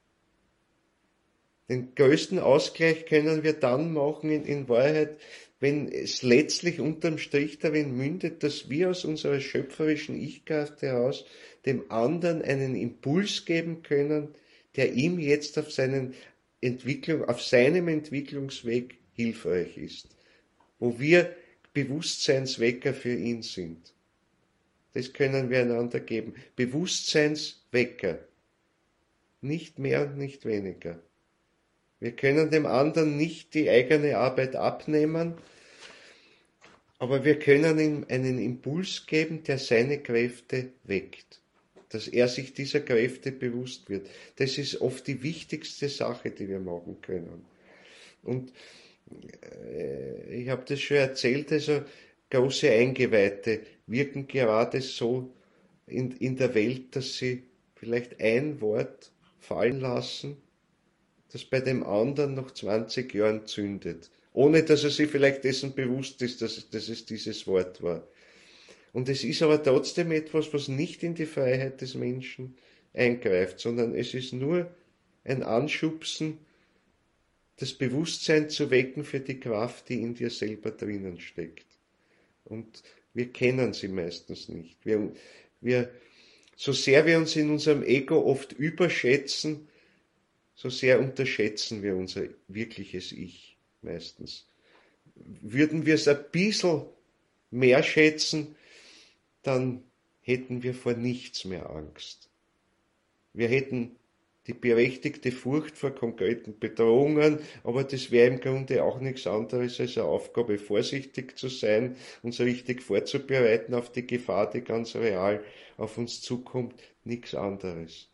[SPEAKER 1] Den größten Ausgleich können wir dann machen, in, in Wahrheit, wenn es letztlich unterm Strich darin mündet, dass wir aus unserer schöpferischen Ich-Kraft heraus dem anderen einen Impuls geben können, der ihm jetzt auf seinen Entwicklung, auf seinem Entwicklungsweg hilfreich ist, wo wir Bewusstseinswecker für ihn sind. Das können wir einander geben. Bewusstseinswecker. Nicht mehr und nicht weniger. Wir können dem anderen nicht die eigene Arbeit abnehmen, aber wir können ihm einen Impuls geben, der seine Kräfte weckt. Dass er sich dieser Kräfte bewusst wird. Das ist oft die wichtigste Sache, die wir machen können. Und äh, ich habe das schon erzählt, also große Eingeweihte wirken gerade so in, in der Welt, dass sie vielleicht ein Wort fallen lassen, das bei dem anderen nach zwanzig Jahren zündet. Ohne dass er sich vielleicht dessen bewusst ist, dass, dass es dieses Wort war. Und es ist aber trotzdem etwas, was nicht in die Freiheit des Menschen eingreift, sondern es ist nur ein Anschubsen, das Bewusstsein zu wecken für die Kraft, die in dir selber drinnen steckt. Und wir kennen sie meistens nicht. Wir, wir, so sehr wir uns in unserem Ego oft überschätzen, so sehr unterschätzen wir unser wirkliches Ich meistens. Würden wir es ein bisschen mehr schätzen, dann hätten wir vor nichts mehr Angst. Wir hätten die berechtigte Furcht vor konkreten Bedrohungen, aber das wäre im Grunde auch nichts anderes als eine Aufgabe, vorsichtig zu sein, uns richtig vorzubereiten auf die Gefahr, die ganz real auf uns zukommt, nichts anderes.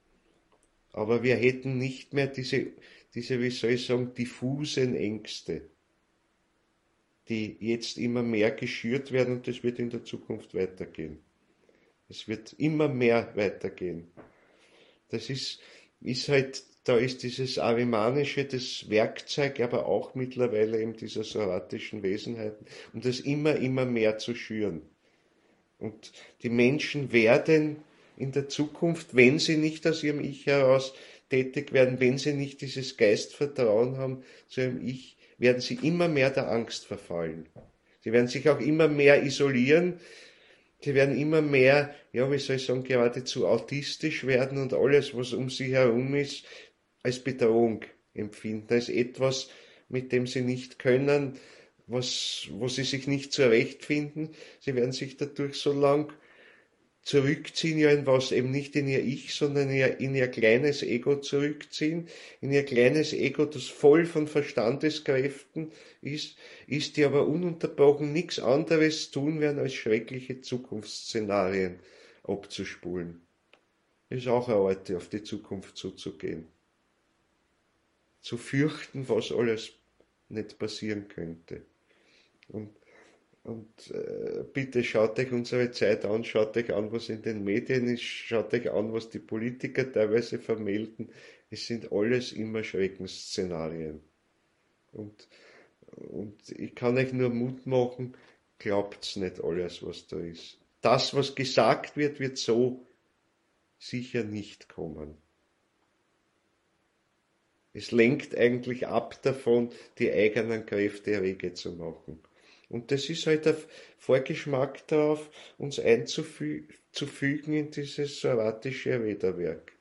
[SPEAKER 1] Aber wir hätten nicht mehr diese, diese, wie soll ich sagen, diffusen Ängste, die jetzt immer mehr geschürt werden, und das wird in der Zukunft weitergehen. Es wird immer mehr weitergehen. Das ist, ist halt, da ist dieses Arimanische, das Werkzeug, aber auch mittlerweile eben dieser soratischen Wesenheiten, um das immer, immer mehr zu schüren. Und die Menschen werden in der Zukunft, wenn sie nicht aus ihrem Ich heraus tätig werden, wenn sie nicht dieses Geistvertrauen haben zu ihrem Ich, werden sie immer mehr der Angst verfallen. Sie werden sich auch immer mehr isolieren. Sie werden immer mehr, ja, wie soll ich sagen, geradezu autistisch werden und alles, was um sie herum ist, als Bedrohung empfinden, als etwas, mit dem sie nicht können, was, wo sie sich nicht zurechtfinden. Sie werden sich dadurch so lang zurückziehen, ja in was, eben nicht in ihr Ich, sondern in ihr, in ihr kleines Ego zurückziehen, in ihr kleines Ego, das voll von Verstandeskräften ist, ist, die aber ununterbrochen nichts anderes tun werden, als schreckliche Zukunftsszenarien abzuspulen. Das ist auch eine Art, auf die Zukunft zuzugehen. Zu fürchten, was alles nicht passieren könnte. Und Und äh, bitte schaut euch unsere Zeit an, schaut euch an, was in den Medien ist, schaut euch an, was die Politiker teilweise vermelden. Es sind alles immer Schreckensszenarien. Und, und ich kann euch nur Mut machen, glaubt's nicht alles, was da ist. Das, was gesagt wird, wird so sicher nicht kommen. Es lenkt eigentlich ab davon, die eigenen Kräfte rege zu machen. Und das ist halt ein Vorgeschmack darauf, uns einzufügen in dieses soratische Räderwerk.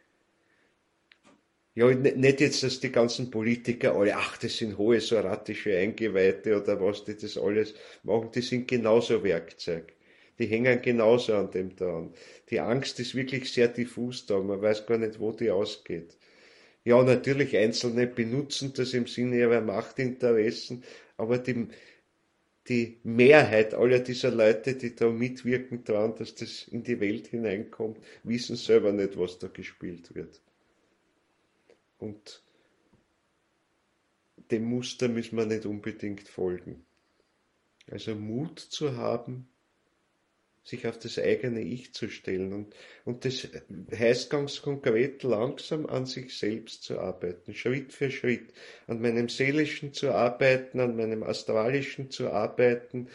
[SPEAKER 1] Ja, nicht jetzt, dass die ganzen Politiker alle, ach, das sind hohe soratische Eingeweihte oder was die das alles machen, die sind genauso Werkzeug. Die hängen genauso an dem dran. Die Angst ist wirklich sehr diffus da, man weiß gar nicht, wo die ausgeht. Ja, natürlich, Einzelne benutzen das im Sinne ihrer Machtinteressen, aber die Die Mehrheit aller dieser Leute, die da mitwirken daran, dass das in die Welt hineinkommt, wissen selber nicht, was da gespielt wird. Und dem Muster müssen wir nicht unbedingt folgen. Also Mut zu haben, sich auf das eigene Ich zu stellen. Und, und das heißt ganz konkret, langsam an sich selbst zu arbeiten, Schritt für Schritt, an meinem Seelischen zu arbeiten, an meinem Astralischen zu arbeiten,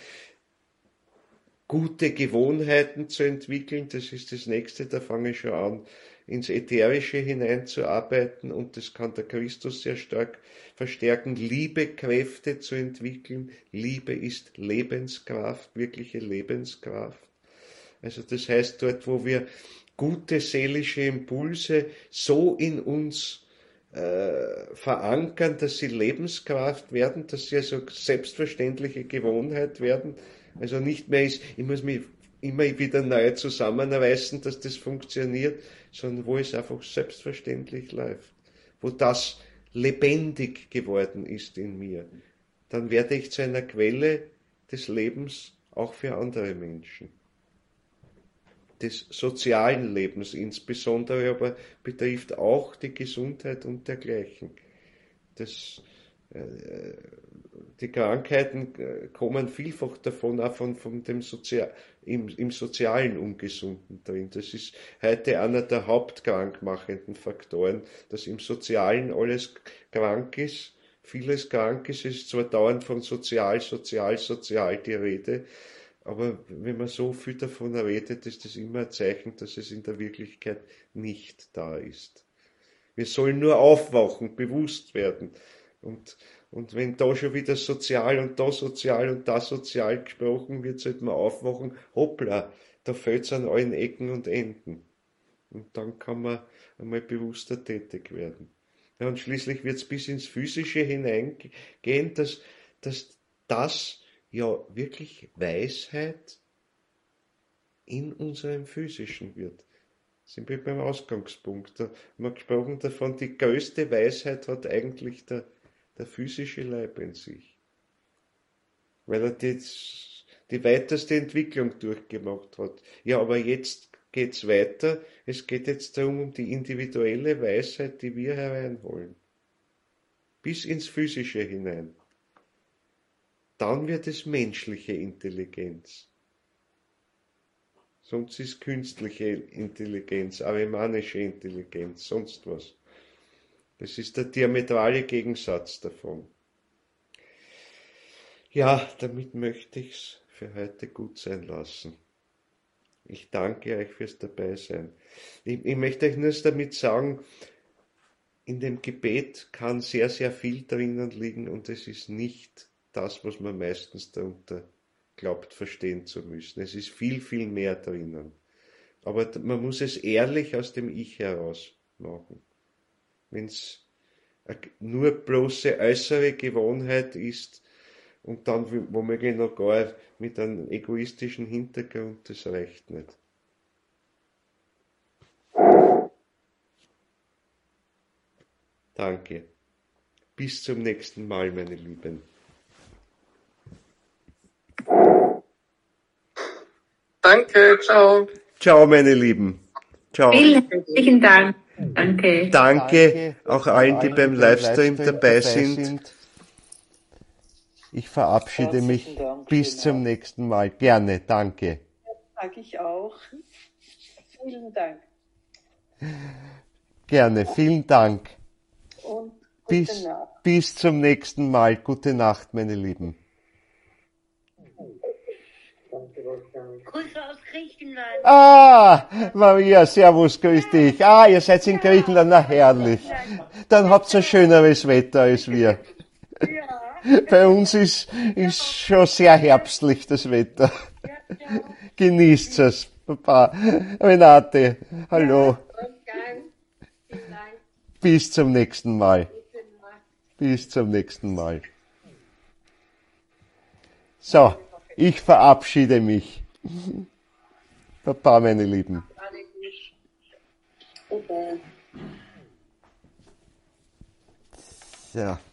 [SPEAKER 1] gute Gewohnheiten zu entwickeln, das ist das Nächste, da fange ich schon an, ins Ätherische hineinzuarbeiten, und das kann der Christus sehr stark verstärken, Liebekräfte zu entwickeln. Liebe ist Lebenskraft, wirkliche Lebenskraft. Also das heißt, dort, wo wir gute seelische Impulse so in uns äh, verankern, dass sie Lebenskraft werden, dass sie also selbstverständliche Gewohnheit werden, also nicht mehr ist, ich muss mich immer wieder neu zusammenreißen, dass das funktioniert, sondern wo es einfach selbstverständlich läuft, wo das lebendig geworden ist in mir, dann werde ich zu einer Quelle des Lebens auch für andere Menschen. Des sozialen Lebens insbesondere, aber betrifft auch die Gesundheit und dergleichen. Das, äh, die Krankheiten äh, kommen vielfach davon, auch von, von dem Sozial, im, im sozialen Ungesunden drin. Das ist heute einer der hauptkrankmachenden Faktoren, dass im Sozialen alles krank ist, vieles krank ist. Es ist zwar dauernd von sozial, sozial, sozial die Rede, aber wenn man so viel davon redet, ist das immer ein Zeichen, dass es in der Wirklichkeit nicht da ist. Wir sollen nur aufwachen, bewusst werden. Und, und wenn da schon wieder sozial und da sozial und da sozial gesprochen wird, sollte man aufwachen, hoppla, da fehlt's an allen Ecken und Enden. Und dann kann man einmal bewusster tätig werden. Ja, und schließlich wird's bis ins Physische hineingehen, dass, dass das ja wirklich Weisheit in unserem Physischen wird. Sind wir beim Ausgangspunkt. Da haben wir gesprochen davon, die größte Weisheit hat eigentlich der, der physische Leib in sich. Weil er die, die weiteste Entwicklung durchgemacht hat. Ja, aber jetzt geht's weiter. Es geht jetzt darum, um die individuelle Weisheit, die wir hereinholen. Bis ins Physische hinein. Dann wird es menschliche Intelligenz. Sonst ist künstliche Intelligenz, arimanische Intelligenz, sonst was. Das ist der diametrale Gegensatz davon. Ja, damit möchte ich's für heute gut sein lassen. Ich danke euch fürs Dabeisein. Ich, ich möchte euch nur damit sagen, in dem Gebet kann sehr, sehr viel drinnen liegen und es ist nicht das, was man meistens darunter glaubt, verstehen zu müssen. Es ist viel, viel mehr drinnen. Aber man muss es ehrlich aus dem Ich heraus machen. Wenn es nur bloße äußere Gewohnheit ist und dann womöglich noch gar mit einem egoistischen Hintergrund, das reicht nicht. Danke. Bis zum nächsten Mal, meine Lieben.
[SPEAKER 2] Danke, ciao.
[SPEAKER 1] Ciao, meine Lieben. Ciao.
[SPEAKER 3] Vielen herzlichen Dank. Danke.
[SPEAKER 1] Danke auch allen, die beim Livestream dabei sind. Ich verabschiede mich. Bis zum nächsten Mal. Gerne. Danke.
[SPEAKER 4] Sag ich auch. Vielen Dank.
[SPEAKER 1] Gerne. Vielen Dank.
[SPEAKER 4] Und gute
[SPEAKER 1] Bis,
[SPEAKER 4] Nacht.
[SPEAKER 1] bis zum nächsten Mal. Gute Nacht, meine Lieben.
[SPEAKER 3] Grüße aus Griechenland.
[SPEAKER 1] Ah, Maria, servus, grüß dich. Ah, ihr seid in Griechenland, na herrlich. Dann habt ihr ein schöneres Wetter als wir.
[SPEAKER 4] Ja.
[SPEAKER 1] Bei uns ist, ist schon sehr herbstlich, das Wetter. Genießt es, Papa. Renate, hallo. Bis zum nächsten Mal. Bis zum nächsten Mal. So, ich verabschiede mich. Papa, meine Lieben.
[SPEAKER 4] Super.
[SPEAKER 1] So.